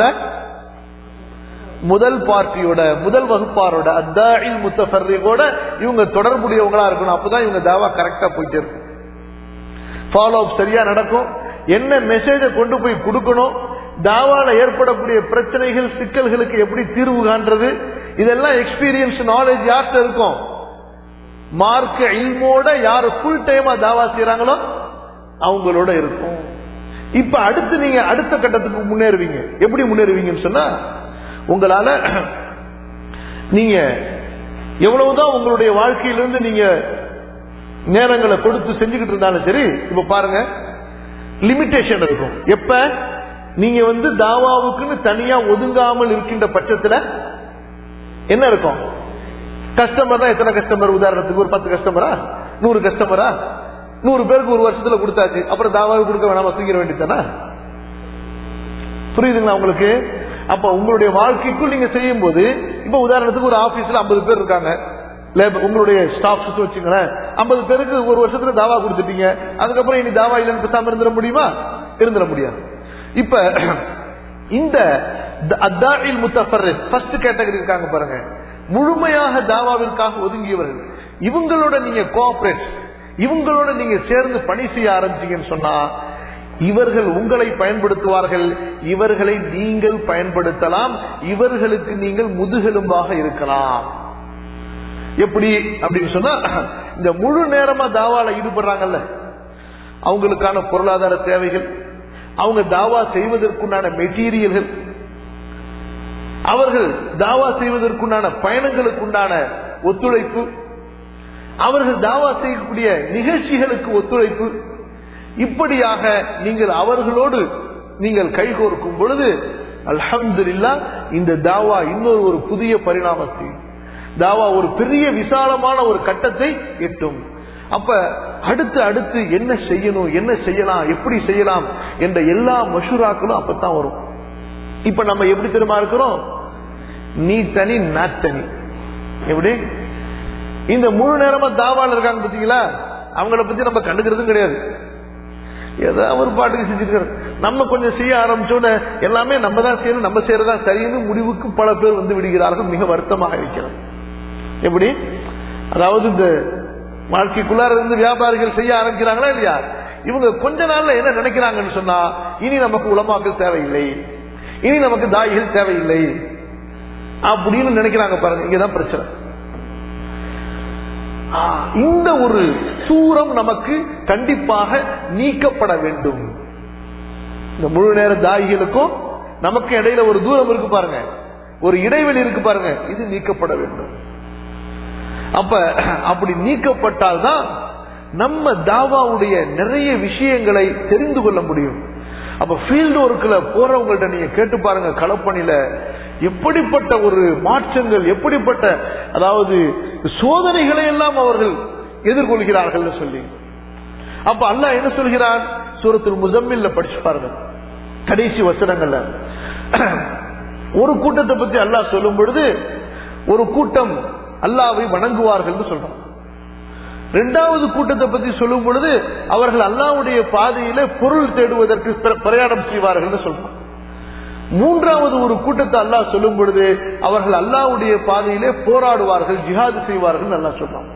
முதல் பார்ட்டியோட, முதல் வகுப்பாரோட, அத்தாஇல் முத்தஃபர்ரிகோட இவங்க தொடர்புடையவங்களா இருக்கணும். அப்பதான் இவங்க தாவா கரெக்டா போயிட்டு இருக்கும், ஃபாலோ அப் சரியா நடக்கும். என்ன மெசேஜ கொண்டு போய் கொடுக்கணும், தாவால ஏற்படக்கூடிய பிரச்சனைகள் சிக்கல்களுக்கு எப்படி தீர்வு காண்றது, இதெல்லாம் எக்ஸ்பீரியன்ஸ் நாலேஜ் யார்கிட்ட இருக்கும்? மார்க்க இல்மோட யாரு ஃபுல் டைமா தாவா செய்யறாங்களோ அவங்களோட இருக்கும். இப்ப அடுத்து நீங்க அடுத்த கட்டத்துக்கு முன்னேறுவீங்க. எப்படி முன்னேறுவீங்கன்னு சொன்னா, உங்களால நீங்க எவ்வளவுதான் உங்களுடைய வாழ்க்கையிலிருந்து நீங்க நேரங்களை கொடுத்து செஞ்சுக்கிட்டு இருந்தாலும் சரி, இப்ப பாருங்க லிமிட்டேஷன் இருக்கும். எப்ப நீங்க வந்து தாவாவுக்குன்னு தனியா ஒதுங்காமல் இருக்கின்ற பட்சத்துல என்ன இருக்கும்? கஸ்டமர் தான் எத்தனை கஸ்டமர்? உதாரணத்துக்கு ஒரு பத்து கஸ்டமரா, நூறு கஸ்டமரா, நூறு பேருக்கு ஒரு வருஷத்துல கொடுத்தாச்சு, அப்புறம் தாவாவுக்கு கொடுக்க வேணாம தூங்கிட வேண்டியதானே? புரியுதுங்களா உங்களுக்கு? அப்ப உங்களுடைய வாழ்க்கைக்குள் நீங்க செய்யும் போது, இப்ப உதாரணத்துக்கு ஒரு ஆபீஸ்ல ஐம்பது பேர் இருக்காங்க, உங்களுடைய ஸ்டாஃப்ஸ் வச்சுங்களேன், ஐம்பது பேருக்கு ஒரு வருஷத்துல தாவா கொடுத்துட்டீங்க, அதுக்கப்புறம் இனி தாவா இல்லைன்னு பேசாம இருந்துட முடியுமா? இருந்துட முடியாது. இப்ப இந்த அத்தாஇல் முத்தஃபர்ரிர் ஃபர்ஸ்ட் கேட்டகரி இருக்காங்க பாருங்க, முழுமையாக தாவாவிற்காக ஒதுங்கியவர்கள். இவங்களோட நீங்க கோஆபரேட், இவங்களோட நீங்க சேர்ந்து பணி செய்ய ஆரம்பிச்சீங்கன்னு சொன்னா, இவர்கள் உங்களை பயன்படுத்துவார்கள், இவர்களை நீங்கள் பயன்படுத்தலாம், இவர்களுக்கு நீங்கள் முதுகெலும்பாக இருக்கலாம். எப்படி அப்படின்னு சொன்னா, இந்த முழு நேரமா தாவால ஈடுபடுறாங்கல்ல, அவங்களுக்கான பொருளாதார தேவைகள், அவங்க தாவா செய்வதற்குண்டான மெட்டீரியல்கள், அவர்கள் தாவா செய்வதற்குண்டான பயணங்களுக்குண்டான ஒத்துழைப்பு, அவர்கள் தாவா செய்யக்கூடிய நிகழ்ச்சிகளுக்கு ஒத்துழைப்பு, இப்படியாக நீங்கள் அவர்களோடு நீங்கள் கைகோர்க்கும் பொழுது அல்ஹம்துலில்லாஹ் இந்த தாவா இன்னொரு ஒரு புதிய பரிணாமத்தை, தாவா ஒரு பெரிய விசாலமான ஒரு கட்டத்தை எட்டும். அப்ப அடுத்து அடுத்து என்ன செய்யணும், என்ன செய்யலாம், எப்படி செய்யலாம் என்ற எல்லா மஷூராக்களும் அப்பதான் வரும். இப்ப நம்ம எப்படி தெரியுமா இருக்கிறோம்? நீ தனி நான் தனி. எப்படி இந்த முழு நேரமா தாவால இருக்காங்க பாத்தீங்களா, அவங்கள பத்தி நம்ம கண்டுக்கிறதும் கிடையாது, ஏதாவது ஒரு பாட்டுக்கு செஞ்சுட்டு. நம்ம கொஞ்சம் செய்ய ஆரம்பிச்சோட எல்லாமே நம்ம தான் செய்யணும், நம்ம செய்யறதா சரின்னு முடிவுக்கு பல பேர் வந்து விடுகிறார்கள். மிக வருத்தமாக இருக்கிறது. எப்படி, அதாவது இந்த வாழ்க்கைக்குள்ளார இருந்து வியாபாரிகள் செய்ய ஆரம்பிக்கிறாங்களா இல்லையா, இவங்க கொஞ்ச நாள்ல என்ன நினைக்கிறாங்கன்னு சொன்னா, இனி நமக்கு உலமாக்கள் தேவையில்லை, இனி நமக்கு தாய்கள் தேவையில்லை அப்படின்னு நினைக்கிறாங்க பாருங்க. இங்கதான் பிரச்சனை. இந்த ஒரு தூரம் நமக்கு கண்டிப்பாக நீக்கப்பட வேண்டும். இந்த முழு நேர தாயிகளுக்கும் நமக்கு இடையில ஒரு தூரம் இருக்கு பாருங்க, ஒரு இடைவெளி இருக்கு பாருங்க, இது நீக்கப்பட வேண்டும். அப்ப அப்படி நீக்கப்பட்டால்தான் நம்ம தாவாவுடைய நிறைய விஷயங்களை தெரிந்து கொள்ள முடியும். அப்ப ஃபீல்டு ஒர்க்ல போறவங்கள்ட்ட நீங்க கேட்டு பாருங்க, களப்பணியில எப்படிப்பட்ட ஒரு மாற்றங்கள், எப்படிப்பட்ட அதாவது சோதனைகளை எல்லாம் அவர்கள் எதிர்கொள்கிறார்கள் சொல்லி. அப்ப அல்லாஹ் என்ன சொல்கிறான், சூரத்துல் முஸம்மில்ல படிச்சு பாருங்க, கடைசி வசனங்கள்ல ஒரு கூட்டத்தை பத்தி அல்லாஹ் சொல்லும் பொழுது, ஒரு கூட்டம் அல்லாஹ்வை வணங்குவார்கள் சொல்றான். இரண்டாவது கூட்டத்தை பத்தி சொல்லும் பொழுது அவர்கள் அல்லாஹ்வுடைய பாதையில பொருள் தேடுவதற்கு பிரயாணம் செய்வார்கள் சொல்றான். மூன்றாவது ஒரு கூட்டத்தை அல்லாஹ் சொல்லும் பொழுது அவர்கள் அல்லாஹ்வுடைய பாதையிலே போராடுவார்கள், ஜிஹாது செய்வார்கள் அல்லாஹ் சொல்றான்.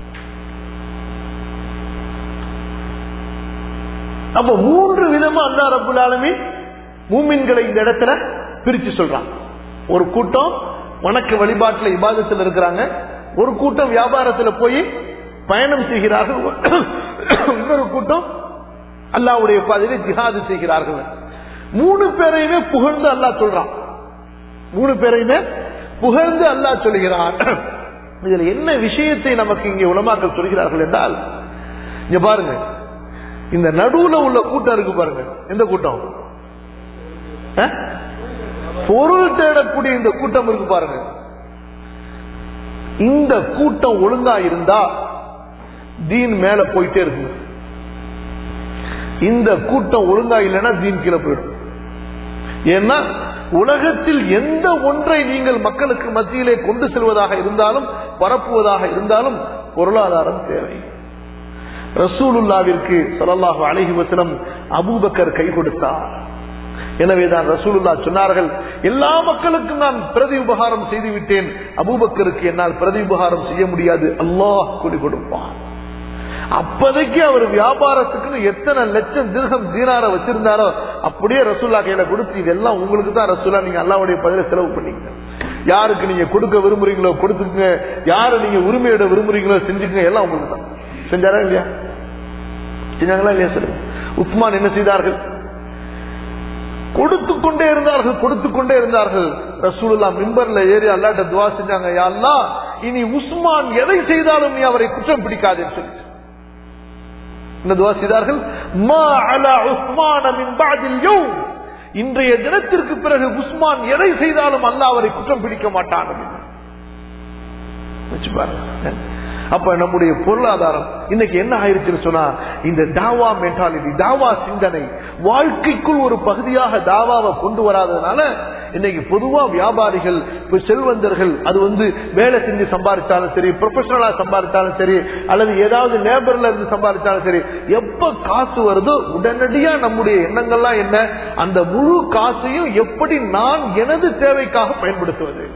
அப்ப மூன்று விதமா அல்லாஹ் ரப்பல் ஆலமீன் மூமின்களை இந்த இடத்துல பிரிச்சு சொல்றான். ஒரு கூட்டம் வணக்க வழிபாட்டுல இபாதத்தில் இருக்கிறாங்க, ஒரு கூட்டம் வியாபாரத்துல போய் பயணம் செய்கிறார்கள், இன்னொரு கூட்டம் அல்லாஹ்வுடைய பாதையிலே ஜிஹாது செய்கிறார்கள். மூணு பேரையுமே புகழ்ந்து அல்லாஹ் சொல்றான். மூணு பேரையுமே புகழ்ந்து அல்லாஹ் சொல்கிறான். இதுல என்ன விஷயத்தை நமக்கு இங்கே உலமாக்கள் சொல்கிறார்கள் என்றால், இங்க பாருங்க, இந்த நடுவுல உள்ள கூட்டம் இருக்கு பாருங்க, எந்த கூட்டம்? பொருள் தேடக்கூடிய இந்த கூட்டம் இருக்கு பாருங்க. இந்த கூட்டம் ஒழுங்கா இருந்தா தீன் மேல போயிட்டே இருக்கு. இந்த கூட்டம் ஒழுங்கா இல்லைன்னா தீன் கீழே போயிடும். ஏன்னா உலகத்தில் எந்த ஒன்றை நீங்கள் மக்களுக்கு மத்தியிலே கொண்டு செல்வதாக இருந்தாலும் பரப்புவதாக இருந்தாலும் பொருளாதாரம் தேவை. ரசூலுல்லாவிற்கு ஸல்லல்லாஹு அலைஹி வஸல்லம் அபூபக்கர் கை கொடுத்தார். எனவேதான் ரசூலுல்லாஹ் சொன்னார்கள், எல்லா மக்களுக்கும் நான் பிரதி உபகாரம் செய்து விட்டேன், அபூபக்கருக்கு என்னால் பிரதி உபகாரம் செய்ய முடியாது, அல்லாஹ் கூலி கொடுப்பான். அப்போதைக்கு அவர் வியாபாரத்துக்குன்னு எத்தனை லட்சம் திர்ஹம் தீனார வச்சிருந்தாரோ அப்படியே ரசூலுல்லாஹ் கையில கொடுத்து, இதெல்லாம் உங்களுக்கு தான் ரசூலுல்லாஹ், நீங்க அல்லாஹ்வுடைய பதில செலவு பண்ணீங்க. யாருக்கு நீங்க கொடுக்க விரும்புறீங்களோ கொடுத்துக்குங்க, யாரு நீங்க உரிமையோட விரும்புறீங்களோ செஞ்சுக்குங்க, எல்லாம் உங்களுக்கு தான். செஞ்சாரா இல்லையா? செஞ்சாங்களா இல்லையா சொல்லுங்க. உஸ்மான் என்ன செய்தார்கள்? கொடுத்து கொண்டே இருந்தார்கள், கொடுத்து கொண்டே இருந்தார்கள். ரசூலுல்லாஹ் மிம்பர்ல ஏறி அல்லாஹ்ட்ட துஆ செஞ்சாங்க, யா அல்லாஹ், இனி உஸ்மான் எதை செய்தாலும் நீ அவரை குற்றம் பிடிக்காதேன்னு சொல்லி என்ன துஆ செய்தார்கள்? மா அலா உஸ்மான மின் பஅதில் யௌம், இன்றைய தினத்திற்கு பிறகு உஸ்மான் எதை செய்தாலும் அல்லாஹ் அவரை குற்றம் பிடிக்க மாட்டான். வெச்சு பாருங்க. அப்ப நம்முடைய பொருளாதாரம் இன்னைக்கு என்ன ஆயிருச்சுன்னு சொன்னா, இந்த தாவா மென்டாலிட்டி, தாவா சிந்தனை வாழ்க்கைக்குள் ஒரு பகுதியாக தாவாவை கொண்டு வராததுனால இன்னைக்கு பொதுவா வியாபாரிகள், செல்வந்தர்கள், அது வந்து வேலை செஞ்சு சம்பாதிச்சாலும் சரி, ப்ரொஃபஷனலா சம்பாதிச்சாலும் சரி, அல்லது ஏதாவது லேபர்ல இருந்து சம்பாதிச்சாலும் சரி, எப்ப காசு வருதோ உடனடியா நம்முடைய எண்ணங்கள்லாம் என்ன, அந்த முழு காசையும் எப்படி நான் எனது தேவைக்காக பயன்படுத்துவது.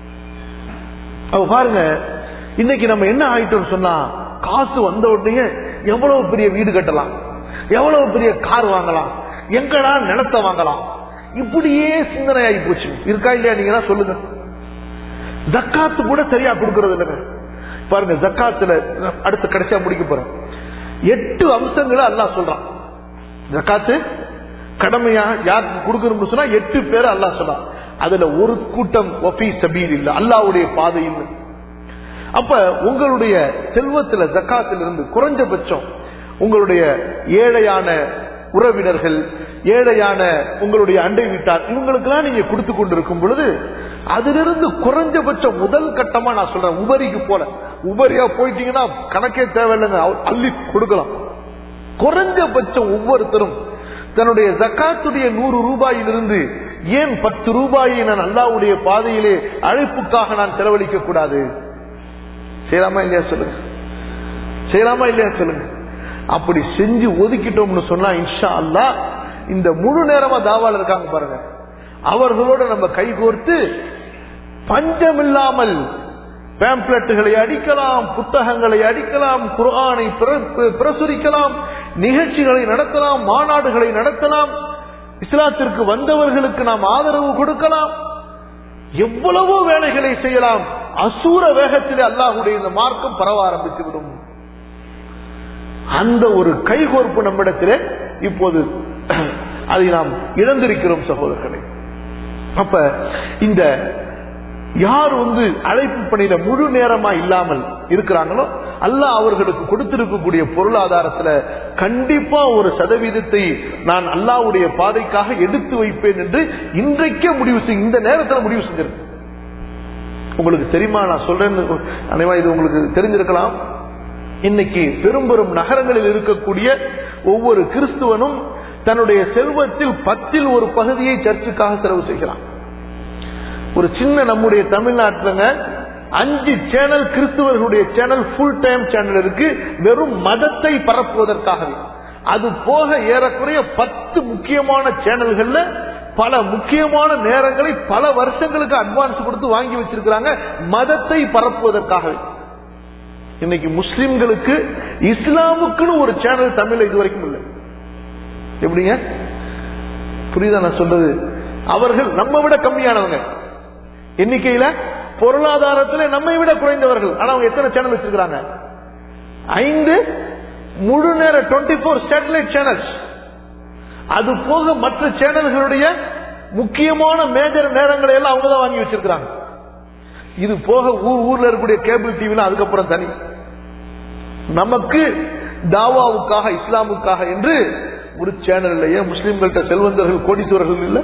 அவ பாருங்க, இன்னைக்கு நம்ம என்ன ஆயிட்டோம் சொன்னா, காசு வந்த உடனே எவ்வளவு பெரிய வீடு கட்டலாம், எவ்வளவு பெரிய கார் வாங்கலாம், எங்கடா நிலத்தை வாங்கலாம், இப்படியே சிந்தனை ஆகி போச்சு. இருக்கா இல்லையா? நீங்க தான் சொல்லுங்க. ஜக்காத்து கூட சரியா கொடுக்கறது இல்லைங்க. பாருங்க, ஜக்காத்துல அடுத்த கடைசியா முடிக்க போறேன். எட்டு அம்சங்களை அல்லாஹ் சொல்றான். ஜக்காத்து கடமையா யாருக்கு கொடுக்கணும்னு சொன்னா எட்டு பேரை அல்லாஹ் சொல்றான். அதுல ஒரு கூட்டம் வஃபீ சபீலில்லாஹ், அல்லாஹ்வுடைய பாதையில். அப்ப உங்களுடைய செல்வத்துல ஜக்காத்தில் இருந்து குறைஞ்சபட்சம் உங்களுடைய ஏழையான உறவினர்கள், ஏழையான உங்களுடைய அண்டை வீட்டார், இவங்களுக்கெல்லாம் நீங்க கொடுத்து கொண்டிருக்கும் பொழுது அதிலிருந்து குறைஞ்சபட்சம் முதல் கட்டமா நான் சொல்றேன், உபரிக்கு போல, உபரியா போயிட்டீங்கன்னா கணக்கே தேவையில்லைங்க, அள்ளி கொடுக்கலாம். குறைஞ்சபட்சம் ஒவ்வொருத்தரும் தன்னுடைய ஜக்காத்துடைய நூறு ரூபாயிலிருந்து ஏன் பத்து ரூபாயை நான் அல்லாஹ்வுடைய பாதையிலே அழைப்புக்காக நான் செலவழிக்க கூடாது? செய்யலாமா இல்லையா சொல்லுங்க? செய்யலாமா இல்லையா சொல்லுங்க? அப்படி செஞ்சு ஒதுக்கிட்டோம்னு சொன்னா இன்ஷா அல்லாஹ் இந்த முழு நேரமா தாவால இருக்காங்க பாருங்க, அவர்களோட நம்ம கைகோர்த்து பஞ்சமில்லாமல் பேம்ப்ளெட்டுகளை அடிக்கலாம், புத்தகங்களை அடிக்கலாம், குர்ஆனை பிரசுரிக்கலாம், நிகழ்ச்சிகளை நடத்தலாம், மாநாடுகளை நடத்தலாம், இஸ்லாத்திற்கு வந்தவர்களுக்கு நாம் ஆதரவு கொடுக்கலாம், எவ்வளவோ வேலைகளை செய்யலாம். அசூர வேகத்திலே அல்லாஹ்வுடைய இந்த மார்க்கம் பரவ ஆரம்பித்து விடும். அந்த ஒரு கைகோர்ப்பு நம்மிடத்திலே இப்போது அதை நாம் இழந்திருக்கிறோம் சகோதரர்களே. அப்ப இந்த யார் வந்து அழைப்பு பணியில முழு நேரமா இல்லாமல் இருக்கிறாங்களோ அல்லாஹ் அவர்களுக்கு கொடுத்திருக்கக்கூடிய பொருளாதாரத்துல கண்டிப்பா ஒரு சதவீதத்தை நான் அல்லாஹ்வுடைய பாதைக்காக எடுத்து வைப்பேன் என்று இன்றைக்கே முடிவு செய் இந்த நேரத்தில் முடிவு செஞ்சிருக்கு. உங்களுக்கு தெரியுமா, நான் சொல்றேன்னு அனைவா இது உங்களுக்கு தெரிஞ்சிருக்கலாம். இன்னைக்கு பெரும் பெரும் நகரங்களில் இருக்கக்கூடிய ஒவ்வொரு கிறிஸ்துவனும் தன்னுடைய செல்வத்தில் பத்தில் ஒரு பகுதியை சர்ச்சுக்காக செலவு செய்கிறான். ஒரு சின்ன நம்முடைய தமிழ்நாட்டில் அஞ்சு சேனல் கிறிஸ்துவர்களுடைய சேனல் ஃபுல் டைம் சேனல் இருக்கு, வெறும் மதத்தை பரப்புவதற்காகவே. அது போக ஏறக்குறைய பத்து முக்கியமான சேனல்கள்ல பல முக்கியமான நேரங்களை பல வருஷங்களுக்கு அட்வான்ஸ் கொடுத்து வாங்கி வச்சிருக்கிறாங்க மதத்தை பரப்புவதற்காகவே. இன்னைக்கு முஸ்லிம்களுக்கு இஸ்லாமுக்குன்னு ஒரு சேனல் தமிழ்ல இது வரைக்கும் இல்லை. எப்படிங்க புரியுதா நான் சொல்றது? அவர்கள் நம்ம விட கம்மியானவங்க எண்ணிக்கையில, பொருளாதாரத்தில் நம்மை விட குறைந்தவர்கள். ஆனா அவங்க எத்தனை சேனல் வச்சிருக்காங்க? ஐந்து முழு நேர டுவெண்ட்டி போர் சேட்டலைட் சேனல்ஸ். அது போக மற்ற சேனல்களுடைய முக்கியமான மேஜர் நேரங்களை எல்லாம் அவங்க தான் வாங்கி வச்சிருக்காங்க. இது போக ஊர் ஊர்ல இருக்கக்கூடிய கேபிள் டிவிலாம் அதுக்கப்புறம் தனி. நமக்கு தாவாவுக்காக இஸ்லாமுக்காக என்று ஒரு சேனல் இல்லையே. முஸ்லிம்கள்ட்ட செல்வந்தர்கள் கோடீஸ்வரர்கள் இல்ல,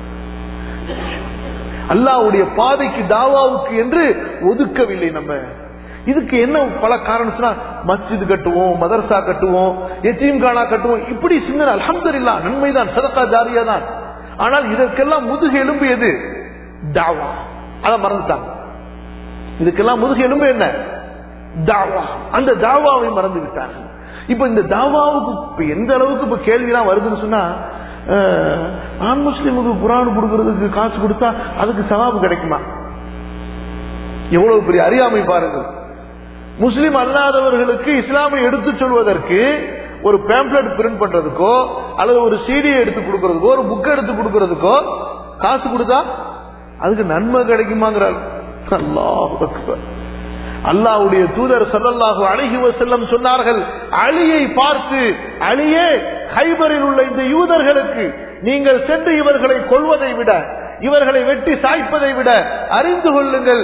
அல்லாஹ்வுடைய பாதைக்கு தாவாவுக்கு என்று ஒதுக்கவில்லை. நம்ம இதுக்கு என்ன பல காரணம், மஸ்ஜித் கட்டுவோம், மதரசா கட்டுவோம், எத்தீம்கானா கட்டுவோம், இப்படி சின்ன அல்ஹம்துலில்லாஹ் நன்மைதான், சதகா ஜாரியா தான். ஆனால் இதற்கெல்லாம் முதுகு எலும்பு எது? தாவா. அதை மறந்துட்டாங்க. இதுக்கெல்லாம் முதுகு எலும்பு என்ன? தாவா. அந்த தாவாவை மறந்து விட்டார்கள். இப்ப இந்த தாவாவுக்கு எந்த அளவுக்கு இப்ப கேள்விலாம் வருதுன்னு சொன்னா, ஆண் முஸ்லிமுக்கு குர்ஆன் கொடுக்கறதுக்கு காசு கொடுத்தா அதுக்கு சவாபு கிடைக்குமா? எவ்வளவு பெரிய அறியாமை பாருங்கள். முஸ்லிம் அல்லாதவர்களுக்கு இஸ்லாமை எடுத்து சொல்வதற்கு ஒரு பேம்ப்ளெட் பிரிண்ட் பண்றதுக்கோ அல்லது ஒரு சீடியை எடுத்து கொடுக்கறதுக்கோ ஒரு புக் எடுத்து கொடுக்கறதுக்கோ காசு கொடுத்தா அதுக்கு நன்மை கிடைக்குமாங்கிறார். அல்லாஹ் அக்பர். அல்லாஹ்வுடைய தூதர் ஸல்லல்லாஹு அலைஹி வஸல்லம் சொன்னார்கள், அலியை பார்த்து, அலியே, கைபரில் உள்ள இந்த யூதர்களுக்கு நீங்கள் சென்று இவர்களை கொல்வதை விட, இவர்களை வெட்டி சாய்ப்பதை விட அறிந்து கொள்ளுங்கள்,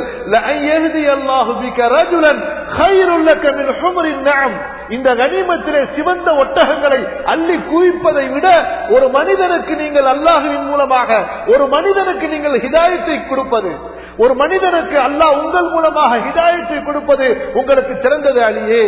இந்த கனிமத்திலே சிவந்த ஒட்டகங்களை அள்ளி குவிப்பதை விட ஒரு மனிதனுக்கு நீங்கள் அல்லாஹ்வின் மூலமாக ஒரு மனிதனுக்கு நீங்கள் ஹிதாயத்தை கொடுப்பது, ஒரு மனிதனுக்கு அல்லாஹ் உங்கள் மூலமாக ஹிதாயத்தை கொடுப்பது உங்களுக்கு சிறந்தது அலியே.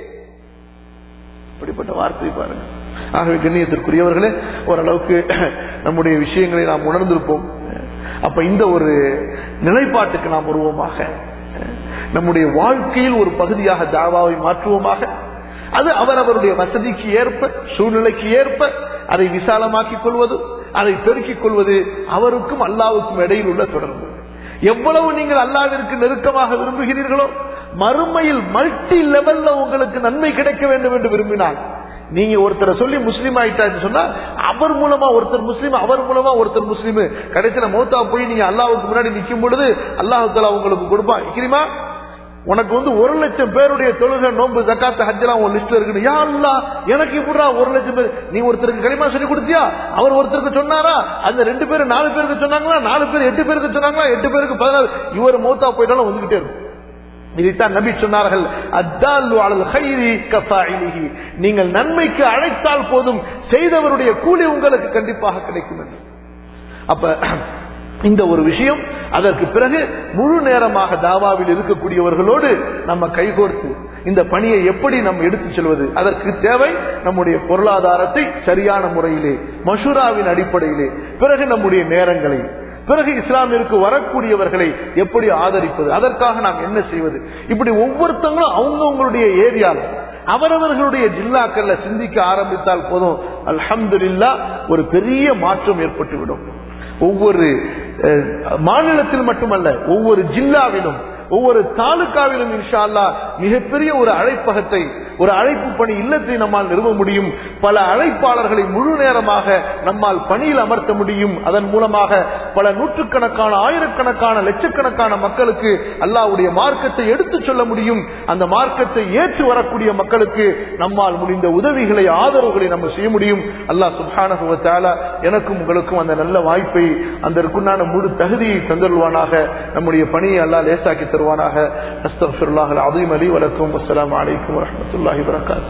இப்படிப்பட்ட வார்த்தை பாருங்க. ஆகவே கண்ணியத்திற்குரியவர்களே, ஓரளவுக்கு நம்முடைய விஷயங்களை நாம் உணர்ந்திருப்போம். அப்ப இந்த ஒரு நிலைப்பாட்டுக்கு நாம் வருவோமாக, நம்முடைய வாழ்க்கையில் ஒரு பகுதியாக தாவாவை மாற்றுவோமாக. அது அவரவருடைய வசதிக்கு ஏற்ப, சூழ்நிலைக்கு ஏற்ப அதை விசாலமாக்கிக் கொள்வது, அதை பெருக்கிக் கொள்வது அவருக்கும் அல்லாவுக்கும் இடையில் உள்ள தொடர்பு. எவ்வளவு நீங்கள் அல்லாஹ்விற்கு நெருக்கமாக விரும்புகிறீர்களோ, மறுமையில் மல்டி லெவல்ல உங்களுக்கு நன்மை கிடைக்க வேண்டும் என்று விரும்பினால், நீங்க ஒருத்தரை சொல்லி முஸ்லீம் ஆயிட்டான்னு சொன்னா அவர் மூலமா ஒருத்தர் முஸ்லீம், அவர் மூலமா ஒருத்தர் முஸ்லீம், கடைசியில மௌத்தா போய் நீங்க அல்லாஹ்வுக்கு முன்னாடி நிக்கும் பொழுது அல்லாஹ் தஆலா உங்களுக்கு கொடுப்பான். தெரியுமா, உனக்கு வந்து ஒரு லட்சம் பேருடைய தொழுகை, நோன்பு, ஜக்காத், ஹஜ்ஜெல்லாம் உன் லிஸ்ட்ல இருக்கு. யா அல்லாஹ், எனக்கு இப்படிடா ஒரு லட்சம் பேர், நீ ஒருத்தருக்கு கலிமா சொல்லி கொடுத்தியா, அவர் ஒருத்தருக்கு சொன்னாரா, அந்த ரெண்டு பேரும் நாலு பேருக்கு சொன்னாங்களா, நாலு பேர் எட்டு பேருக்கு சொன்னாங்களா, எட்டு பேருக்கு பதினாலு, இவர் மௌத்தா போயிட்டாலும் வந்துகிட்டே இருக்கும். இதைத்தான் நபி சொன்னார்கள், அத்தாலு அலல் கைரி கஃபாயிலிஹி, நீங்கள் நன்மைக்கு அழைத்தால் போதும் செய்தவருடைய கூலி உங்களுக்கு கண்டிப்பாக கிடைக்கும் என்று. அப்ப இந்த ஒரு விஷயம், அதற்கு பிறகு முழு நேரமாக தாவாவில் இருக்கக்கூடியவர்களோடு நம்ம கைகோர்த்து இந்த பணியை எப்படி நம்ம எடுத்துச் செல்வது, அதற்கு தேவை நம்முடைய பொருளாதாரத்தை சரியான முறையிலே மஷூராவின் அடிப்படையிலே, பிறகு நம்முடைய நேரங்களை, பிறகு இஸ்லாமிற்கு வரக்கூடியவர்களை எப்படி ஆதரிப்பது, அதற்காக நாம் என்ன செய்வது, இப்படி ஒவ்வொருத்தங்களும் அவங்கவுங்களுடைய ஏரியால அவரவர்களுடைய ஜில்லாக்கள்ல சிந்திக்க ஆரம்பித்தால் போதும், அல்ஹம்துலில்லாஹ் ஒரு பெரிய மாற்றம் ஏற்பட்டுவிடும். ஒவ்வொரு மாநிலத்தில் மட்டுமல்ல, ஒவ்வொரு ஜில்லாவிலும் ஒவ்வொரு தாலுகாவிலும் இன்ஷா அல்லாஹ் மிகப்பெரிய ஒரு அழைப்பகத்தை ஒரு அழைப்பு பணி இல்லத்தை நம்மால் நிறுவ முடியும். பல அழைப்பாளர்களை முழு நேரமாக நம்மால் பணியில் அமர்த்த முடியும். அதன் மூலமாக பல நூற்றுக்கணக்கான ஆயிரக்கணக்கான லட்சக்கணக்கான மக்களுக்கு அல்லாஹ்வுடைய மார்க்கத்தை எடுத்துச் சொல்ல முடியும். அந்த மார்க்கத்தை ஏற்று வரக்கூடிய மக்களுக்கு நம்மால் முடிந்த உதவிகளை ஆதரவுகளை நம்ம செய்ய முடியும். அல்லாஹ் சுப்ஹானஹு வ தஆலா எனக்கும் உங்களுக்கும் அந்த நல்ல வாய்ப்பை அதற்குண்டான முழு தகுதியை தந்தருள்வானாக. நம்முடைய பணியை அல்லாஹ் லேசாக்கி தருவானாக. அஸ்தக்ஃபிருல்லாஹல் அஸீம் லி வ லக்கும். அஸ்ஸலாமு அலைக்கும் வ ரஹ்மத்துல்லாஹி வ பரகாத்துஹு.